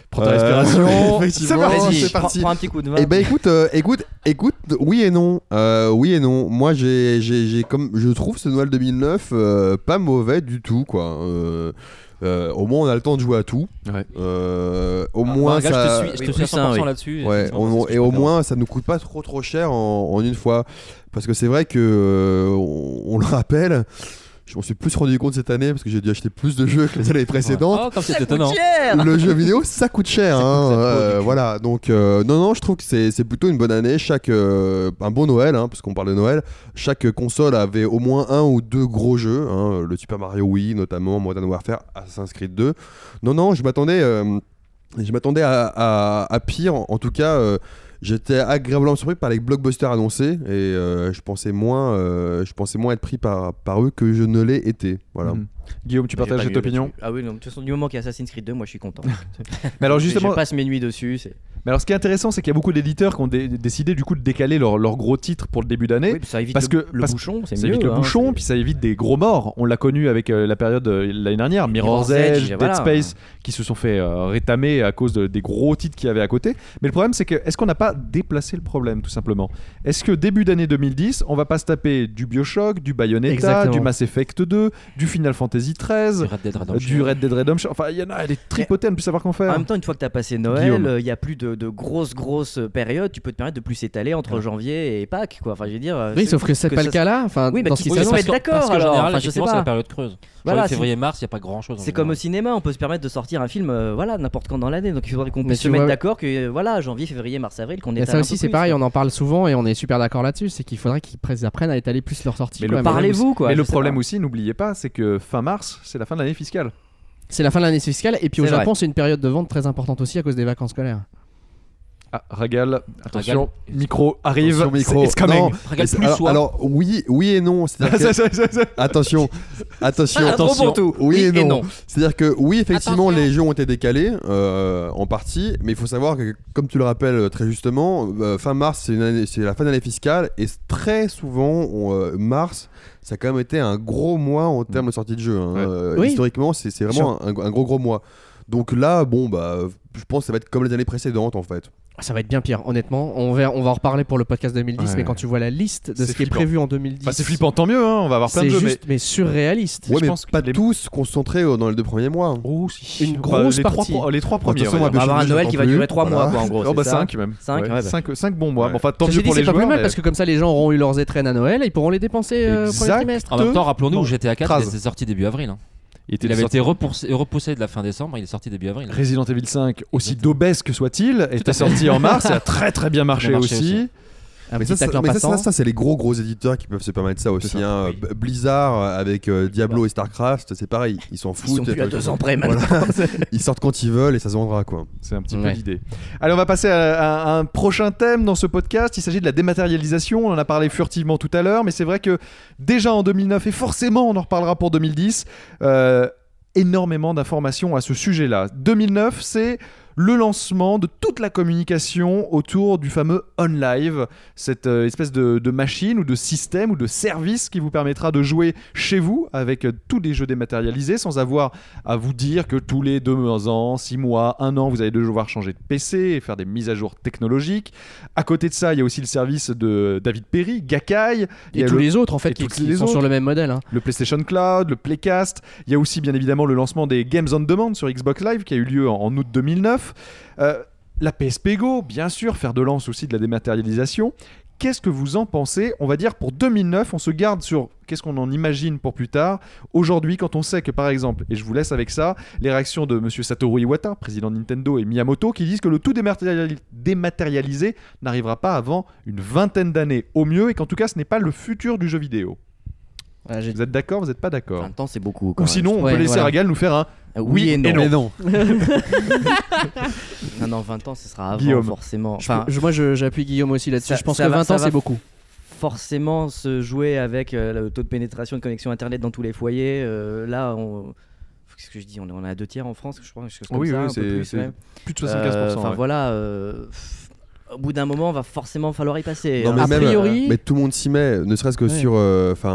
[SPEAKER 1] Prends ta respiration.
[SPEAKER 3] Euh,
[SPEAKER 1] c'est parti.
[SPEAKER 2] C'est parti. Prends un petit coup de vin.
[SPEAKER 3] Eh ben écoute, euh, écoute, écoute, oui et non, euh, oui et non. Moi, j'ai, j'ai, j'ai comme, je trouve ce Noël deux mille neuf euh, pas mauvais du tout, quoi. Euh, Euh, au moins on a le temps de jouer à tout.
[SPEAKER 1] Ouais.
[SPEAKER 3] Euh, au
[SPEAKER 5] Ah,
[SPEAKER 3] moins
[SPEAKER 5] bah,
[SPEAKER 3] ça.
[SPEAKER 5] je te suis, je te
[SPEAKER 2] oui,
[SPEAKER 5] suis à cent pour cent
[SPEAKER 2] oui.
[SPEAKER 5] là-dessus.
[SPEAKER 3] Ouais, on- et au moins ça nous coûte pas trop trop cher en, en une fois. Parce que c'est vrai que euh, on, on le rappelle. Je m'en suis plus rendu compte cette année parce que j'ai dû acheter plus de jeux que les années précédentes.
[SPEAKER 5] Oh, comme c'est étonnant.
[SPEAKER 3] Le jeu vidéo, ça coûte cher.
[SPEAKER 5] Ça
[SPEAKER 3] hein,
[SPEAKER 5] coûte ça,
[SPEAKER 3] euh,
[SPEAKER 5] du coup.
[SPEAKER 3] voilà, donc euh, non, non, je trouve que c'est, c'est plutôt une bonne année. Chaque, euh, un bon Noël, hein, parce qu'on parle de Noël. Chaque console avait au moins un ou deux gros jeux. Hein, le Super Mario Wii, notamment Modern Warfare, Assassin's Creed deux. Non, non, je m'attendais, euh, je m'attendais à, à, à pire. En tout cas. Euh, J'étais agréablement surpris par les blockbusters annoncés et euh, je pensais moins, euh, je pensais moins être pris par, par eux que je ne l'ai été. Voilà.
[SPEAKER 1] Mmh. Guillaume, tu
[SPEAKER 2] Bah, j'ai
[SPEAKER 1] partages
[SPEAKER 2] pas
[SPEAKER 1] cette
[SPEAKER 2] mieux
[SPEAKER 1] opinion
[SPEAKER 2] là-dessus. Ah oui, non, de toute façon, du moment qu'il y a Assassin's Creed deux, moi je suis content.
[SPEAKER 1] Mais alors justement,
[SPEAKER 2] je passe mes nuits dessus. C'est...
[SPEAKER 1] mais alors ce qui est intéressant, c'est qu'il y a beaucoup d'éditeurs qui ont dé- décidé du coup de décaler leurs leur gros titres pour le début d'année.
[SPEAKER 2] Oui, puis ça évite
[SPEAKER 1] parce
[SPEAKER 2] le,
[SPEAKER 1] que-
[SPEAKER 2] le
[SPEAKER 1] parce-
[SPEAKER 2] bouchon, c'est
[SPEAKER 1] Ça
[SPEAKER 2] mieux.
[SPEAKER 1] évite le
[SPEAKER 2] hein,
[SPEAKER 1] bouchon,
[SPEAKER 2] c'est-
[SPEAKER 1] puis ça évite des gros morts. On l'a connu avec euh, la période de l'année dernière, Mirror's
[SPEAKER 2] Mirror's
[SPEAKER 1] Edge,
[SPEAKER 2] Edge,
[SPEAKER 1] Dead
[SPEAKER 2] voilà.
[SPEAKER 1] Space, qui se sont fait euh, rétamer à cause de- des gros titres qu'il y avait à côté. Mais le problème, c'est que est-ce qu'on n'a pas déplacé le problème, tout simplement? Est-ce que début d'année deux mille dix, on va pas se taper du Bioshock, du Bayonetta,
[SPEAKER 4] Exactement.
[SPEAKER 1] du Mass Effect deux, du Final Fantasy treize,
[SPEAKER 5] Du Red Dead
[SPEAKER 1] euh,
[SPEAKER 5] Redemption.
[SPEAKER 1] du Red Dead Redemption? Enfin, il y en a des tripotés à ne plus savoir qu'en
[SPEAKER 2] En
[SPEAKER 1] faire.
[SPEAKER 2] même temps, une fois que tu as passé Noël,
[SPEAKER 1] Guillaume.
[SPEAKER 2] il n'y a plus de, de grosses, grosses périodes. Tu peux te permettre de plus s'étaler entre
[SPEAKER 1] Ouais.
[SPEAKER 2] janvier et Pâques. Quoi. Enfin, je veux dire, euh,
[SPEAKER 4] Oui,
[SPEAKER 2] c'est-
[SPEAKER 4] sauf que c'est
[SPEAKER 2] que
[SPEAKER 4] pas
[SPEAKER 2] ça-
[SPEAKER 4] le cas là. Enfin,
[SPEAKER 2] Oui, mais
[SPEAKER 4] dans
[SPEAKER 2] tu
[SPEAKER 4] ce qui
[SPEAKER 2] peux
[SPEAKER 4] s'annonce.
[SPEAKER 2] se mettre d'accord,
[SPEAKER 5] Parce qu'en
[SPEAKER 2] alors.
[SPEAKER 5] général,
[SPEAKER 2] Enfin, je sais
[SPEAKER 5] effectivement, c'est
[SPEAKER 2] pas.
[SPEAKER 5] la période creuse.
[SPEAKER 2] Voilà,
[SPEAKER 5] Voilà,
[SPEAKER 2] c'est-
[SPEAKER 5] février-mars, il n'y a pas grand-chose. en
[SPEAKER 2] C'est comme au
[SPEAKER 5] général.
[SPEAKER 2] cinéma, on peut se permettre de sortir un film euh, voilà, n'importe quand dans l'année. Donc il faudrait qu'on
[SPEAKER 4] Mais
[SPEAKER 2] puisse
[SPEAKER 4] tu
[SPEAKER 2] se mettre
[SPEAKER 4] vois-
[SPEAKER 2] d'accord que euh, voilà, janvier, février, mars, avril, qu'on
[SPEAKER 4] Mais
[SPEAKER 2] étale
[SPEAKER 4] ça
[SPEAKER 2] un
[SPEAKER 4] aussi,
[SPEAKER 2] peu
[SPEAKER 4] c'est
[SPEAKER 2] plus,
[SPEAKER 4] pareil,
[SPEAKER 2] quoi.
[SPEAKER 4] on en parle souvent et on est super d'accord là-dessus. C'est qu'il faudrait qu'ils prennent- apprennent à étaler plus leurs sorties.
[SPEAKER 1] Mais
[SPEAKER 4] quand
[SPEAKER 1] le
[SPEAKER 4] même.
[SPEAKER 2] Parlez-vous, quoi.
[SPEAKER 1] Mais
[SPEAKER 2] je
[SPEAKER 1] le
[SPEAKER 2] sais
[SPEAKER 1] problème
[SPEAKER 2] pas.
[SPEAKER 1] aussi, n'oubliez pas, c'est que fin mars, c'est la fin de l'année fiscale.
[SPEAKER 4] C'est la fin de l'année fiscale et puis au
[SPEAKER 2] C'est
[SPEAKER 4] Japon,
[SPEAKER 2] vrai.
[SPEAKER 4] c'est une période de vente très importante aussi à cause des vacances scolaires.
[SPEAKER 1] Ah, Ragal, attention,
[SPEAKER 5] Ragal.
[SPEAKER 1] micro arrive,
[SPEAKER 3] Attention, micro.
[SPEAKER 1] it's coming.
[SPEAKER 3] Non,
[SPEAKER 5] Regarde
[SPEAKER 3] mais c'est-
[SPEAKER 5] plus
[SPEAKER 3] alors,
[SPEAKER 5] soi.
[SPEAKER 3] alors, oui, oui et non. C'est-à-dire que-
[SPEAKER 1] Ça, ça, ça, ça.
[SPEAKER 3] attention, attention,
[SPEAKER 2] Ah, trop
[SPEAKER 3] attention.
[SPEAKER 2] pour tout.
[SPEAKER 3] Oui, et non.
[SPEAKER 2] non.
[SPEAKER 3] C'est-à-dire que oui, effectivement,
[SPEAKER 5] Attention.
[SPEAKER 3] les jeux ont été décalés euh, en partie, mais il faut savoir que, comme tu le rappelles très justement, euh, fin mars, c'est, une année- c'est la fin d'année fiscale, et très souvent, on, euh, mars, ça a quand même été un gros mois en termes de sortie de jeu. hein.
[SPEAKER 1] Ouais.
[SPEAKER 3] Euh,
[SPEAKER 4] Oui.
[SPEAKER 3] Historiquement, c'est, c'est vraiment un, un gros gros mois. Donc là, bon, bah, je pense que ça va être comme les années précédentes en fait.
[SPEAKER 4] Ça va être bien pire, honnêtement. On va, on va en reparler pour le podcast deux mille dix,
[SPEAKER 1] Ouais.
[SPEAKER 4] mais quand tu vois la liste de
[SPEAKER 1] C'est
[SPEAKER 4] ce qui est
[SPEAKER 1] flippant.
[SPEAKER 4] prévu en deux mille dix,
[SPEAKER 1] Bah, c'est flippant, tant mieux, hein, on va avoir plein
[SPEAKER 4] c'est
[SPEAKER 1] de jeux.
[SPEAKER 4] juste mais surréaliste.
[SPEAKER 3] Ouais,
[SPEAKER 1] je
[SPEAKER 3] mais
[SPEAKER 1] pense que
[SPEAKER 3] pas
[SPEAKER 1] les-
[SPEAKER 3] tous concentrés euh, dans les deux premiers mois.
[SPEAKER 1] Mais... Oh, si.
[SPEAKER 4] Une
[SPEAKER 1] Bah,
[SPEAKER 4] grosse
[SPEAKER 1] les trois
[SPEAKER 4] partie.
[SPEAKER 1] pro- les trois premiers.
[SPEAKER 3] Attention,
[SPEAKER 1] on va
[SPEAKER 3] à
[SPEAKER 1] dire.
[SPEAKER 2] On va avoir un
[SPEAKER 3] Bioshock,
[SPEAKER 2] Noël
[SPEAKER 3] j'en
[SPEAKER 2] qui va
[SPEAKER 3] peux
[SPEAKER 2] durer
[SPEAKER 3] plus.
[SPEAKER 2] trois mois,
[SPEAKER 3] Voilà.
[SPEAKER 2] quoi, en gros.
[SPEAKER 1] Oh, bah
[SPEAKER 2] c'est ça.
[SPEAKER 1] cinq même.
[SPEAKER 2] Cinq, ouais, bah.
[SPEAKER 1] cinq bons mois.
[SPEAKER 2] Ouais.
[SPEAKER 1] Bon, enfin, tant
[SPEAKER 4] Ceci
[SPEAKER 1] mieux
[SPEAKER 4] dit,
[SPEAKER 1] pour
[SPEAKER 4] c'est
[SPEAKER 1] les
[SPEAKER 4] pas
[SPEAKER 1] joueurs.
[SPEAKER 4] plus mal
[SPEAKER 1] mais-
[SPEAKER 4] parce que comme ça les gens auront eu leurs étrennes à Noël et ils pourront les dépenser euh, au premier
[SPEAKER 1] Exact.
[SPEAKER 4] trimestre.
[SPEAKER 5] En même temps, rappelons-nous,
[SPEAKER 1] Bon.
[SPEAKER 5] G T A quatre,
[SPEAKER 1] Traz.
[SPEAKER 5] il était sorti début avril. hein.
[SPEAKER 1] Il était
[SPEAKER 5] Il avait
[SPEAKER 1] sorti-
[SPEAKER 5] été repoussé, repoussé de la fin décembre, il est sorti début avril.
[SPEAKER 1] Resident Evil cinq, aussi
[SPEAKER 5] Exactement.
[SPEAKER 1] d'obèse que soit-il, était
[SPEAKER 5] à fait.
[SPEAKER 1] sorti en mars et a très très bien marché,
[SPEAKER 5] Bien marché
[SPEAKER 1] aussi.
[SPEAKER 5] aussi.
[SPEAKER 4] Un
[SPEAKER 3] Mais
[SPEAKER 4] petit
[SPEAKER 3] ça, ça,
[SPEAKER 4] tacle en
[SPEAKER 3] mais ça,
[SPEAKER 4] passant.
[SPEAKER 3] ça, ça, c'est les gros gros éditeurs qui peuvent se permettre ça aussi.
[SPEAKER 1] ça,
[SPEAKER 3] hein.
[SPEAKER 2] oui.
[SPEAKER 3] B- Blizzard euh, avec euh, Diablo et Starcraft, c'est pareil, ils s'en
[SPEAKER 2] Ils
[SPEAKER 3] foutent.
[SPEAKER 2] sont plus à deux ans près maintenant.
[SPEAKER 3] Voilà. Ils sortent quand ils veulent et ça se vendra quoi.
[SPEAKER 1] C'est un petit
[SPEAKER 4] Ouais.
[SPEAKER 1] peu l'idée. Allez, on va passer à, à un prochain thème dans ce podcast. Il s'agit de la dématérialisation. On en a parlé furtivement tout à l'heure, mais c'est vrai que déjà en deux mille neuf, et forcément on en reparlera pour deux mille dix, euh, énormément d'informations à ce sujet-là. deux mille neuf, c'est le lancement de toute la communication autour du fameux OnLive, cette euh, espèce de, de machine ou de système ou de service qui vous permettra de jouer chez vous avec euh, tous les jeux dématérialisés sans avoir à vous dire que tous les deux ans, six mois, un an, vous allez devoir changer de P C et faire des mises à jour technologiques. À côté de ça, il y a aussi le service de David Perry, Gakkai, il y
[SPEAKER 4] Et
[SPEAKER 1] a
[SPEAKER 4] tous
[SPEAKER 1] le-
[SPEAKER 4] les autres en fait
[SPEAKER 1] et
[SPEAKER 4] qui,
[SPEAKER 1] toutes
[SPEAKER 4] qui
[SPEAKER 1] les
[SPEAKER 4] sont
[SPEAKER 1] autres.
[SPEAKER 4] sur le même modèle. hein.
[SPEAKER 1] le PlayStation Cloud, le Playcast. Il y a aussi bien évidemment le lancement des Games on Demand sur Xbox Live qui a eu lieu en, en août deux mille neuf. Euh, la P S P Go, bien sûr, faire de lance aussi de la dématérialisation. Qu'est-ce que vous en pensez? On va dire pour deux mille neuf, on se garde sur qu'est-ce qu'on en imagine pour plus tard. Aujourd'hui, quand on sait que par exemple, et je vous laisse avec ça, les réactions de monsieur Satoru Iwata, président de Nintendo, et Miyamoto, qui disent que le tout dématériali- dématérialisé n'arrivera pas avant une vingtaine d'années au mieux, et qu'en tout cas, ce n'est pas le futur du jeu vidéo.
[SPEAKER 4] Voilà, j'ai-
[SPEAKER 1] Vous êtes d'accord? Vous n'êtes pas
[SPEAKER 2] En
[SPEAKER 1] d'accord?
[SPEAKER 2] même temps, c'est beaucoup. quand
[SPEAKER 1] Ou
[SPEAKER 2] même.
[SPEAKER 1] sinon, on
[SPEAKER 4] Ouais,
[SPEAKER 1] peut laisser
[SPEAKER 4] voilà.
[SPEAKER 1] Ragal nous faire un
[SPEAKER 2] Euh, oui et non.
[SPEAKER 3] Mais non.
[SPEAKER 2] Non, non, vingt ans, ce sera avant,
[SPEAKER 1] Guillaume.
[SPEAKER 2] forcément.
[SPEAKER 4] je-
[SPEAKER 2] Enfin,
[SPEAKER 4] je- moi je- j'appuie Guillaume aussi là-dessus.
[SPEAKER 2] ça-
[SPEAKER 4] Je pense
[SPEAKER 2] ça
[SPEAKER 4] que
[SPEAKER 2] va-
[SPEAKER 4] vingt
[SPEAKER 2] ça
[SPEAKER 4] ans
[SPEAKER 2] va
[SPEAKER 4] c'est beaucoup.
[SPEAKER 2] forcément se jouer avec euh, le taux de pénétration de connexion internet dans tous les foyers. Euh, là, on... qu'est-ce que je dis, on est, on est à deux tiers en France, je crois, quelque chose comme
[SPEAKER 1] Oui,
[SPEAKER 2] ça,
[SPEAKER 1] oui,
[SPEAKER 2] un peu
[SPEAKER 1] c'est-
[SPEAKER 2] plus
[SPEAKER 1] c'est
[SPEAKER 2] même.
[SPEAKER 1] plus de soixante-quinze pour cent.
[SPEAKER 2] Euh, Enfin
[SPEAKER 1] ouais.
[SPEAKER 2] voilà, euh, pff, au bout d'un moment, va forcément falloir y passer.
[SPEAKER 3] Non,
[SPEAKER 2] hein.
[SPEAKER 3] mais
[SPEAKER 4] A
[SPEAKER 3] même,
[SPEAKER 4] priori-
[SPEAKER 3] mais tout le monde s'y met, ne serait-ce que
[SPEAKER 4] Ouais.
[SPEAKER 3] sur, enfin,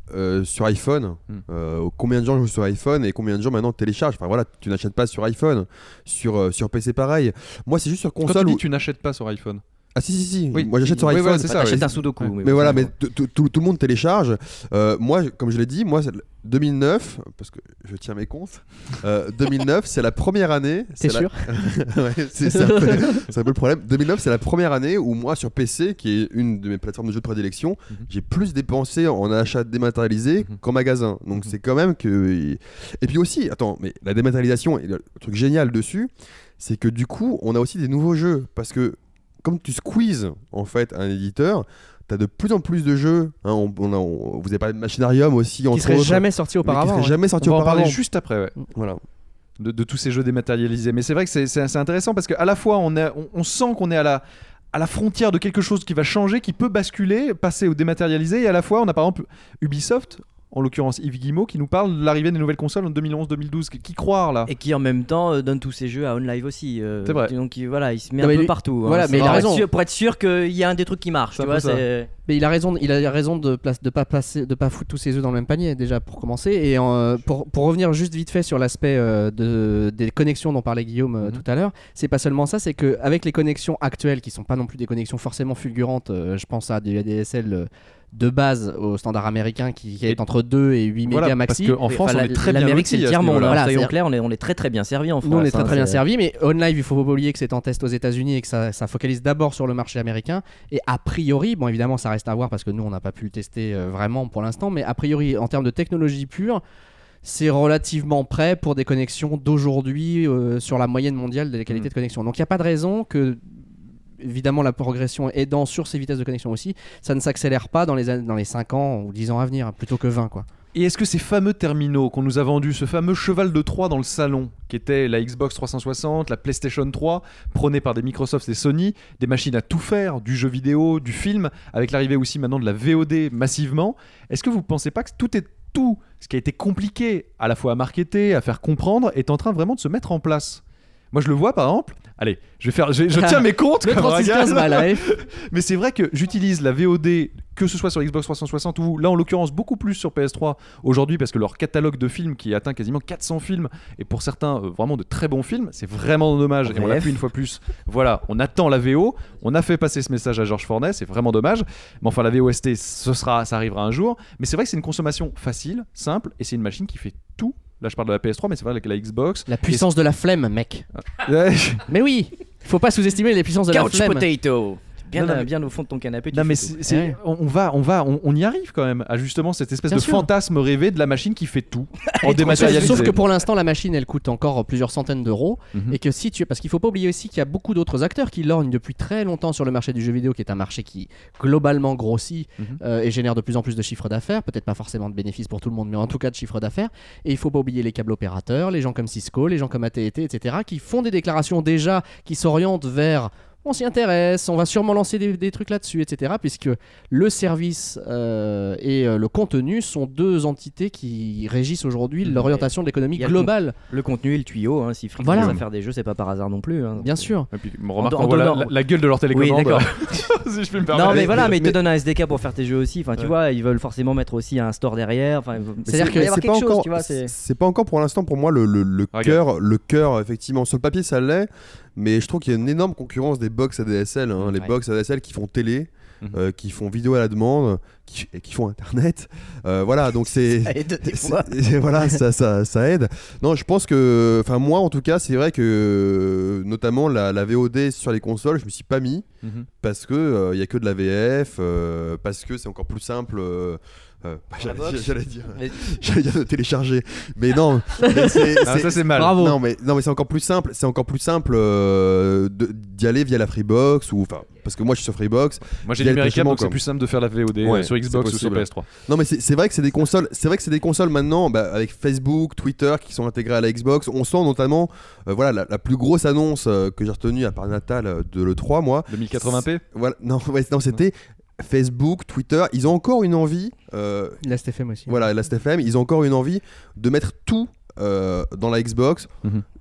[SPEAKER 3] euh, sur iPhone, mm. euh, combien de gens jouent sur iPhone et combien de gens maintenant téléchargent. Enfin voilà, tu n'achètes pas sur iPhone, sur, euh, sur P C pareil. Moi c'est juste sur console.
[SPEAKER 1] Quand tu dis
[SPEAKER 3] où...
[SPEAKER 1] tu n'achètes pas sur iPhone.
[SPEAKER 3] Ah si si si,
[SPEAKER 1] oui.
[SPEAKER 3] moi j'achète sur
[SPEAKER 1] oui,
[SPEAKER 3] iPhone.
[SPEAKER 1] Ouais, c'est ça,
[SPEAKER 2] t'achètes
[SPEAKER 1] ouais.
[SPEAKER 2] un Sudoku.
[SPEAKER 3] Ouais.
[SPEAKER 2] Mais,
[SPEAKER 3] mais voilà, mais t- t- tout le monde télécharge. Euh, moi, comme je l'ai dit, moi deux mille neuf, parce que je tiens mes comptes. Euh, deux mille neuf, c'est la première année.
[SPEAKER 4] T'es sûr
[SPEAKER 3] la... ouais, c'est, c'est, un peu, c'est un peu le problème. deux mille neuf, c'est la première année où moi sur P C, qui est une de mes plateformes de jeux de prédilection, mm-hmm. j'ai plus dépensé en achats dématérialisés mm-hmm. qu'en magasin. Donc mm-hmm. c'est quand même que. Et puis aussi, attends, mais la dématérialisation, et le truc génial dessus, c'est que du coup, on a aussi des nouveaux jeux, parce que comme tu squeezes en fait un éditeur, t'as de plus en plus de jeux. Hein, on, on a, on, vous avez parlé de Machinarium aussi,
[SPEAKER 4] qui serait jamais sorti auparavant.
[SPEAKER 3] Qui serait jamais sorti
[SPEAKER 1] on va
[SPEAKER 3] auparavant.
[SPEAKER 1] en parler juste après, ouais.
[SPEAKER 3] Voilà.
[SPEAKER 1] De, de tous ces jeux dématérialisés. Mais c'est vrai que c'est, c'est, c'est intéressant parce qu'à la fois on, est, on, on sent qu'on est à la à la frontière de quelque chose qui va changer, qui peut basculer, passer au dématérialisé, et à la fois on a par exemple Ubisoft. En l'occurrence Yves Guillemot qui nous parle de l'arrivée des nouvelles consoles en deux mille onze deux mille douze. Qui croire là?
[SPEAKER 2] Et qui en même temps euh, donne tous ces jeux à OnLive aussi. Euh,
[SPEAKER 1] c'est vrai.
[SPEAKER 2] Donc il, voilà, il se met
[SPEAKER 4] non,
[SPEAKER 2] un peu
[SPEAKER 4] lui,
[SPEAKER 2] partout.
[SPEAKER 4] Voilà,
[SPEAKER 2] hein,
[SPEAKER 4] mais il a raison.
[SPEAKER 2] Sûr, pour être sûr qu'il y a un des trucs qui marche. Tu vois, c'est...
[SPEAKER 4] Mais il a raison. Il a raison de place, de pas placer, de pas foutre tous ses œufs dans le même panier déjà pour commencer. Et euh, pour pour revenir juste vite fait sur l'aspect euh, de des connexions dont parlait Guillaume euh, mm-hmm. tout à l'heure, c'est pas seulement ça, c'est que avec les connexions actuelles qui sont pas non plus des connexions forcément fulgurantes, euh, je pense à des A D S L. Euh, de base au standard américain qui, qui est entre deux et huit
[SPEAKER 1] voilà,
[SPEAKER 4] mégas maxi.
[SPEAKER 1] Parce qu'en France, enfin, on est très bien
[SPEAKER 2] l'Amérique, c'est le tiers-monde.
[SPEAKER 4] Voilà,
[SPEAKER 2] soyons clairs, on est, on est très très bien servi en France.
[SPEAKER 4] Nous, on est très très
[SPEAKER 2] hein,
[SPEAKER 4] bien
[SPEAKER 2] c'est...
[SPEAKER 4] servi, mais OnLive, il faut pas oublier que c'est en test aux États-Unis et que ça, ça focalise d'abord sur le marché américain. Et a priori, bon, évidemment, ça reste à voir parce que nous, on n'a pas pu le tester euh, vraiment pour l'instant, mais a priori, en termes de technologie pure, c'est relativement prêt pour des connexions d'aujourd'hui euh, sur la moyenne mondiale des qualités mmh. de connexion. Donc, il n'y a pas de raison que. Évidemment, la progression aidant sur ces vitesses de connexion aussi, ça ne s'accélère pas dans les, dans les cinq ans ou dix ans à venir, hein, plutôt que vingt quoi.
[SPEAKER 1] Et est-ce que ces fameux terminaux qu'on nous a vendus, ce fameux cheval de Troie dans le salon, qui était la Xbox trois cent soixante, la PlayStation trois, prônée par des Microsoft et Sony, des machines à tout faire, du jeu vidéo, du film, avec l'arrivée aussi maintenant de la V O D massivement, est-ce que vous ne pensez pas que tout est tout ce qui a été compliqué à la fois à marketer, à faire comprendre, est en train vraiment de se mettre en place? Moi, je le vois, par exemple. Allez, je vais faire, je, je tiens mes comptes.
[SPEAKER 4] Le trente-six quinze mal,
[SPEAKER 1] mais c'est vrai que j'utilise la V O D, que ce soit sur Xbox trois cent soixante ou là, en l'occurrence, beaucoup plus sur P S trois aujourd'hui, parce que leur catalogue de films qui atteint quasiment quatre cents films, et pour certains, euh, vraiment de très bons films, c'est vraiment dommage. Et on l'a vu une fois plus. Voilà, on attend la V O. On a fait passer ce message à Georges Fornet, c'est vraiment dommage. Mais enfin, la V O S T, ce sera, ça arrivera un jour. Mais c'est vrai que c'est une consommation facile, simple, et c'est une machine qui fait tout. Là, je parle de la P S trois, mais c'est vrai que la Xbox.
[SPEAKER 4] La puissance
[SPEAKER 1] et...
[SPEAKER 4] de la flemme, mec. Mais oui, faut pas sous-estimer les puissances de
[SPEAKER 2] Couch
[SPEAKER 4] la flemme.
[SPEAKER 2] Potato. Bien,
[SPEAKER 1] non, non,
[SPEAKER 2] bien au fond de ton canapé.
[SPEAKER 1] Non, mais c'est, c'est, ouais. on, on va, on va, on, on y arrive quand même à justement cette espèce
[SPEAKER 4] bien
[SPEAKER 1] de
[SPEAKER 4] sûr.
[SPEAKER 1] fantasme rêvé de la machine qui fait tout en dématérialisé.
[SPEAKER 4] Sauf que pour l'instant, la machine, elle coûte encore plusieurs centaines d'euros,
[SPEAKER 1] mm-hmm.
[SPEAKER 4] et que si tu, parce qu'il faut pas oublier aussi qu'il y a beaucoup d'autres acteurs qui lorgnent depuis très longtemps sur le marché du jeu vidéo, qui est un marché qui globalement grossit mm-hmm. euh, et génère de plus en plus de chiffres d'affaires. Peut-être pas forcément de bénéfices pour tout le monde, mais en tout cas de chiffres d'affaires. Et il faut pas oublier les câbles opérateurs, les gens comme Cisco, les gens comme A T et T, et cetera, qui font des déclarations déjà qui s'orientent vers on s'y intéresse, on va sûrement lancer des, des trucs là-dessus, et cetera. Puisque le service euh, et euh, le contenu sont deux entités qui régissent aujourd'hui mmh. l'orientation de l'économie globale.
[SPEAKER 2] Le, con- le contenu et le tuyau, hein, si Free
[SPEAKER 4] voilà.
[SPEAKER 2] veut faire des jeux, c'est pas par hasard non plus. Hein,
[SPEAKER 4] bien sûr.
[SPEAKER 1] Et puis, remarque, on, on voit la, la, la gueule de leur télécommande.
[SPEAKER 2] Oui, d'accord.
[SPEAKER 1] Si je peux me permettre.
[SPEAKER 2] Non, mais voilà, mais ils te donnent un S D K pour faire tes jeux aussi. Enfin, tu ouais. vois, ils veulent forcément mettre aussi un store derrière. Enfin,
[SPEAKER 3] c'est-à-dire que c'est pas chose, encore, tu vois, c'est... c'est pas encore pour l'instant pour moi le le, le ah, cœur, le cœur effectivement sur le papier ça l'est. Mais je trouve qu'il y a une énorme concurrence des box A D S L, hein, les ouais. box A D S L qui font télé, mmh. euh, qui font vidéo à la demande, qui, qui font internet. Euh, voilà, donc c'est.
[SPEAKER 2] Ça aide des fois.
[SPEAKER 3] C'est, voilà, ça, ça, ça aide. Non, je pense que. Enfin, moi en tout cas, c'est vrai que. Notamment la, la V O D sur les consoles, je me suis pas mis. Mmh. Parce qu'il n'y euh, a que de la V F, euh, parce que c'est encore plus simple. Euh, Euh, bah, j'allais, j'allais dire, mais... j'allais dire de télécharger, mais non, mais c'est,
[SPEAKER 1] non
[SPEAKER 3] c'est,
[SPEAKER 1] ça c'est mal.
[SPEAKER 3] Bravo. Non mais non mais c'est encore plus simple, c'est encore plus simple euh, de, d'y aller via la Freebox ou enfin parce que moi je suis sur Freebox.
[SPEAKER 1] Moi j'ai l'American donc c'est plus simple de faire la V O D ouais, sur Xbox ou sur P S trois.
[SPEAKER 3] Non mais c'est, c'est vrai que c'est des consoles, c'est vrai que c'est des consoles maintenant bah, avec Facebook, Twitter qui sont intégrés à la Xbox. On sent notamment euh, voilà la, la plus grosse annonce euh, que j'ai retenue à part Natal de l'E trois moi.
[SPEAKER 1] De mille quatre-vingts p.
[SPEAKER 3] Voilà non ouais, non c'était Facebook, Twitter, ils ont encore une envie. Euh,
[SPEAKER 4] Last F M aussi.
[SPEAKER 3] Voilà, Last F M, ils ont encore une envie de mettre tout euh, dans la Xbox. Mm-hmm.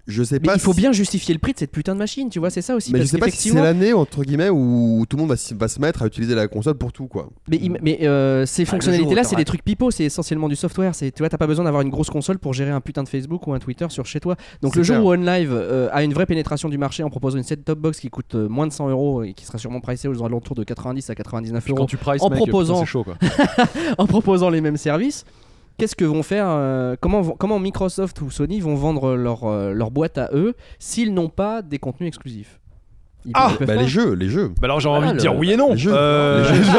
[SPEAKER 3] je sais
[SPEAKER 4] mais
[SPEAKER 3] pas.
[SPEAKER 4] il faut
[SPEAKER 3] si...
[SPEAKER 4] bien justifier le prix de cette putain de machine, tu vois, c'est ça aussi.
[SPEAKER 3] Mais
[SPEAKER 4] parce
[SPEAKER 3] je sais pas si c'est l'année entre guillemets où tout le monde va, va se mettre à utiliser la console pour tout, quoi.
[SPEAKER 4] Mais, mais euh, ces
[SPEAKER 2] Ah,
[SPEAKER 4] fonctionnalités-là, c'est
[SPEAKER 2] t'auras-
[SPEAKER 4] des trucs pipeaux, c'est essentiellement du software. C'est, tu vois, t'as pas besoin d'avoir une grosse console pour gérer un putain de Facebook ou un Twitter sur chez toi. Donc
[SPEAKER 3] C'est
[SPEAKER 4] le jour
[SPEAKER 3] clair.
[SPEAKER 4] où OnLive euh, a une vraie pénétration du marché en proposant une set-top box qui coûte euh, moins de cent euros et qui sera sûrement pricée aux alentours de quatre-vingt-dix à quatre-vingt-dix-neuf
[SPEAKER 1] Puis
[SPEAKER 4] euros
[SPEAKER 1] quand tu prices,
[SPEAKER 4] en
[SPEAKER 1] mec,
[SPEAKER 4] proposant-
[SPEAKER 1] putain, c'est chaud, quoi.
[SPEAKER 4] en proposant les mêmes services. Qu'est-ce que vont faire euh, comment, vont- comment Microsoft ou Sony vont vendre leur, euh, leur boîte à eux s'ils n'ont pas des contenus exclusifs? Ils
[SPEAKER 1] Ah,
[SPEAKER 4] peuvent
[SPEAKER 3] Bah,
[SPEAKER 4] pas.
[SPEAKER 3] les jeux, les jeux.
[SPEAKER 1] Bah alors j'ai
[SPEAKER 4] Voilà,
[SPEAKER 1] envie de
[SPEAKER 4] le-
[SPEAKER 1] dire oui et non.
[SPEAKER 3] les jeux.
[SPEAKER 1] Euh,
[SPEAKER 3] Les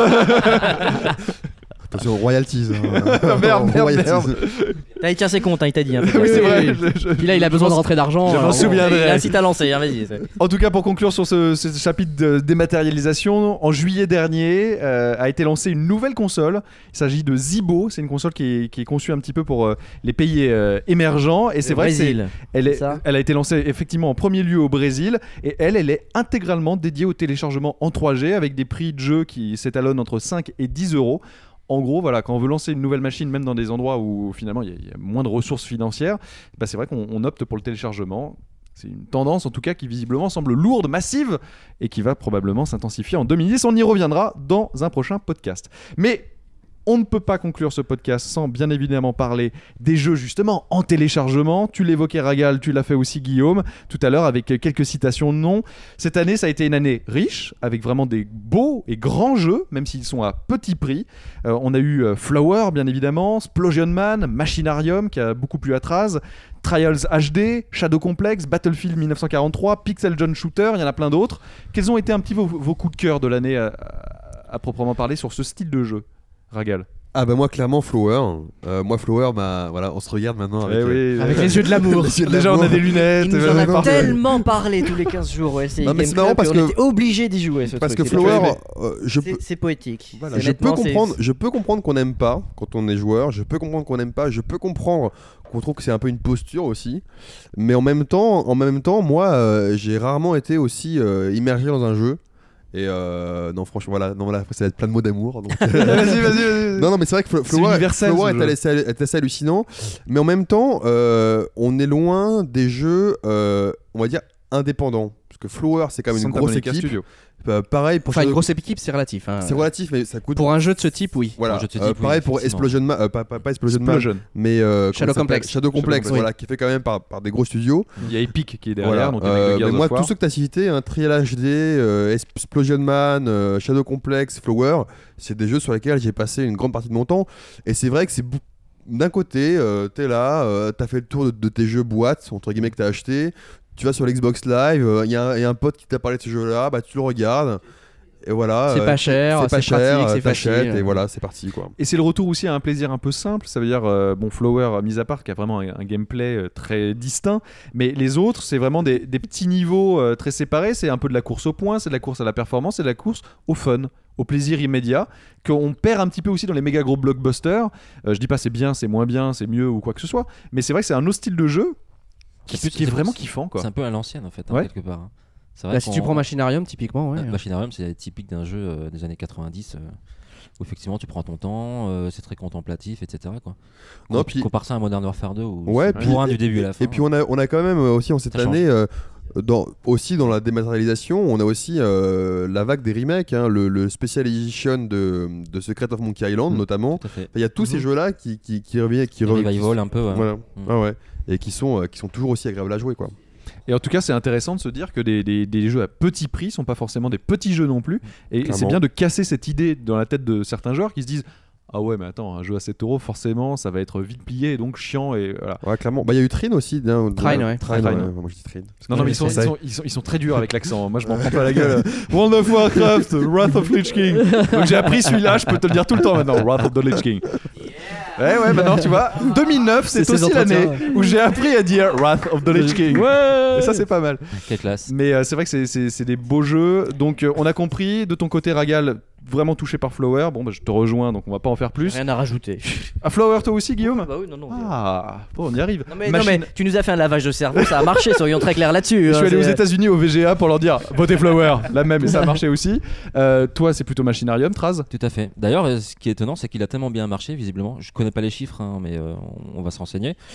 [SPEAKER 3] Attention, royalties. Hein.
[SPEAKER 1] merde, merde,
[SPEAKER 3] Royalties.
[SPEAKER 1] merde.
[SPEAKER 2] Ah, il tient ses comptes, hein, il t'a dit. Hein,
[SPEAKER 1] Oui, c'est vrai.
[SPEAKER 4] oui.
[SPEAKER 1] je- je-
[SPEAKER 4] Puis là, il a
[SPEAKER 1] je
[SPEAKER 4] besoin de
[SPEAKER 1] pense-
[SPEAKER 4] rentrer d'argent.
[SPEAKER 1] je m'en
[SPEAKER 4] alors,
[SPEAKER 1] souviens.
[SPEAKER 2] Il
[SPEAKER 1] Viendrait.
[SPEAKER 2] incite à lancer, hein, vas-y. c'est-
[SPEAKER 1] En tout cas, pour conclure sur ce, ce chapitre de dématérialisation, en juillet dernier euh, a été lancée une nouvelle console. Il s'agit de Zibo. C'est une console qui est, qui est conçue un petit peu pour euh, les pays euh, émergents. Et c'est
[SPEAKER 2] Le
[SPEAKER 1] vrai que c'est-
[SPEAKER 2] Brésil.
[SPEAKER 1] elle, est,
[SPEAKER 2] ça
[SPEAKER 1] elle a été lancée effectivement en premier lieu au Brésil. Et elle, elle est intégralement dédiée au téléchargement en trois G avec des prix de jeu qui s'étalonnent entre cinq et dix euros. En gros, voilà, quand on veut lancer une nouvelle machine, même dans des endroits où finalement il y, a- il y a moins de ressources financières, bah, c'est vrai qu'on on opte pour le téléchargement. C'est une tendance en tout cas qui visiblement semble lourde, massive et qui va probablement s'intensifier en deux mille dix. On y reviendra dans un prochain podcast. Mais on ne peut pas conclure ce podcast sans bien évidemment parler des jeux justement en téléchargement. Tu l'évoquais Ragal, tu l'as fait aussi Guillaume tout à l'heure avec quelques citations de noms. Cette année, ça a été une année riche avec vraiment des beaux et grands jeux, même s'ils sont à petit prix. Euh, on a eu euh, Flower bien évidemment, Splosion Man, Machinarium qui a beaucoup plu à Traz, Trials H D, Shadow Complex, Battlefield mille neuf cent quarante-trois, Pixel Junk Shooter, il y en a plein d'autres. Quels ont été un petit peu vos, vos coups de cœur de l'année à, à- à proprement parler sur ce style de jeu, Ragal?
[SPEAKER 3] Ah bah moi clairement Flower. Euh, moi Flower, bah voilà, on se regarde maintenant avec.
[SPEAKER 1] Eh
[SPEAKER 3] euh,
[SPEAKER 1] oui,
[SPEAKER 4] Avec
[SPEAKER 1] euh,
[SPEAKER 4] les yeux de l'amour.
[SPEAKER 3] les yeux de
[SPEAKER 1] Déjà, on
[SPEAKER 3] l'amour.
[SPEAKER 1] a des lunettes.
[SPEAKER 2] Il nous
[SPEAKER 1] euh,
[SPEAKER 2] en a
[SPEAKER 1] partout.
[SPEAKER 2] tellement parlé tous les quinze jours au L C I
[SPEAKER 3] Non, mais
[SPEAKER 2] Game
[SPEAKER 3] c'est marrant
[SPEAKER 2] Club
[SPEAKER 3] parce
[SPEAKER 2] qu'on
[SPEAKER 3] que-
[SPEAKER 2] était obligé d'y jouer. Ce
[SPEAKER 3] Parce
[SPEAKER 2] truc.
[SPEAKER 3] que
[SPEAKER 2] C'est
[SPEAKER 3] Flower,
[SPEAKER 2] très-
[SPEAKER 3] euh, je peux.
[SPEAKER 2] c'est- c'est poétique.
[SPEAKER 3] Voilà,
[SPEAKER 2] C'est
[SPEAKER 3] je peux
[SPEAKER 2] honnêtement, c'est-
[SPEAKER 3] comprendre, je peux comprendre qu'on n'aime pas quand on est joueur, je peux comprendre qu'on n'aime pas, je peux comprendre qu'on trouve que c'est un peu une posture aussi, mais en même temps, en même temps, moi, euh, j'ai rarement été aussi euh, immergé dans un jeu. Et euh, non, franchement, voilà, non, voilà, ça va être plein de mots d'amour. donc-
[SPEAKER 1] Vas-y, vas-y, vas-y.
[SPEAKER 3] non, non, mais c'est vrai que Flo-
[SPEAKER 1] C'est
[SPEAKER 3] Flower,
[SPEAKER 1] universel,
[SPEAKER 3] Flower
[SPEAKER 1] ce
[SPEAKER 3] est,
[SPEAKER 1] jeu.
[SPEAKER 3] assez, est assez hallucinant, mais en même temps, euh, on est loin des jeux, euh, on va dire, indépendants. Parce que Flower, c'est quand même une
[SPEAKER 1] Santa
[SPEAKER 3] grosse
[SPEAKER 1] Monica
[SPEAKER 3] équipe.
[SPEAKER 1] Studio.
[SPEAKER 3] Euh, pareil pour
[SPEAKER 4] Enfin, une
[SPEAKER 3] Shadow-
[SPEAKER 4] grosse équipe, c'est relatif. hein.
[SPEAKER 3] c'est relatif, mais ça coûte.
[SPEAKER 4] Pour un jeu de ce type, oui.
[SPEAKER 3] Voilà.
[SPEAKER 5] Un jeu de ce
[SPEAKER 3] Euh,
[SPEAKER 5] type, oui,
[SPEAKER 3] pareil pour
[SPEAKER 5] effectivement.
[SPEAKER 3] Explosion Man, euh, pas, pas, pas Explosion Man,
[SPEAKER 1] Explosion.
[SPEAKER 3] mais euh, comment
[SPEAKER 4] Shadow
[SPEAKER 3] ça s'appelle
[SPEAKER 4] Complex.
[SPEAKER 3] Shadow Complex,
[SPEAKER 1] Complex,
[SPEAKER 3] voilà, qui est fait quand même par, par des gros studios.
[SPEAKER 1] Il y a Epic qui est derrière.
[SPEAKER 3] Voilà.
[SPEAKER 1] Donc avec
[SPEAKER 3] Euh,
[SPEAKER 1] le Gears
[SPEAKER 3] mais moi,
[SPEAKER 1] of War.
[SPEAKER 3] tous ceux que tu as cités, hein, Trial H D, euh, Explosion Man, euh, Shadow Complex, Flower, c'est des jeux sur lesquels j'ai passé une grande partie de mon temps. Et c'est vrai que c'est bou- d'un côté, euh, t'es là, euh, t'as fait le tour de, de tes jeux boîtes, entre guillemets, que t'as acheté. Tu vas sur l'Xbox Live, il y, y a un pote qui t'a parlé de ce jeu-là, bah tu le regardes. Et voilà.
[SPEAKER 4] C'est
[SPEAKER 3] euh,
[SPEAKER 4] pas cher,
[SPEAKER 3] c'est pas
[SPEAKER 4] c'est
[SPEAKER 3] cher,
[SPEAKER 4] pratique,
[SPEAKER 3] euh,
[SPEAKER 4] c'est
[SPEAKER 3] t'achètes,
[SPEAKER 4] facile.
[SPEAKER 3] et voilà, c'est parti quoi.
[SPEAKER 1] Et c'est le retour aussi à un plaisir un peu simple. Ça veut dire, euh, bon, Flower, euh, mis à part, qui a vraiment un, un gameplay euh, très distinct. Mais les autres, c'est vraiment des, des petits niveaux euh, très séparés. C'est un peu de la course au point, c'est de la course à la performance, c'est de la course au fun, au plaisir immédiat, qu'on perd un petit peu aussi dans les méga gros blockbusters. Euh, je dis pas c'est bien, c'est moins bien, c'est mieux ou quoi que ce soit. Mais c'est vrai que c'est un autre style de jeu qui,
[SPEAKER 5] C'est-
[SPEAKER 1] qui est
[SPEAKER 5] c'est-
[SPEAKER 1] vraiment
[SPEAKER 5] c'est-
[SPEAKER 1] kiffant, quoi.
[SPEAKER 5] C'est un peu à l'ancienne en fait, hein,
[SPEAKER 1] Ouais.
[SPEAKER 5] quelque part. hein. C'est vrai
[SPEAKER 4] Bah, si tu
[SPEAKER 5] qu'on-
[SPEAKER 4] prends Machinarium, typiquement, ouais.
[SPEAKER 5] Euh, Machinarium, c'est typique d'un jeu euh, des années quatre-vingt-dix euh, où effectivement tu prends ton temps, euh, c'est très contemplatif, et cetera. Quoi.
[SPEAKER 3] Non,
[SPEAKER 5] Com-
[SPEAKER 3] puis-
[SPEAKER 5] compare ça à Modern Warfare deux où
[SPEAKER 3] Ouais,
[SPEAKER 5] c'est
[SPEAKER 3] puis-
[SPEAKER 5] bourrin du début à la fin.
[SPEAKER 3] Et puis on a, on a quand même euh, aussi en cette
[SPEAKER 5] Ça change.
[SPEAKER 3] année, euh, dans, aussi dans la dématérialisation, on a aussi euh, la vague des remakes, hein, le, le Special Edition de, de Secret of Monkey Island
[SPEAKER 5] Mm.
[SPEAKER 3] notamment.
[SPEAKER 5] Tout à fait.
[SPEAKER 3] Il y a tous
[SPEAKER 1] Mhm.
[SPEAKER 3] ces jeux-là qui, qui, qui reviennent, qui,
[SPEAKER 5] Le
[SPEAKER 3] re-
[SPEAKER 5] revival
[SPEAKER 3] qui-
[SPEAKER 5] un peu. ouais.
[SPEAKER 3] voilà.
[SPEAKER 5] Mm.
[SPEAKER 3] Ah ouais. Et qui sont, euh, qui sont toujours aussi agréables à jouer quoi.
[SPEAKER 1] Et en tout cas, c'est intéressant de se dire que des, des- des jeux à petit prix sont pas forcément des petits jeux non plus. Et
[SPEAKER 3] Clairement.
[SPEAKER 1] c'est bien de casser cette idée dans la tête de certains joueurs qui se disent ah ouais, mais attends, un jeu à sept euros, forcément, ça va être vite plié et donc chiant. Et voilà.
[SPEAKER 3] Ouais, clairement. Bah, il y a eu Trine aussi. hein,
[SPEAKER 4] Trine,
[SPEAKER 3] de-
[SPEAKER 4] ouais.
[SPEAKER 3] Trine,
[SPEAKER 1] Trine.
[SPEAKER 3] ouais. Moi je dis Trine.
[SPEAKER 1] Non, non, mais ils sont,
[SPEAKER 3] Ça-
[SPEAKER 1] ils, sont, ils, sont, ils sont très durs avec l'accent. Moi, je m'en prends pas la gueule. World of Warcraft, Wrath of Lich King. Donc, j'ai appris celui-là, je peux te le dire tout le temps maintenant. Wrath of the Lich King. Ouais, ouais, maintenant, tu vois, deux mille neuf, c'est
[SPEAKER 4] C'est ses
[SPEAKER 1] aussi l'année
[SPEAKER 4] entretiens.
[SPEAKER 1] où j'ai appris à dire Wrath of the Lich King.
[SPEAKER 4] Ouais.
[SPEAKER 1] Et ça, c'est pas mal.
[SPEAKER 5] Quelle classe.
[SPEAKER 1] Mais euh, c'est vrai que c'est- c'est c'est des beaux jeux. Donc, euh, on a compris. De ton côté, Ragal, vraiment touché par Flower. Bon, bah, je te rejoins, donc on va pas en faire plus.
[SPEAKER 2] Rien à rajouter.
[SPEAKER 1] À Flower, toi aussi, Guillaume
[SPEAKER 2] Bah oui, non, non.
[SPEAKER 1] Ah, bon, on y arrive.
[SPEAKER 2] Non mais, non,
[SPEAKER 1] Machine-
[SPEAKER 2] mais tu nous as fait un lavage de cerveau, ça a marché, soyons très clairs là-dessus.
[SPEAKER 1] Je
[SPEAKER 2] hein,
[SPEAKER 1] suis allé aux
[SPEAKER 2] c'est-
[SPEAKER 1] États-Unis au V G A pour leur dire votez Flower, la même, et ça a marché aussi. Euh, toi, c'est plutôt Machinarium, Traz.
[SPEAKER 5] Tout à fait. D'ailleurs, euh, ce qui est étonnant, c'est qu'il a tellement bien marché, visiblement. Je connais pas les chiffres, hein, mais euh, on, on va se renseigner.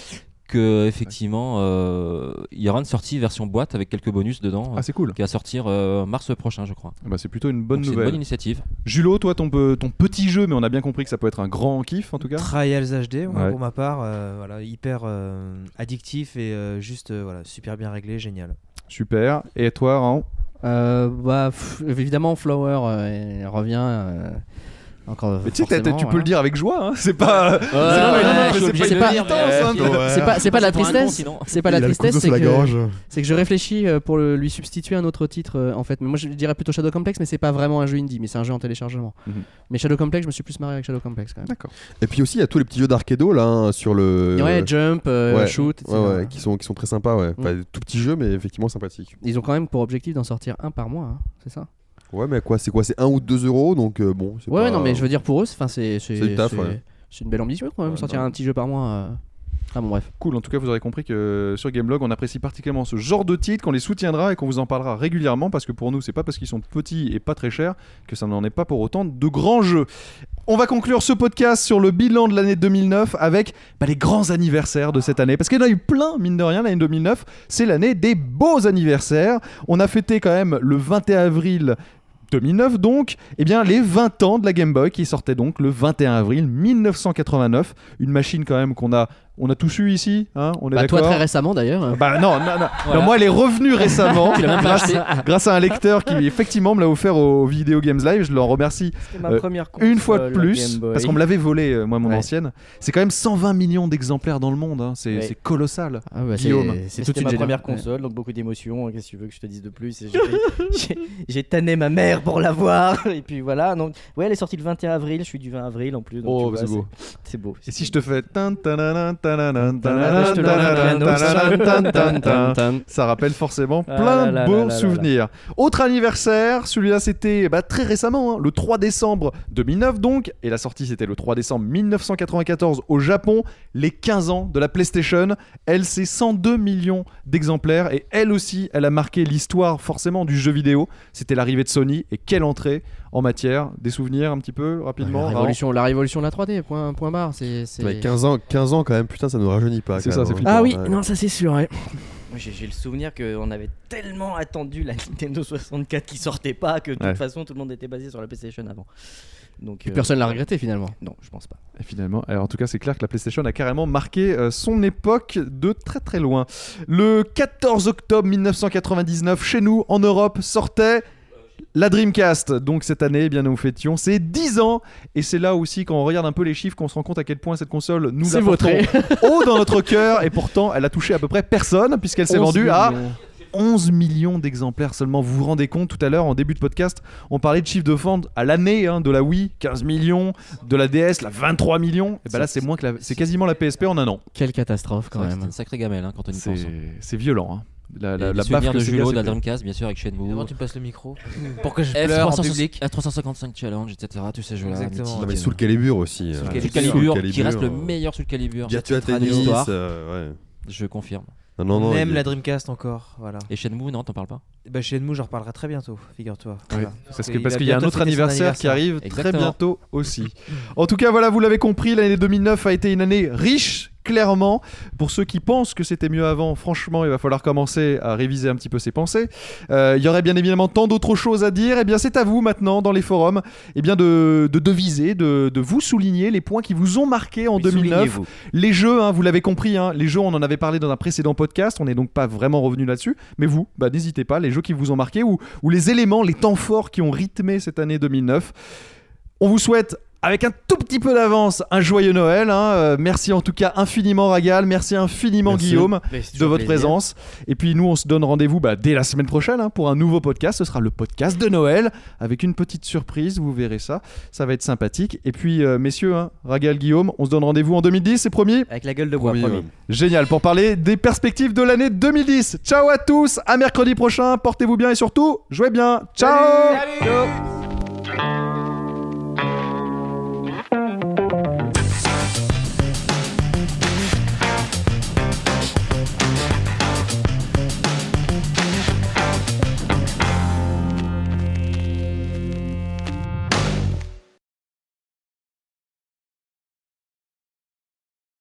[SPEAKER 5] que effectivement euh, il y aura une sortie version boîte avec quelques bonus dedans.
[SPEAKER 1] Ah, c'est cool.
[SPEAKER 5] Qui va sortir euh, mars prochain, je crois.
[SPEAKER 1] Bah, c'est plutôt une bonne
[SPEAKER 5] Donc,
[SPEAKER 1] nouvelle.
[SPEAKER 5] C'est une bonne initiative.
[SPEAKER 1] Julo, toi, ton, pe- ton petit jeu, mais on a bien compris que ça peut être un grand kiff en tout cas.
[SPEAKER 6] Trials H D, moi,
[SPEAKER 1] Ouais.
[SPEAKER 6] pour ma part, euh, voilà, hyper euh, addictif et euh, juste euh, voilà, super bien réglé, génial.
[SPEAKER 1] Super. Et toi, Ran?
[SPEAKER 4] Euh, bah, pff, évidemment, Flower euh, elle revient. euh, Encore
[SPEAKER 1] Mais tu sais, t'as-
[SPEAKER 4] forcément,
[SPEAKER 1] tu peux
[SPEAKER 4] voilà.
[SPEAKER 1] le dire avec joie, hein. C'est pas.
[SPEAKER 4] Ouais,
[SPEAKER 1] c'est
[SPEAKER 4] ouais,
[SPEAKER 1] pas-
[SPEAKER 4] ouais,
[SPEAKER 1] non,
[SPEAKER 4] je
[SPEAKER 1] mais
[SPEAKER 4] suis
[SPEAKER 1] c'est
[SPEAKER 4] obligé
[SPEAKER 1] pas
[SPEAKER 4] de
[SPEAKER 1] une
[SPEAKER 4] le
[SPEAKER 1] militance,
[SPEAKER 3] dire.
[SPEAKER 1] hein,
[SPEAKER 3] Ouais.
[SPEAKER 1] toi.
[SPEAKER 4] C'est pas, c'est pas de la
[SPEAKER 5] C'est pour un con,
[SPEAKER 4] tristesse.
[SPEAKER 5] sinon.
[SPEAKER 4] C'est pas la
[SPEAKER 3] Il a le
[SPEAKER 4] tristesse,
[SPEAKER 3] couteau
[SPEAKER 4] c'est
[SPEAKER 3] sous la
[SPEAKER 4] que,
[SPEAKER 3] gorge.
[SPEAKER 4] c'est que je réfléchis euh, pour le- lui substituer un autre titre euh, en fait. Mais moi je dirais plutôt Shadow Complex, mais c'est pas vraiment un jeu indie, mais c'est un jeu en téléchargement.
[SPEAKER 1] Mhm.
[SPEAKER 4] Mais Shadow Complex, je me suis plus marré avec Shadow Complex quand même.
[SPEAKER 1] D'accord.
[SPEAKER 3] Et puis aussi, il y a tous les petits jeux d'arcado là hein, sur le.
[SPEAKER 4] Ouais, Jump, euh,
[SPEAKER 3] Ouais.
[SPEAKER 4] Shoot, et
[SPEAKER 3] Ouais,
[SPEAKER 4] cetera.
[SPEAKER 3] ouais, qui sont, qui sont très sympas, ouais. Enfin, tout petits jeux, mais effectivement sympathiques.
[SPEAKER 4] Ils ont quand même pour objectif d'en sortir un par mois, hein, c'est ça?
[SPEAKER 3] Ouais, mais quoi, c'est quoi? C'est un ou deux euros, donc euh, bon. c'est
[SPEAKER 4] Ouais,
[SPEAKER 3] pas-
[SPEAKER 4] ouais, non, mais je veux dire pour eux, c'est, enfin, c'est, c'est,
[SPEAKER 3] C'est du taf,
[SPEAKER 4] c'est-
[SPEAKER 3] ouais.
[SPEAKER 4] c'est une belle ambition quand même,
[SPEAKER 3] Ouais,
[SPEAKER 4] sortir
[SPEAKER 3] non.
[SPEAKER 4] un petit jeu par mois. euh. Ah bon, bref.
[SPEAKER 1] Cool, en tout cas vous aurez compris que sur Gameblog on apprécie particulièrement ce genre de titres, qu'on les soutiendra et qu'on vous en parlera régulièrement parce que pour nous c'est pas parce qu'ils sont petits et pas très chers que ça n'en est pas pour autant de grands jeux. On va conclure ce podcast sur le bilan de l'année deux mille neuf avec bah, les grands anniversaires de cette année parce qu'il y en a eu plein mine de rien. L'année deux mille neuf c'est l'année des beaux anniversaires. On a fêté quand même le vingt et un avril deux mille neuf donc, eh bien les vingt ans de la Game Boy qui sortait donc le vingt et un avril mille neuf cent quatre-vingt-neuf, une machine quand même qu'on a on a tous eu ici, hein, on est
[SPEAKER 4] Bah, toi
[SPEAKER 1] d'accord.
[SPEAKER 4] très récemment d'ailleurs.
[SPEAKER 1] Bah non, non, non.
[SPEAKER 5] Voilà.
[SPEAKER 1] Non, moi elle est revenue récemment
[SPEAKER 4] Tu l'as même pas
[SPEAKER 1] grâce,
[SPEAKER 4] acheté.
[SPEAKER 1] grâce à un lecteur qui effectivement me l'a offert au Video Games Live, je l'en remercie
[SPEAKER 2] C'était ma
[SPEAKER 1] Euh,
[SPEAKER 2] première console,
[SPEAKER 1] une fois de
[SPEAKER 2] la
[SPEAKER 1] plus
[SPEAKER 2] Game Boy.
[SPEAKER 1] parce qu'on me l'avait volé euh, moi mon
[SPEAKER 2] Ouais.
[SPEAKER 1] ancienne. C'est quand même cent vingt millions d'exemplaires dans le monde, hein. c'est,
[SPEAKER 2] Ouais.
[SPEAKER 1] c'est colossal.
[SPEAKER 4] Ah bah,
[SPEAKER 1] Guillaume.
[SPEAKER 4] c'est,
[SPEAKER 2] Mais
[SPEAKER 4] c'est toute
[SPEAKER 2] C'était
[SPEAKER 4] une
[SPEAKER 2] ma
[SPEAKER 4] génération.
[SPEAKER 2] première console, donc beaucoup d'émotions. Qu'est-ce que tu veux que je te dise de plus? Et J'ai, j'ai, j'ai tanné ma mère pour l'avoir. Et puis voilà. Donc, ouais, elle est sortie le vingt et un avril. Je suis du vingt avril en plus. Donc,
[SPEAKER 1] Oh,
[SPEAKER 2] tu vois,
[SPEAKER 1] c'est beau.
[SPEAKER 2] C'est, c'est beau.
[SPEAKER 1] Et si je te fais tan, tananan, tananan,
[SPEAKER 2] Je
[SPEAKER 1] tananan,
[SPEAKER 2] te le remets au piano.
[SPEAKER 1] tananan, tananan, tananan, tananan, ça rappelle forcément
[SPEAKER 2] Ah
[SPEAKER 1] plein
[SPEAKER 2] là
[SPEAKER 1] de
[SPEAKER 2] là
[SPEAKER 1] beaux
[SPEAKER 2] là là là
[SPEAKER 1] souvenirs. Autre anniversaire, celui-là c'était bah, très récemment, hein, le trois décembre deux mille neuf donc, et la sortie c'était le trois décembre mille neuf cent quatre-vingt-quatorze au Japon, les quinze ans de la PlayStation. Elle c'est cent deux millions d'exemplaires et elle aussi elle a marqué l'histoire forcément du jeu vidéo. C'était l'arrivée de Sony et quelle entrée en matière. Des souvenirs un petit peu rapidement.
[SPEAKER 4] La
[SPEAKER 1] Raon
[SPEAKER 4] révolution, la révolution de la trois D, point, point barre. C'est, c'est...
[SPEAKER 3] Ouais, quinze ans, quinze ans quand même, putain, ça nous rajeunit pas.
[SPEAKER 1] C'est
[SPEAKER 3] quand
[SPEAKER 1] ça,
[SPEAKER 3] même,
[SPEAKER 1] c'est
[SPEAKER 3] hein.
[SPEAKER 1] flippant.
[SPEAKER 4] Ah oui,
[SPEAKER 3] Ouais.
[SPEAKER 4] non, ça c'est sûr. Ouais.
[SPEAKER 2] Moi, j'ai, j'ai le souvenir qu'on avait tellement attendu la Nintendo soixante-quatre qui sortait pas que de toute
[SPEAKER 1] Ouais.
[SPEAKER 2] façon tout le monde était basé sur la PlayStation avant. Donc,
[SPEAKER 4] Et
[SPEAKER 2] euh,
[SPEAKER 4] personne l'a regretté finalement.
[SPEAKER 2] Non, je pense pas.
[SPEAKER 1] Et finalement, alors en tout cas, c'est clair que la PlayStation a carrément marqué euh, son époque de très très loin. Le quatorze octobre mille neuf cent quatre-vingt-dix-neuf, chez nous, en Europe, sortait la Dreamcast. Donc cette année, eh bien nous fêtions ses dix ans. Et c'est là aussi, quand on regarde un peu les chiffres, qu'on se rend compte à quel point cette console nous
[SPEAKER 4] C'est
[SPEAKER 1] la portons
[SPEAKER 4] vautré.
[SPEAKER 1] haut dans notre cœur. Et pourtant, elle a touché à peu près personne, puisqu'elle s'est vendue à onze millions d'exemplaires seulement. Vous vous rendez compte, tout à l'heure en début de podcast, on parlait de chiffre de vente à l'année, hein, de la Wii, quinze millions, de la D S, la vingt-trois millions. Et ben là, c'est moins que la... c'est quasiment la P S P en un an.
[SPEAKER 4] Quelle catastrophe quand
[SPEAKER 5] C'est
[SPEAKER 4] même.
[SPEAKER 5] une sacrée gamelle hein, quand on y
[SPEAKER 1] C'est,
[SPEAKER 5] pense.
[SPEAKER 1] c'est violent. Hein. La, la,
[SPEAKER 5] Et
[SPEAKER 1] la
[SPEAKER 5] les
[SPEAKER 1] baffe
[SPEAKER 5] souvenirs
[SPEAKER 1] que
[SPEAKER 5] de
[SPEAKER 1] c'est
[SPEAKER 5] Julo,
[SPEAKER 1] bien,
[SPEAKER 5] de la
[SPEAKER 1] c'est fait.
[SPEAKER 5] Dreamcast, bien sûr, avec Shenmue.
[SPEAKER 6] Comment tu me passes le micro pour que je
[SPEAKER 5] F
[SPEAKER 6] pleure en
[SPEAKER 5] trois cent
[SPEAKER 6] public.
[SPEAKER 5] F trois cent cinquante-cinq Challenge, et cetera. Tous ces jeux-là.
[SPEAKER 6] Exactement.
[SPEAKER 5] mythiques.
[SPEAKER 3] Non, mais Soul Calibur aussi.
[SPEAKER 6] Soul
[SPEAKER 3] euh,
[SPEAKER 6] Calibur.
[SPEAKER 5] Soul Calibur,
[SPEAKER 3] Soul
[SPEAKER 5] qui reste le
[SPEAKER 3] euh,
[SPEAKER 5] meilleur Soul Calibur.
[SPEAKER 3] Virtua
[SPEAKER 5] Cette
[SPEAKER 3] Tennis.
[SPEAKER 5] histoire,
[SPEAKER 3] euh, ouais.
[SPEAKER 5] je confirme.
[SPEAKER 3] Non, non, non,
[SPEAKER 6] Même
[SPEAKER 3] il-
[SPEAKER 6] la Dreamcast encore, voilà.
[SPEAKER 5] Et Shenmue, non, t'en parles pas?
[SPEAKER 6] Bah chez Shenmue, j'en reparlerai très bientôt, figure-toi.
[SPEAKER 1] Oui,
[SPEAKER 6] Voilà.
[SPEAKER 1] parce, que,
[SPEAKER 6] qu'il
[SPEAKER 1] parce
[SPEAKER 6] a
[SPEAKER 1] qu'il y a un
[SPEAKER 6] bientôt
[SPEAKER 1] autre
[SPEAKER 6] fêté son
[SPEAKER 1] anniversaire qui arrive très
[SPEAKER 5] Exactement.
[SPEAKER 1] bientôt aussi. En tout cas, voilà, vous l'avez compris, l'année deux mille neuf a été une année riche, clairement. Pour ceux qui pensent que c'était mieux avant, franchement, il va falloir commencer à réviser un petit peu ses pensées. Euh, Il y aurait bien évidemment tant d'autres choses à dire. Et bien, c'est à vous maintenant, dans les forums, eh bien, de, de deviser, de, de vous souligner les points qui vous ont marqué en
[SPEAKER 2] Oui,
[SPEAKER 1] deux mille neuf.
[SPEAKER 2] soulignez-vous.
[SPEAKER 1] Les jeux, hein, vous l'avez compris, hein, les jeux, on en avait parlé dans un précédent podcast, on n'est donc pas vraiment revenu là-dessus, mais vous, bah, n'hésitez pas, les jeux qui vous ont marqué ou, ou les éléments, les temps forts qui ont rythmé cette année deux mille neuf. On vous souhaite, avec un tout petit peu d'avance, un joyeux Noël. Hein. Euh, merci en tout cas infiniment Ragal, merci infiniment
[SPEAKER 3] Merci.
[SPEAKER 1] Guillaume
[SPEAKER 2] Mais c'est
[SPEAKER 1] de
[SPEAKER 2] toujours
[SPEAKER 1] votre
[SPEAKER 2] plaisir.
[SPEAKER 1] présence. Et puis nous, on se donne rendez-vous bah, dès la semaine prochaine hein, pour un nouveau podcast. Ce sera le podcast de Noël avec une petite surprise. Vous verrez ça. Ça va être sympathique. Et puis, euh, messieurs, hein, Ragal, Guillaume, on se donne rendez-vous en deux mille dix, c'est promis.
[SPEAKER 2] Avec la gueule de bois,
[SPEAKER 3] Promis,
[SPEAKER 2] promis.
[SPEAKER 3] ouais.
[SPEAKER 1] Génial pour parler des perspectives de l'année deux mille dix. Ciao à tous, à mercredi prochain. Portez-vous bien et surtout, jouez bien. Ciao.
[SPEAKER 2] Ciao.